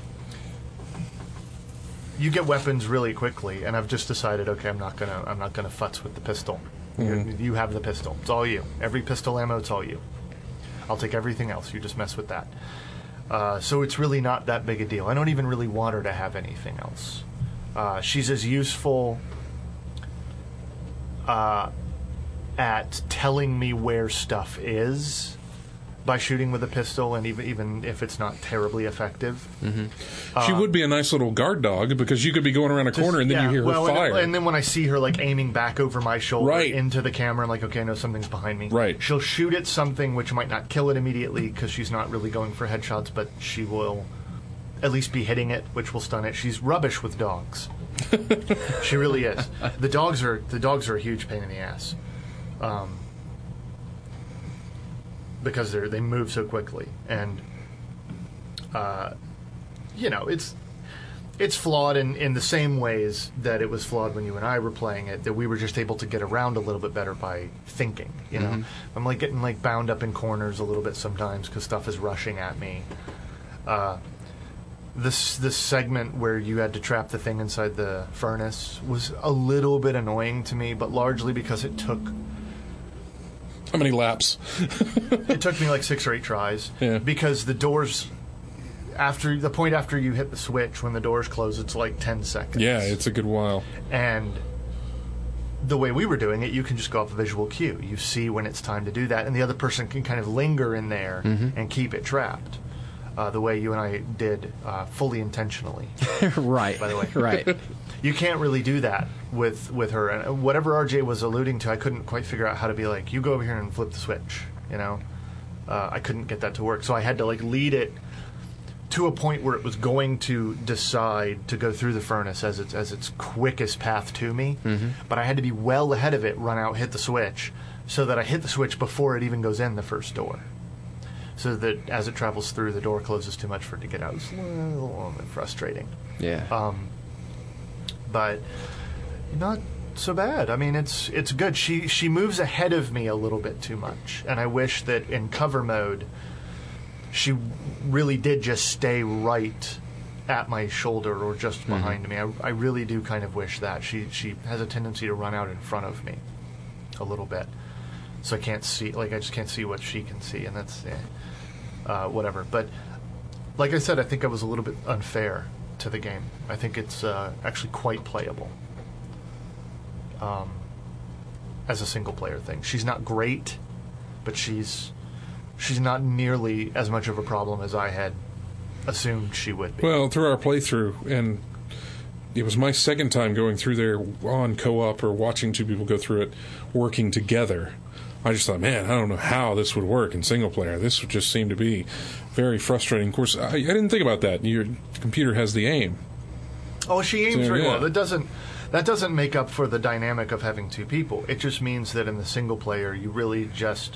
you get weapons really quickly, and I've just decided, okay, I'm not gonna. I'm not gonna futz with the pistol. Mhm. You have the pistol. It's all you. Every pistol ammo, it's all you. I'll take everything else. You just mess with that. Uh, so it's really not that big a deal. I don't even really want her to have anything else. Uh, she's as useful uh, at telling me where stuff is by shooting with a pistol, and even even if it's not terribly effective. Mm-hmm. She would be a nice little guard dog because you could be going around a corner and then Yeah, you hear well, her fire. And, and then when I see her like aiming back over my shoulder Right. into the camera, I'm like, okay, I know something's behind me. Right. She'll shoot at something which might not kill it immediately because she's not really going for headshots, but she will at least be hitting it, which will stun it. She's rubbish with dogs. She really is. The dogs are the dogs are a huge pain in the ass, um, because they they move so quickly, and uh, you know it's it's flawed in, in the same ways that it was flawed when you and I were playing it. That we were just able to get around a little bit better by thinking. You know, Mm-hmm. I'm like getting like bound up in corners a little bit sometimes because stuff is rushing at me. Uh, This this segment where you had to trap the thing inside the furnace was a little bit annoying to me, but largely because it took How many laps? it took me like six or eight tries. Yeah. Because the doors, after the point after you hit the switch, when the doors close, it's like ten seconds. Yeah, it's a good while. And the way we were doing it, you can just go off a visual cue. You see when it's time to do that, and the other person can kind of linger in there Mm-hmm. and keep it trapped. Uh, the way you and I did, uh, fully intentionally. Right. By the way. Right. You can't really do that with with her. And whatever R J was alluding to, I couldn't quite figure out how to be like, you go over here and flip the switch. You know, uh, I couldn't get that to work. So I had to like lead it to a point where it was going to decide to go through the furnace as its as its quickest path to me. Mm-hmm. But I had to be well ahead of it, run out, hit the switch, so that I hit the switch before it even goes in the first door. So that as it travels through, the door closes too much for it to get out. It's a little bit frustrating. Yeah. Um, but not so bad. I mean, it's it's good. She she moves ahead of me a little bit too much, and I wish that in cover mode, she really did just stay right at my shoulder or just behind me. I, I really do kind of wish that. She she has a tendency to run out in front of me a little bit, so I can't see. Like I just can't see what she can see, and that's eh, uh, whatever. But like I said, I think I was a little bit unfair to the game. I think it's uh, actually quite playable um, as a single player thing. She's not great, but she's she's not nearly as much of a problem as I had assumed she would be. Well, through our playthrough, and it was my second time going through there on co-op or watching two people go through it, working together. I just thought, man, I don't know how this would work in single player. This would just seem to be very frustrating. Of course, I, I didn't think about that. Your computer has the aim. Oh, she aims So, very yeah. well. That doesn't that doesn't make up for the dynamic of having two people. It just means that in the single player, you really just,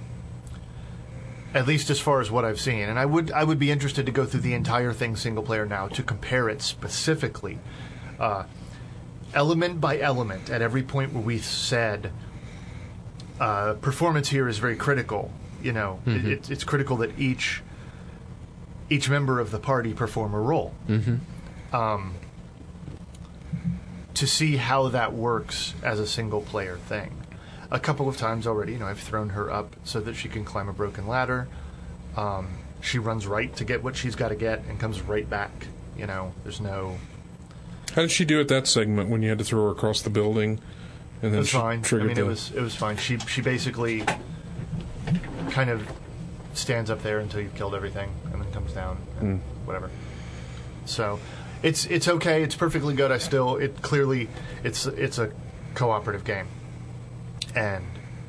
at least as far as what I've seen, and I would I would be interested to go through the entire thing single player now to compare it specifically, uh, element by element, at every point where we said, uh, performance here is very critical. You know, Mm-hmm. it, it's it's critical that each each member of the party perform a role. Mm-hmm. Um, to see how that works as a single player thing. A couple of times already, you know, I've thrown her up so that she can climb a broken ladder. Um, she runs right to get what she's got to get and comes right back. You know, there's no... How did she do at that segment when you had to throw her across the building? And It then was she fine. I triggered mean, the... it was it was fine. She she basically kind of stands up there until you've killed everything, and then comes down and whatever. So it's it's okay. It's perfectly good. I still it clearly it's it's a cooperative game, and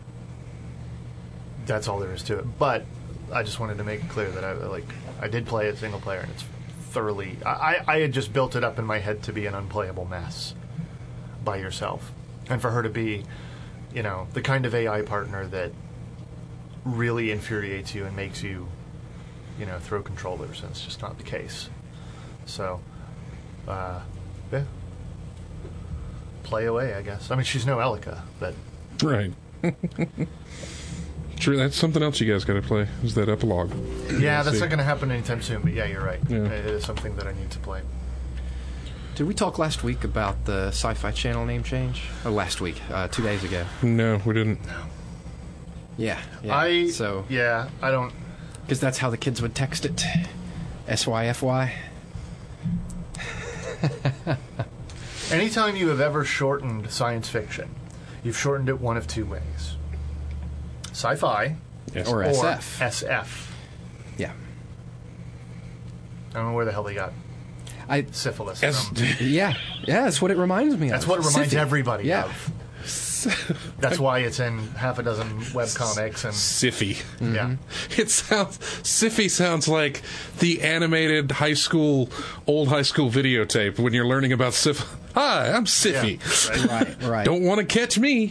that's all there is to it. But I just wanted to make it clear that I like I did play it single player, and it's thoroughly. I I had just built it up in my head to be an unplayable mess by yourself. And for her to be, you know, the kind of A I partner that really infuriates you and makes you, you know, throw controllers, and it's just not the case. So, uh, yeah. Play away, I guess. I mean, she's no Elika, but... Right. Sure, that's something else you guys got to play, is that epilogue. Yeah, that's See. not going to happen anytime soon, but yeah, you're right. Yeah. It is something that I need to play. Did we talk last week about the Sci-Fi Channel name change? Oh, last week, uh, two days ago. No, we didn't. Yeah, yeah. I... so Yeah, I don't... because that's how the kids would text it. S Y F Y. Anytime you have ever shortened science fiction, you've shortened it one of two ways. Sci-fi Yes. Or or S F. S F. Yeah. I don't know where the hell they got I. syphilis S- from. Yeah. Yeah. That's what it reminds me of. That's what it reminds Siffy. everybody Yeah. of. That's why it's in half a dozen webcomics and Siffy. yeah. It sounds Siffy sounds like the animated high school, old high school videotape when you're learning about Siffy. Hi, I'm Siffy. Yeah, right. Right. Right. Don't want to catch me.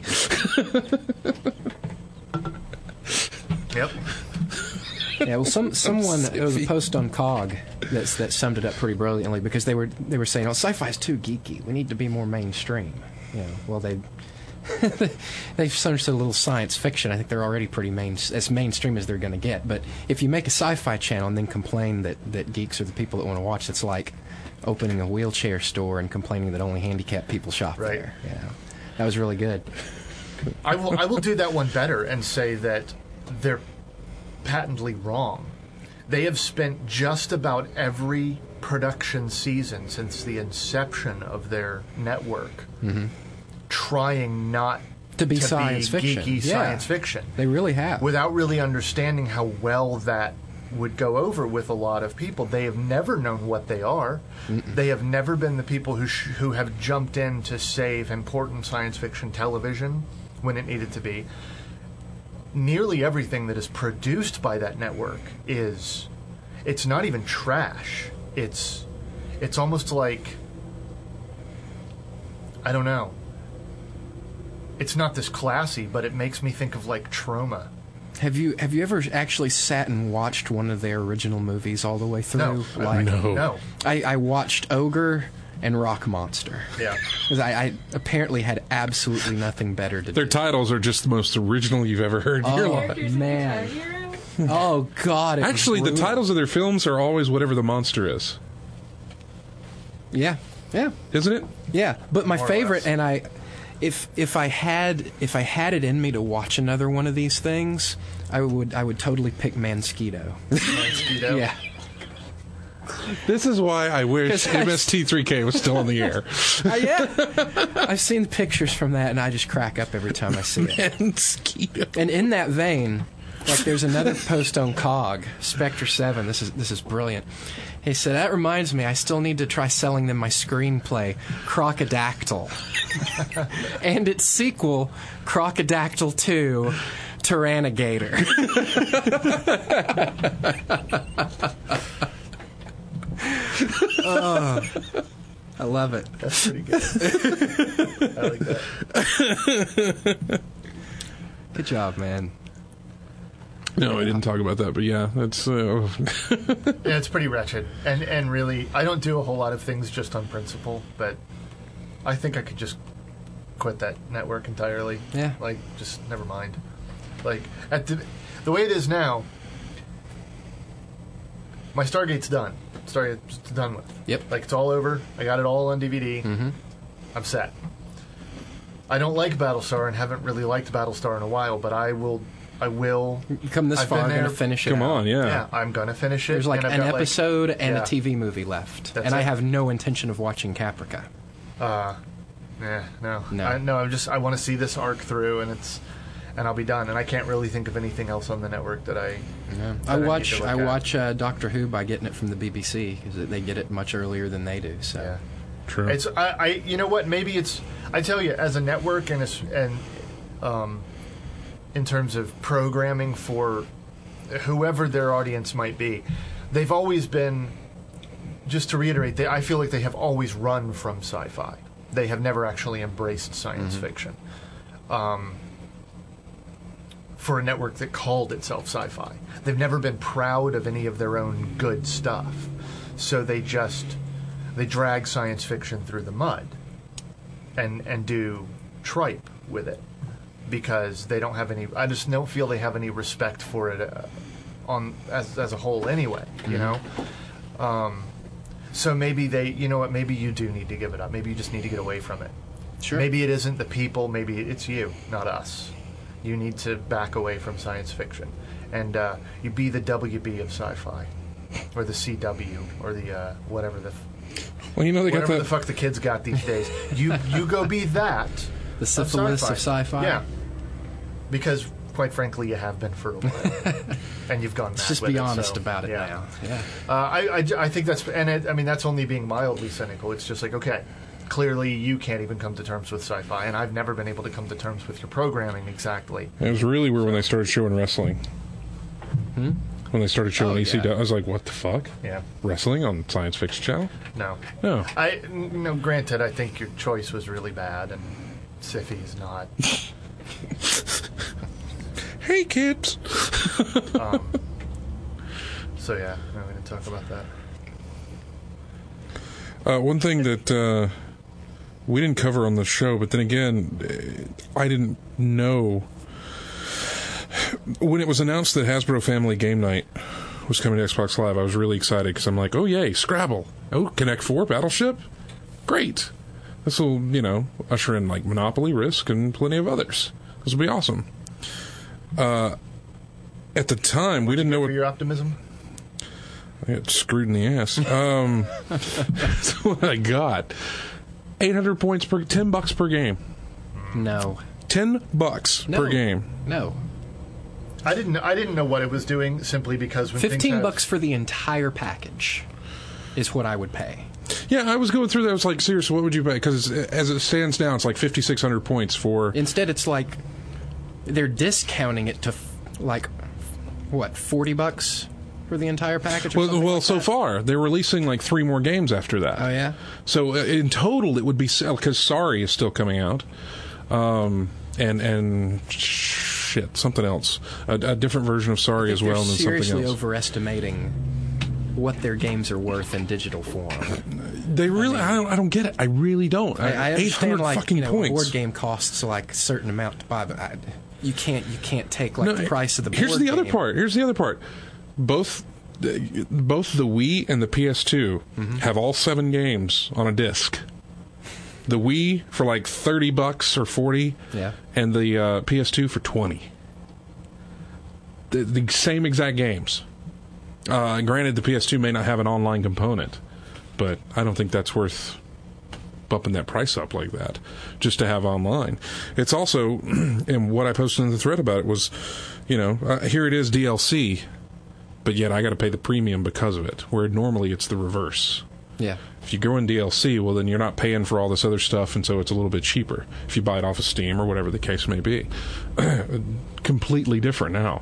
Yep. Yeah, well, some someone Siffy. it was a post on C O G that's that summed it up pretty brilliantly because they were they were saying, "Oh, sci-fi is too geeky. We need to be more mainstream." You know, well they they've summed a little science fiction. I think they're already pretty main as mainstream as they're going to get. But if you make a sci-fi channel and then complain that that geeks are the people that want to watch, it's like opening a wheelchair store and complaining that only handicapped people shop Right. there. Yeah, that was really good. I will I will do that one better and say that they're patently wrong. They have spent just about every production season since the inception of their network trying not To be science fiction. geeky Yeah. science fiction. They really have. Without really understanding how well that would go over with a lot of people. They have never known what they are. Mm-mm. They have never been the people who sh- who have jumped in to save important science fiction television when it needed to be. Nearly everything that is produced by that network is, it's not even trash. It's it's almost like, I don't know. It's not this classy, but it makes me think of like Troma. Have you have you ever actually sat and watched one of their original movies all the way through? No, I- Like, No. no. I, I watched Ogre and Rock Monster. Yeah. Because I, I apparently had absolutely nothing better to Their do. titles are just the most original you've ever heard in your Oh, life. Characters man. in Guitar Hero? Oh God! It was Actually, the brutal. titles of their films are always whatever the monster is, Yeah, yeah, isn't it? yeah. But my More or favorite, less. and I, if if I had if I had it in me to watch another one of these things, I would I would totally pick Mansquito. Mosquito. Yeah. This is why I wish 'Cause I- M S T three K was still on the air. Uh, yeah. I've seen pictures from that, and I just crack up every time I see it. Mosquito. And in that vein, like there's another post on C O G, Spectre seven. This is this is brilliant. He said, that reminds me, I still need to try selling them my screenplay, Crocodactyl. And its sequel, Crocodactyl two, Tyrannigator. Oh, I love it. That's pretty good. I like that. Good job, man. No, I didn't talk about that, but yeah, that's. Uh, Yeah, it's pretty wretched. And and really, I don't do a whole lot of things just on principle, but I think I could just quit that network entirely. Yeah. Like, just never mind. Like at the the way it is now, my Stargate's done. Stargate's done with. Yep. Like it's all over. I got it all on D V D. Mm-hmm. I'm set. I don't like Battlestar and haven't really liked Battlestar in a while, but I will. I will. You come this I've far, been going to there. finish it. Come out. on, yeah. Yeah, I'm gonna finish it. There's like and I've an got, episode like, and yeah. a T V movie left, That's and I it. have no intention of watching Caprica. Uh, yeah, no, No. I, no. I'm just. I want to see this arc through, and it's, and I'll be done. And I can't really think of anything else on the network that I. Yeah. that I need watch to look I at. watch uh, Doctor Who by getting it from the B B C because they get it much earlier than they do. So Yeah. True. It's I, I you know what maybe it's I tell you as a network and as, and um in terms of programming for whoever their audience might be, they've always been, just to reiterate, they, I feel like they have always run from sci-fi. They have never actually embraced science Mm-hmm. fiction. Um, for a network that called itself sci-fi, they've never been proud of any of their own good stuff. So they just they drag science fiction through the mud and and do tripe with it because they don't have any. I just don't feel they have any respect for it uh, on as as a whole anyway. You know. Um, so maybe they, you know what? Maybe you do need to give it up. Maybe you just need to get away from it. sure. Maybe it isn't the people. Maybe it's you, not us. You need to back away from science fiction, and uh, you be the W B of sci-fi, or the C W, or the uh, whatever the Well, you know they got whatever that. the fuck the kids got these days. You you go be that. The syphilis of sci-fi. Yeah, because quite frankly, you have been for a while, and you've gone. Let's mad just with be it, honest so, about it yeah. now. Yeah. Uh, I, I, I think that's and it, I mean that's only being mildly cynical. It's just like, okay, clearly you can't even come to terms with sci-fi, and I've never been able to come to terms with your programming exactly. It was really weird when they started showing wrestling. Hmm? When they started showing Oh, E C W, yeah. I was like, "What the fuck? Yeah, Wrestling on Science Fiction Channel?" no, No. I no. Granted, I think your choice was really bad, and Syfy's not. Hey, kids. Um, so yeah, no, we didn't talk about that. Uh, one thing that uh, we didn't cover on the show, but then again, uh, I didn't know when it was announced that Hasbro Family Game Night was coming to Xbox Live. I was really excited because I'm like, "Oh yay, Scrabble! Oh, Connect Four, Battleship, great! This will, you know, usher in like Monopoly, Risk, and plenty of others. This will be awesome." Uh, at the time, we didn't know For what your optimism. I got screwed in the ass. Um, that's what I got. Eight hundred points per, ten bucks per game. No. Ten bucks No. per game. No. I didn't. I didn't know what it was doing simply because when things Fifteen have- bucks for the entire package is what I would pay. Yeah, I was going through that. I was like, seriously, what would you pay? Because as it stands now, it's like fifty six hundred points for. Instead, it's like they're discounting it to f- like what forty bucks for the entire package. Or Well, something well, like so that? far they're releasing like three more games after that. Oh yeah. So uh, in total, it would be because Sorry is still coming out, um, and and shit, something else, a, a different version of Sorry as well, and then They're something seriously else. overestimating what their games are worth in digital form. They really, I, don't, I don't get it. I really don't. I, I Eight understand hundred like fucking you know, points. a board game costs like a certain amount to buy, but I, you can't you can't take like No, the price of the board Here's the other game. part. Here's the other part. Both, the- both the Wii and the P S two Mm-hmm. have all seven games on a disc. The Wii for like thirty bucks or forty, Yeah. and the uh, P S two for twenty. The, the same exact games. Uh, granted, the P S two may not have an online component, but I don't think that's worth bumping that price up like that just to have online. It's also, and what I posted in the thread about it was, you know, uh, here it is D L C, but yet I got to pay the premium because of it, where normally it's the reverse. Yeah. If you go in D L C, well, then you're not paying for all this other stuff, and so it's a little bit cheaper if you buy it off of Steam or whatever the case may be. Completely different now.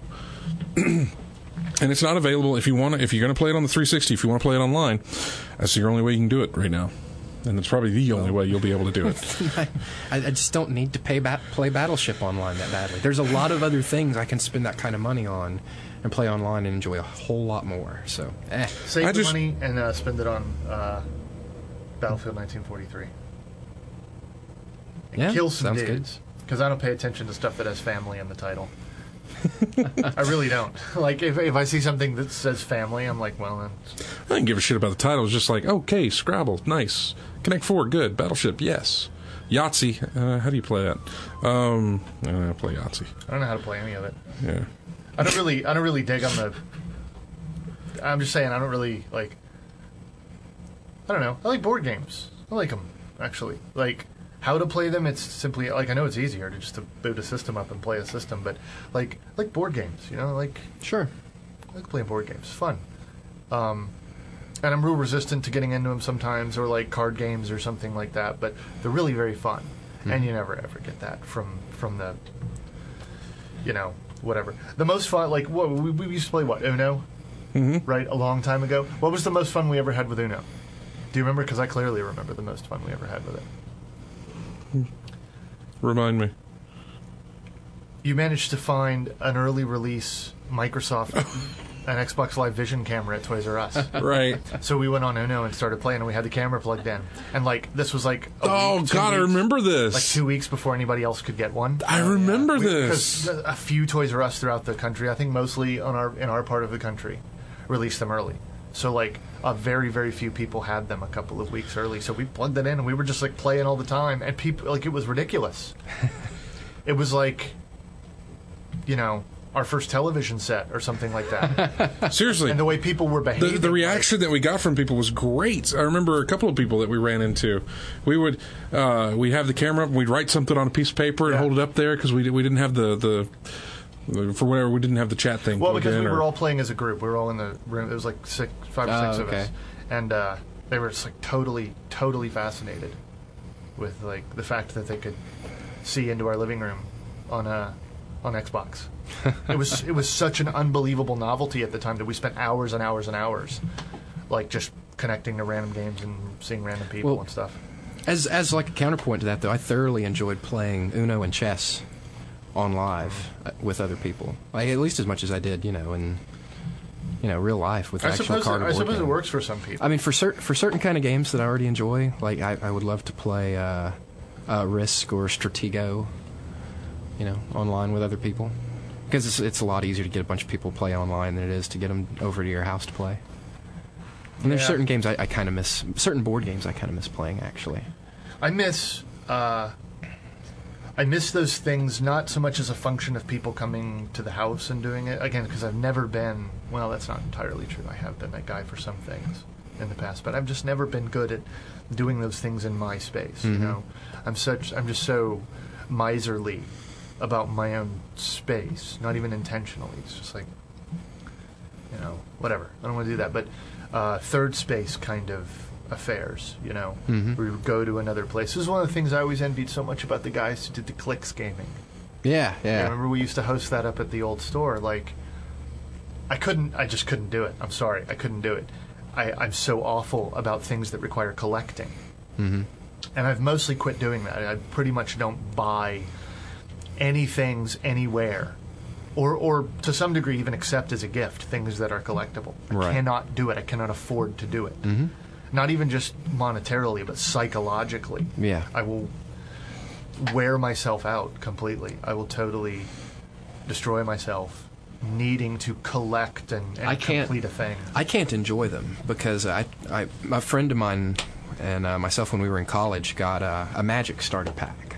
And it's not available if you want to, if you're going to play it on the three sixty, if you want to play it online, that's the only way you can do it right now. And it's probably the only way you'll be able to do it. I, I just don't need to pay bat- play Battleship online that badly. There's a lot of other things I can spend that kind of money on and play online and enjoy a whole lot more. So, eh. Save I the just- money and uh, spend it on uh, Battlefield nineteen forty-three. And Yeah, kill some sounds good. dudes. Because I don't pay attention to stuff that has family in the title. I really don't. Like, if if I see something that says family, I'm like, well, that's... I didn't give a shit about the title. It was just like, okay, Scrabble, nice. Connect Four, good. Battleship, yes. Yahtzee, uh, how do you play that? Um, I don't know how to play Yahtzee. I don't know how to play any of it. Yeah. I don't really, I don't really dig on the... I'm just saying, I don't really, like... I don't know. I like board games. I like them, actually. Like, how to play them, it's simply... Like, I know it's easier to just to boot a system up and play a system, but, like, like board games, you know? Like, Sure. I like playing board games. It's fun. Um, and I'm real resistant to getting into them sometimes, or, like, card games or something like that, but they're really very fun. Mm. And you never, ever get that from, from the... You know, whatever. The most fun... Like, what, we, we used to play, what, Uno? Mm-hmm. Right, a long time ago. What was the most fun we ever had with Uno? Do you remember? Because I clearly remember the most fun we ever had with it. Remind me. You managed to find an early release Microsoft, an Xbox Live Vision camera at Toys R Us. Right. So we went on Uno and started playing, and we had the camera plugged in. And, like, this was like... A Oh, week, two God, I weeks, remember this. Like two weeks before anybody else could get one. I remember We- this. Because a few Toys R Us throughout the country, I think mostly on our in our part of the country, released them early. So, like, a very, very few people had them a couple of weeks early. So we plugged it in, and we were just, like, playing all the time. And people, like, it was ridiculous. It was like, you know, our first television set or something like that. Seriously. And the way people were The, behaving. the reaction that we got from people was great. I remember a couple of people that we ran into. We would uh, we'd have the camera up and we'd write something on a piece of paper and Yeah. hold it up there because we we didn't have the, the for whatever we didn't have the chat thing. Well, plugged because in we or- were all playing as a group. We were all in the room. It was like six, five or Oh, six okay. of us, and uh, they were just like totally, totally fascinated with like the fact that they could see into our living room on a on Xbox. It was it was such an unbelievable novelty at the time that we spent hours and hours and hours, like just connecting to random games and seeing random people Well, and stuff. As as like a counterpoint to that, though, I thoroughly enjoyed playing Uno and chess on live uh, with other people. Like, at least as much as I did, you know, in you know real life with I actual suppose card I board suppose it game. works for some people. I mean, for certain for certain kind of games that I already enjoy, like I, I would love to play uh, uh, Risk or Stratego, you know, online with other people, because it's it's a lot easier to get a bunch of people to play online than it is to get them over to your house to play. And there's Yeah. certain games I, I kind of miss, certain board games I kind of miss playing actually. I miss uh, I miss those things not so much as a function of people coming to the house and doing it again, because I've never been. Well, that's not entirely true. I have been that guy for some things in the past, but I've just never been good at doing those things in my space. You Mhm. know, I'm such. I'm just so miserly about my own space. Not even intentionally. It's just like, you know, whatever. I don't want to do that, but uh, third space kind of affairs, you know, Mhm. where we would go to another place. This is one of the things I always envied so much about the guys who did the Clicks gaming. Yeah, I yeah. remember we used to host that up at the old store. Like, I couldn't, I just couldn't do it. I'm sorry, I couldn't do it. I, I'm so awful about things that require collecting. Mm-hmm. And I've mostly quit doing that. I pretty much don't buy any things anywhere. Or, or to some degree, even accept as a gift things that are collectible. I Right. cannot do it. I cannot afford to do it. Mm-hmm. Not even just monetarily, but psychologically. Yeah. I will wear myself out completely. I will totally destroy myself needing to collect and, and I can't- complete a thing. I can't enjoy them because I, I a friend of mine and uh, myself when we were in college got uh, a Magic starter pack.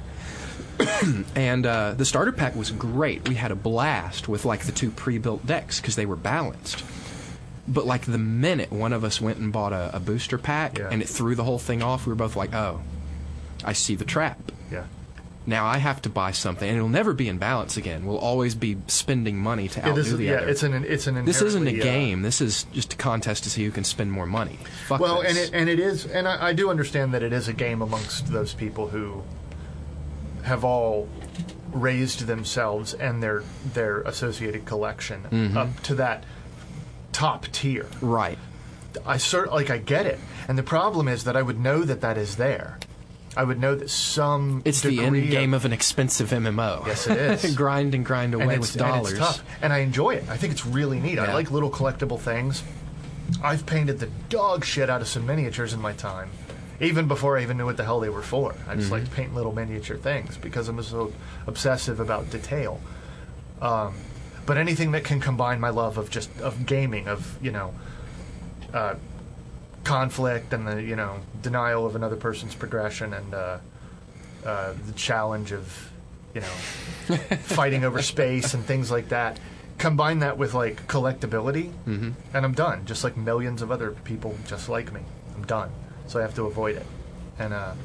And uh, the starter pack was great. We had a blast with like the two pre-built decks because they were balanced. But like the minute one of us went and bought a, a booster pack Yeah. and it threw the whole thing off, we were both like, "Oh, I see the trap. Yeah. Now I have to buy something, and it'll never be in balance again. We'll always be spending money to It outdo is, the yeah, other. it's an it's an This isn't a inherently, uh, game. This is just a contest to see who can spend more money. Fuck Well, this. and it and it is, and I, I do understand that it is a game amongst those people who have all raised themselves and their their associated collection Mhm. up to that top tier. Right. I cert like I get it, and the problem is that I would know that that is there. I would know that some It's the degree end game of an expensive M M O. Yes, it is. grind and grind and away it's, with dollars. And it's tough, and I enjoy it. I think it's really neat. I Yeah. like little collectible things. I've painted the dog shit out of some miniatures in my time, even before I even knew what the hell they were for. I just Mhm. like to paint little miniature things because I'm so obsessive about detail. Um, but anything that can combine my love of just of gaming, of you know, uh, conflict and the you know denial of another person's progression and uh, uh, the challenge of you know fighting over space and things like that. Combine that with like collectability, Mm-hmm. and I'm done. Just like millions of other people just like me, I'm done. So I have to avoid it, and uh,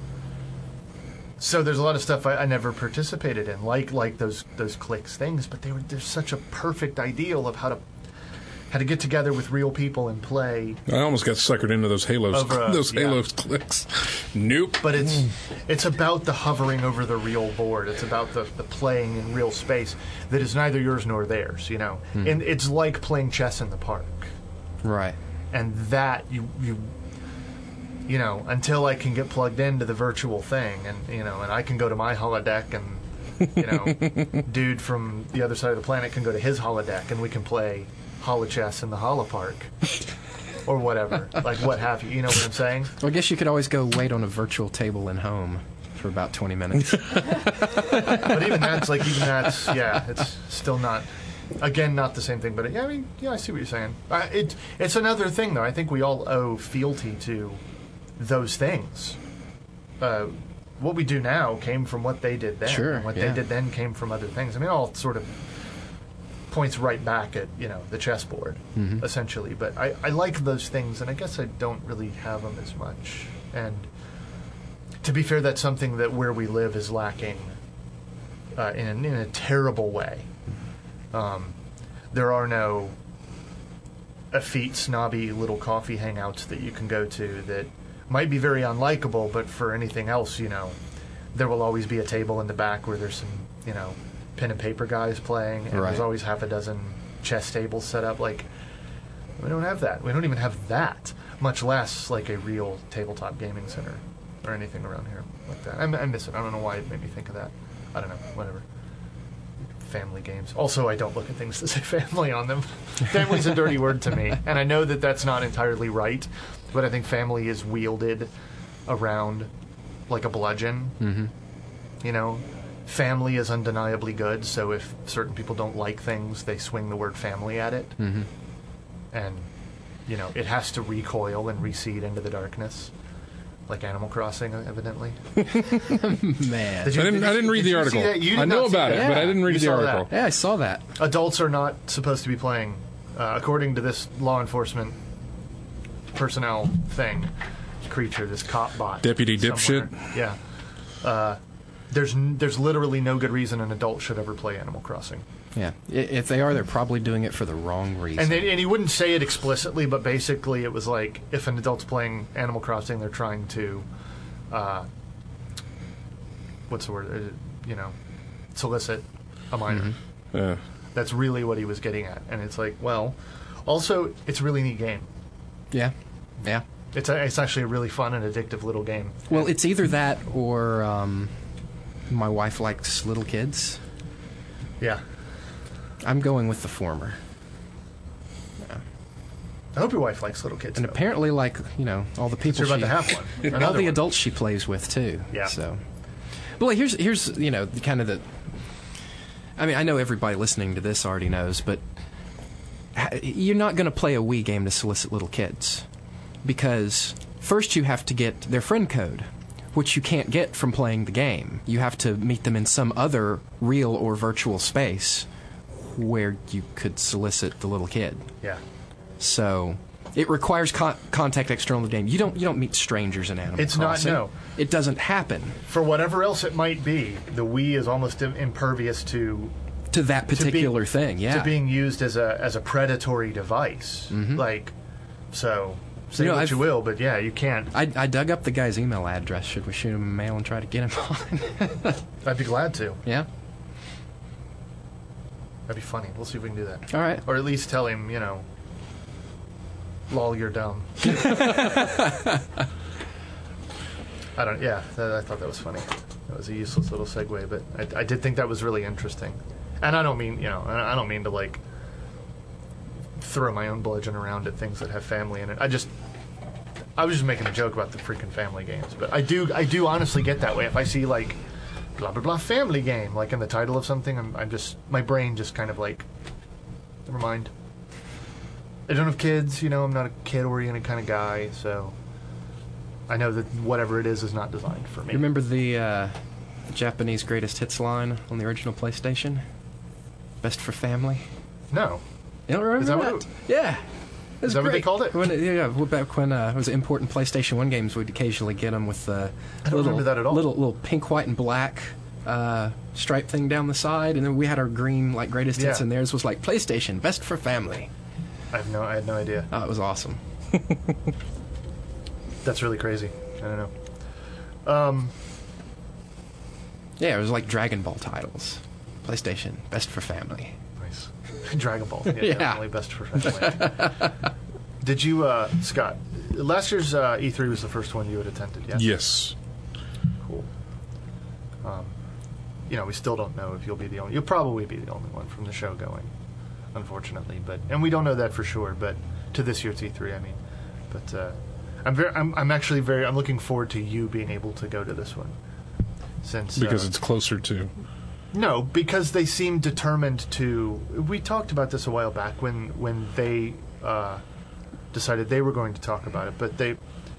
so there's a lot of stuff I, I never participated in, like like those those clicks things. But they were there's such a perfect ideal of how to how to get together with real people and play. I almost got suckered into those Halos, Over, uh, those yeah. Halos clicks. Nope. But it's it's about the hovering over the real board. It's about the, the playing in real space that is neither yours nor theirs. You know, and it's like playing chess in the park. Right. And that you you you know until I can get plugged into the virtual thing, and you know, and I can go to my holodeck, and you know, dude from the other side of the planet can go to his holodeck, and we can play holochess in the holopark. Or whatever, like what have you, you know what I'm saying? Well, I guess you could always go wait on a virtual table in home for about twenty minutes. But even that's like, even that's, yeah, it's still not, again, not the same thing. But yeah, I mean, yeah, I see what you're saying. Uh, it, it's another thing, though. I think we all owe fealty to those things. Uh, what we do now came from what they did then. Sure, And what yeah. they did then came from other things. I mean, it all sort of points right back at, you know, the chessboard, Mhm. essentially. But I, I like those things, and I guess I don't really have them as much. And to be fair, that's something that where we live is lacking uh, in, a, in a terrible way. Um, there are no effete, snobby little coffee hangouts that you can go to that might be very unlikable, but for anything else, you know, there will always be a table in the back where there's some, you know, pen and paper guys playing, and Right. there's always half a dozen chess tables set up. Like, we don't have that. We don't even have that, much less like a real tabletop gaming center or anything around here like that. I, I miss it. I don't know why it made me think of that. I don't know. Whatever. Family games. Also, I don't look at things that say family on them. Family's a dirty word to me, and I know that that's not entirely right, but I think family is wielded around like a bludgeon. Mm-hmm. You know, family is undeniably good, so if certain people don't like things, they swing the word family at it. Mm-hmm. And, you know, it has to recoil and recede into the darkness. Like Animal Crossing, evidently. Man. Did you- I didn't. did I didn't you- read did the you article. see that? You did I know not see about it, that. but I didn't read You the saw that. article. Yeah, I saw that. Adults are not supposed to be playing, uh, according to this law enforcement personnel thing, creature, this cop bot. Deputy somewhere. dipshit? Yeah. Uh, there's n- there's literally no good reason an adult should ever play Animal Crossing. Yeah. I- If they are, they're probably doing it for the wrong reason. And they, and he wouldn't say it explicitly, but basically it was like if an adult's playing Animal Crossing, they're trying to, uh, what's the word? Uh, you know, solicit a minor. Yeah. That's really what he was getting at, and it's like, well, also it's a really neat game. yeah. Yeah. It's a, it's actually a really fun and addictive little game. Well, it's either that or um, my wife likes little kids. Yeah. I'm going with the former. I hope your wife likes little kids. And though. apparently, like, you know, all the people You're about she, to have one. and all Another the one. adults she plays with too. Yeah. So, but like, here's here's you know the kind of the. I mean, I know everybody listening to this already knows, but ha- you're not going to play a Wii game to solicit little kids, because first you have to get their friend code, which you can't get from playing the game. You have to meet them in some other real or virtual space where you could solicit the little kid. Yeah. So it requires con- contact external to the game. You don't you don't meet strangers in Animal It's not- Crossing. no. It doesn't happen For whatever else it might be, the Wii is almost im- impervious to to that particular thing. Yeah. to being used as a as a predatory device. Like, so say You know, what I've- you will, but yeah, you can't. I, I dug up the guy's email address. Should we shoot him a mail and try to get him on? I'd be glad to. Yeah. That'd be funny. We'll see if we can do that. All right. Or at least tell him, you know, lol, you're dumb. I don't. Yeah, that, I thought that was funny. That was a useless little segue, but I, I did think that was really interesting. And I don't mean, you know, I I don't mean to like throw my own bludgeon around at things that have family in it. I just, I was just making a joke about the freaking family games. But I do, I do honestly get that way. If I see like blah blah blah family game like in the title of something, I'm, I'm just my brain just kind of like never mind. I don't have kids, you know, I'm not a kid-oriented kind of guy, so I know that whatever it is is not designed for me. You remember the uh, Japanese greatest hits line on the original PlayStation? Best for family? No. You don't remember Is that that? what it- Yeah. It was Is that what they great. called it? When it yeah, well, back when uh, it was important PlayStation one games, we'd occasionally get them with the I don't little, remember that at all. little little pink, white, and black uh, stripe thing down the side, and then we had our green like greatest hits, Yeah. and theirs was like PlayStation Best for Family. I have no, I had no idea. Oh, it was awesome. That's really crazy. I don't know. Um, Yeah, it was like Dragon Ball titles. PlayStation Best for Family. nice. Dragon Ball. Yeah, Yeah. definitely best for family. Did you, uh, Scott? Last year's uh, E three was the first one you had attended. Yeah. Yes. Cool. Um, you know, we still don't know if you'll be the only. You'll probably be the only one from the show going, unfortunately. But and we don't know that for sure. But to this year's E three, I mean, but uh, I'm very, I'm, I'm actually very, I'm looking forward to you being able to go to this one, since Because uh, it's closer to. no, because they seem determined to. We talked about this a while back when when they uh, decided they were going to talk about it, but they,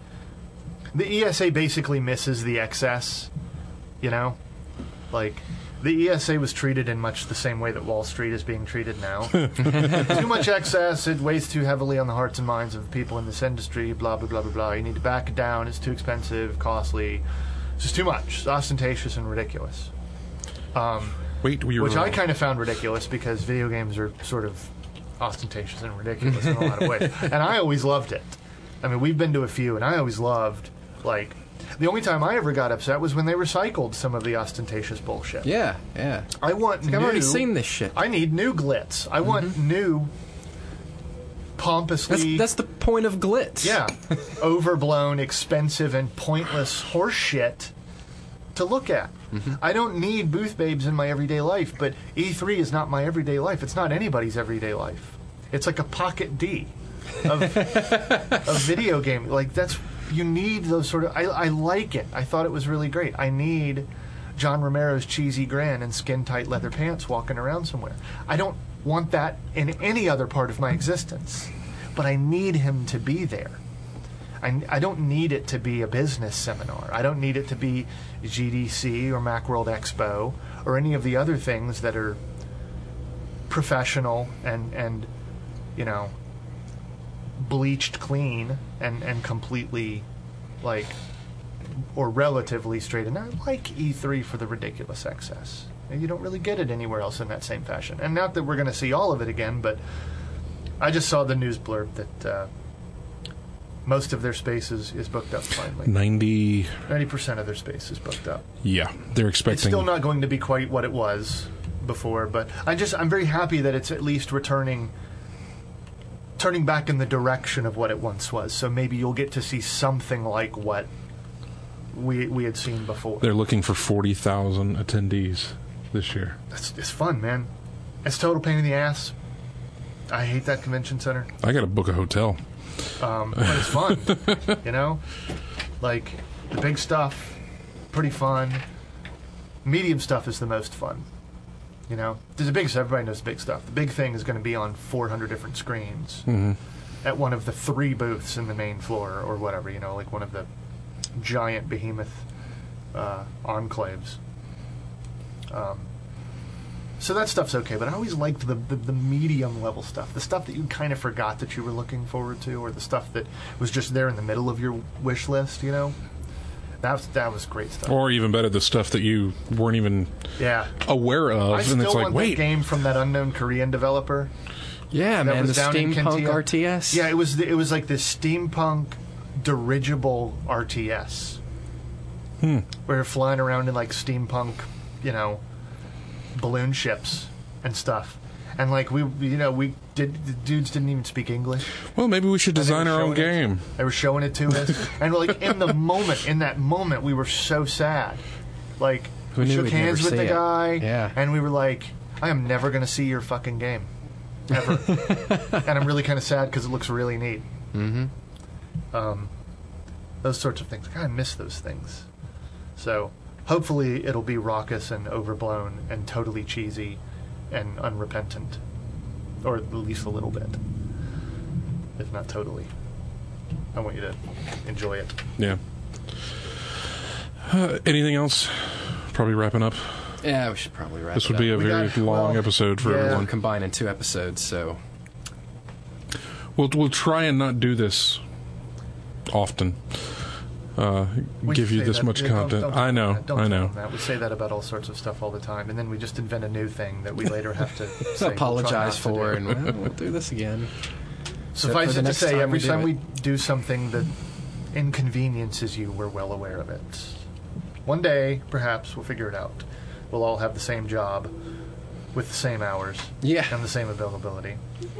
the E S A basically misses the excess, you know, like the E S A was treated in much the same way that Wall Street is being treated now. Too much excess, it weighs too heavily on the hearts and minds of people in this industry. Blah blah blah blah blah. You need to back it down. It's too expensive, costly. It's just too much. It's ostentatious and ridiculous. Um, Wait, we were which I wrong. kind of found ridiculous because video games are sort of ostentatious and ridiculous in a lot of ways. And I always loved it. I mean, we've been to a few, and I always loved, like, the only time I ever got upset was when they recycled some of the ostentatious bullshit. Yeah, yeah. I want Like, new... I've already seen this shit. I need new glitz. I want new, That's, pompously... that's the point of glitz. Yeah. Overblown, expensive, and pointless horse shit to look at. Mm-hmm. I don't need booth babes in my everyday life, but E three is not my everyday life. It's not anybody's everyday life. It's like a pocket D of, of video game. Like, that's... You need those sort of... I, I like it. I thought it was really great. I need John Romero's cheesy grin and skin-tight leather pants walking around somewhere. I don't want that in any other part of my existence, but I need him to be there. I, I don't need it to be a business seminar. I don't need it to be G D C or Macworld Expo or any of the other things that are professional and, and you know, bleached clean and, and completely, like, or relatively straight. And I like E three for the ridiculous excess. You don't really get it anywhere else in that same fashion. And not that we're going to see all of it again, but I just saw the news blurb that uh, most of their space is, is booked up finally. ninety. ninety percent of their space is booked up. Yeah, they're It's expecting. still not going to be quite what it was before, but I just I'm very happy that it's at least returning turning back in the direction of what it once was. So maybe you'll get to see something like what we we had seen before. They're looking for forty thousand attendees this year. It's, it's fun, man. It's a total pain in the ass. I hate that convention center. I got to book a hotel. Um, but it's fun, you know? Like, the big stuff, pretty fun. Medium stuff is the most fun, you know? There's a big stuff, everybody knows the big stuff. The big thing is going to be on four hundred different screens Mm-hmm. at one of the three booths in the main floor or whatever, you know, like one of the giant behemoth uh, enclaves. Um, so that stuff's okay, but I always liked the, the, the medium level stuff, the stuff that you kind of forgot that you were looking forward to, or the stuff that was just there in the middle of your wish list, you know? That was, that was great stuff. Or even better, the stuff that you weren't even Yeah. aware of, I and still it's like, want wait, that game from that unknown Korean developer. Yeah, That man, the was down in steampunk Kentia. R T S. Yeah, it was the, it was like this steampunk dirigible R T S. Hmm. Where you're flying around in like steampunk, you know, balloon ships and stuff. And like we, you know, we did. The dudes didn't even speak English. well, maybe we should And they were design our own showing it- game. They were showing it to us, and like in the moment, in that moment, we were so sad. Like We we, knew shook we'd hands never with the see it. guy, Yeah. and we were like, "I am never going to see your fucking game, ever." And I'm really kind of sad because it looks really neat. Mm-hmm. Um, those sorts of things. God, I miss those things. So hopefully it'll be raucous and overblown and totally cheesy and unrepentant. or at least a little bit, if not totally. I want you to enjoy it. Yeah. Uh, anything else? Probably wrapping up. Yeah, we should probably wrap This it would be a up. We very got- long well, episode for yeah. everyone. We're combining two episodes, so We'll we'll try and not do this often. Uh, We give you say this that- much yeah, don't- content. don't I tell know. them that. Don't I tell know. them that. We say that about all sorts of stuff all the time, and then we just invent a new thing that we later have to say, we'll try apologize not to for, do. and well, we'll do this again. Suffice for the it to next say, time every we do time it. we do something that inconveniences you, we're well aware of it. One day, perhaps, we'll figure it out. We'll all have the same job with the same hours Yeah. and the same availability.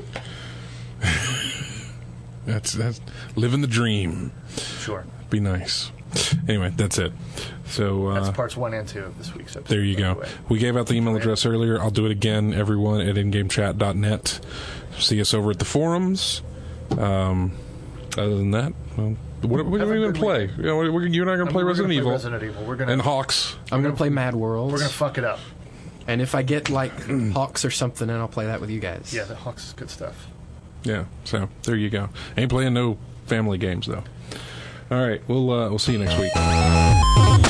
That's that's living the dream. Sure. Be nice. Anyway, that's it. So uh, That's parts one and two of this week's episode. there you by go. the way. We gave out the email address earlier. I'll do it again. Everyone at ingamechat dot net. See us over at the forums. Um, other than that, well, what, what are Have we a going to good play? week. You, know, we're, you and I are going to play We're Resident gonna Evil Resident Evil. We're gonna and Hawks. I'm going to play Mad Worlds. we're gonna fuck it up. And if I get, like, Hawks or something, then I'll play that with you guys. Yeah, the Hawks is good stuff. Yeah. So there you go. Ain't playing no family games though. All right. We'll uh, we'll see you next week.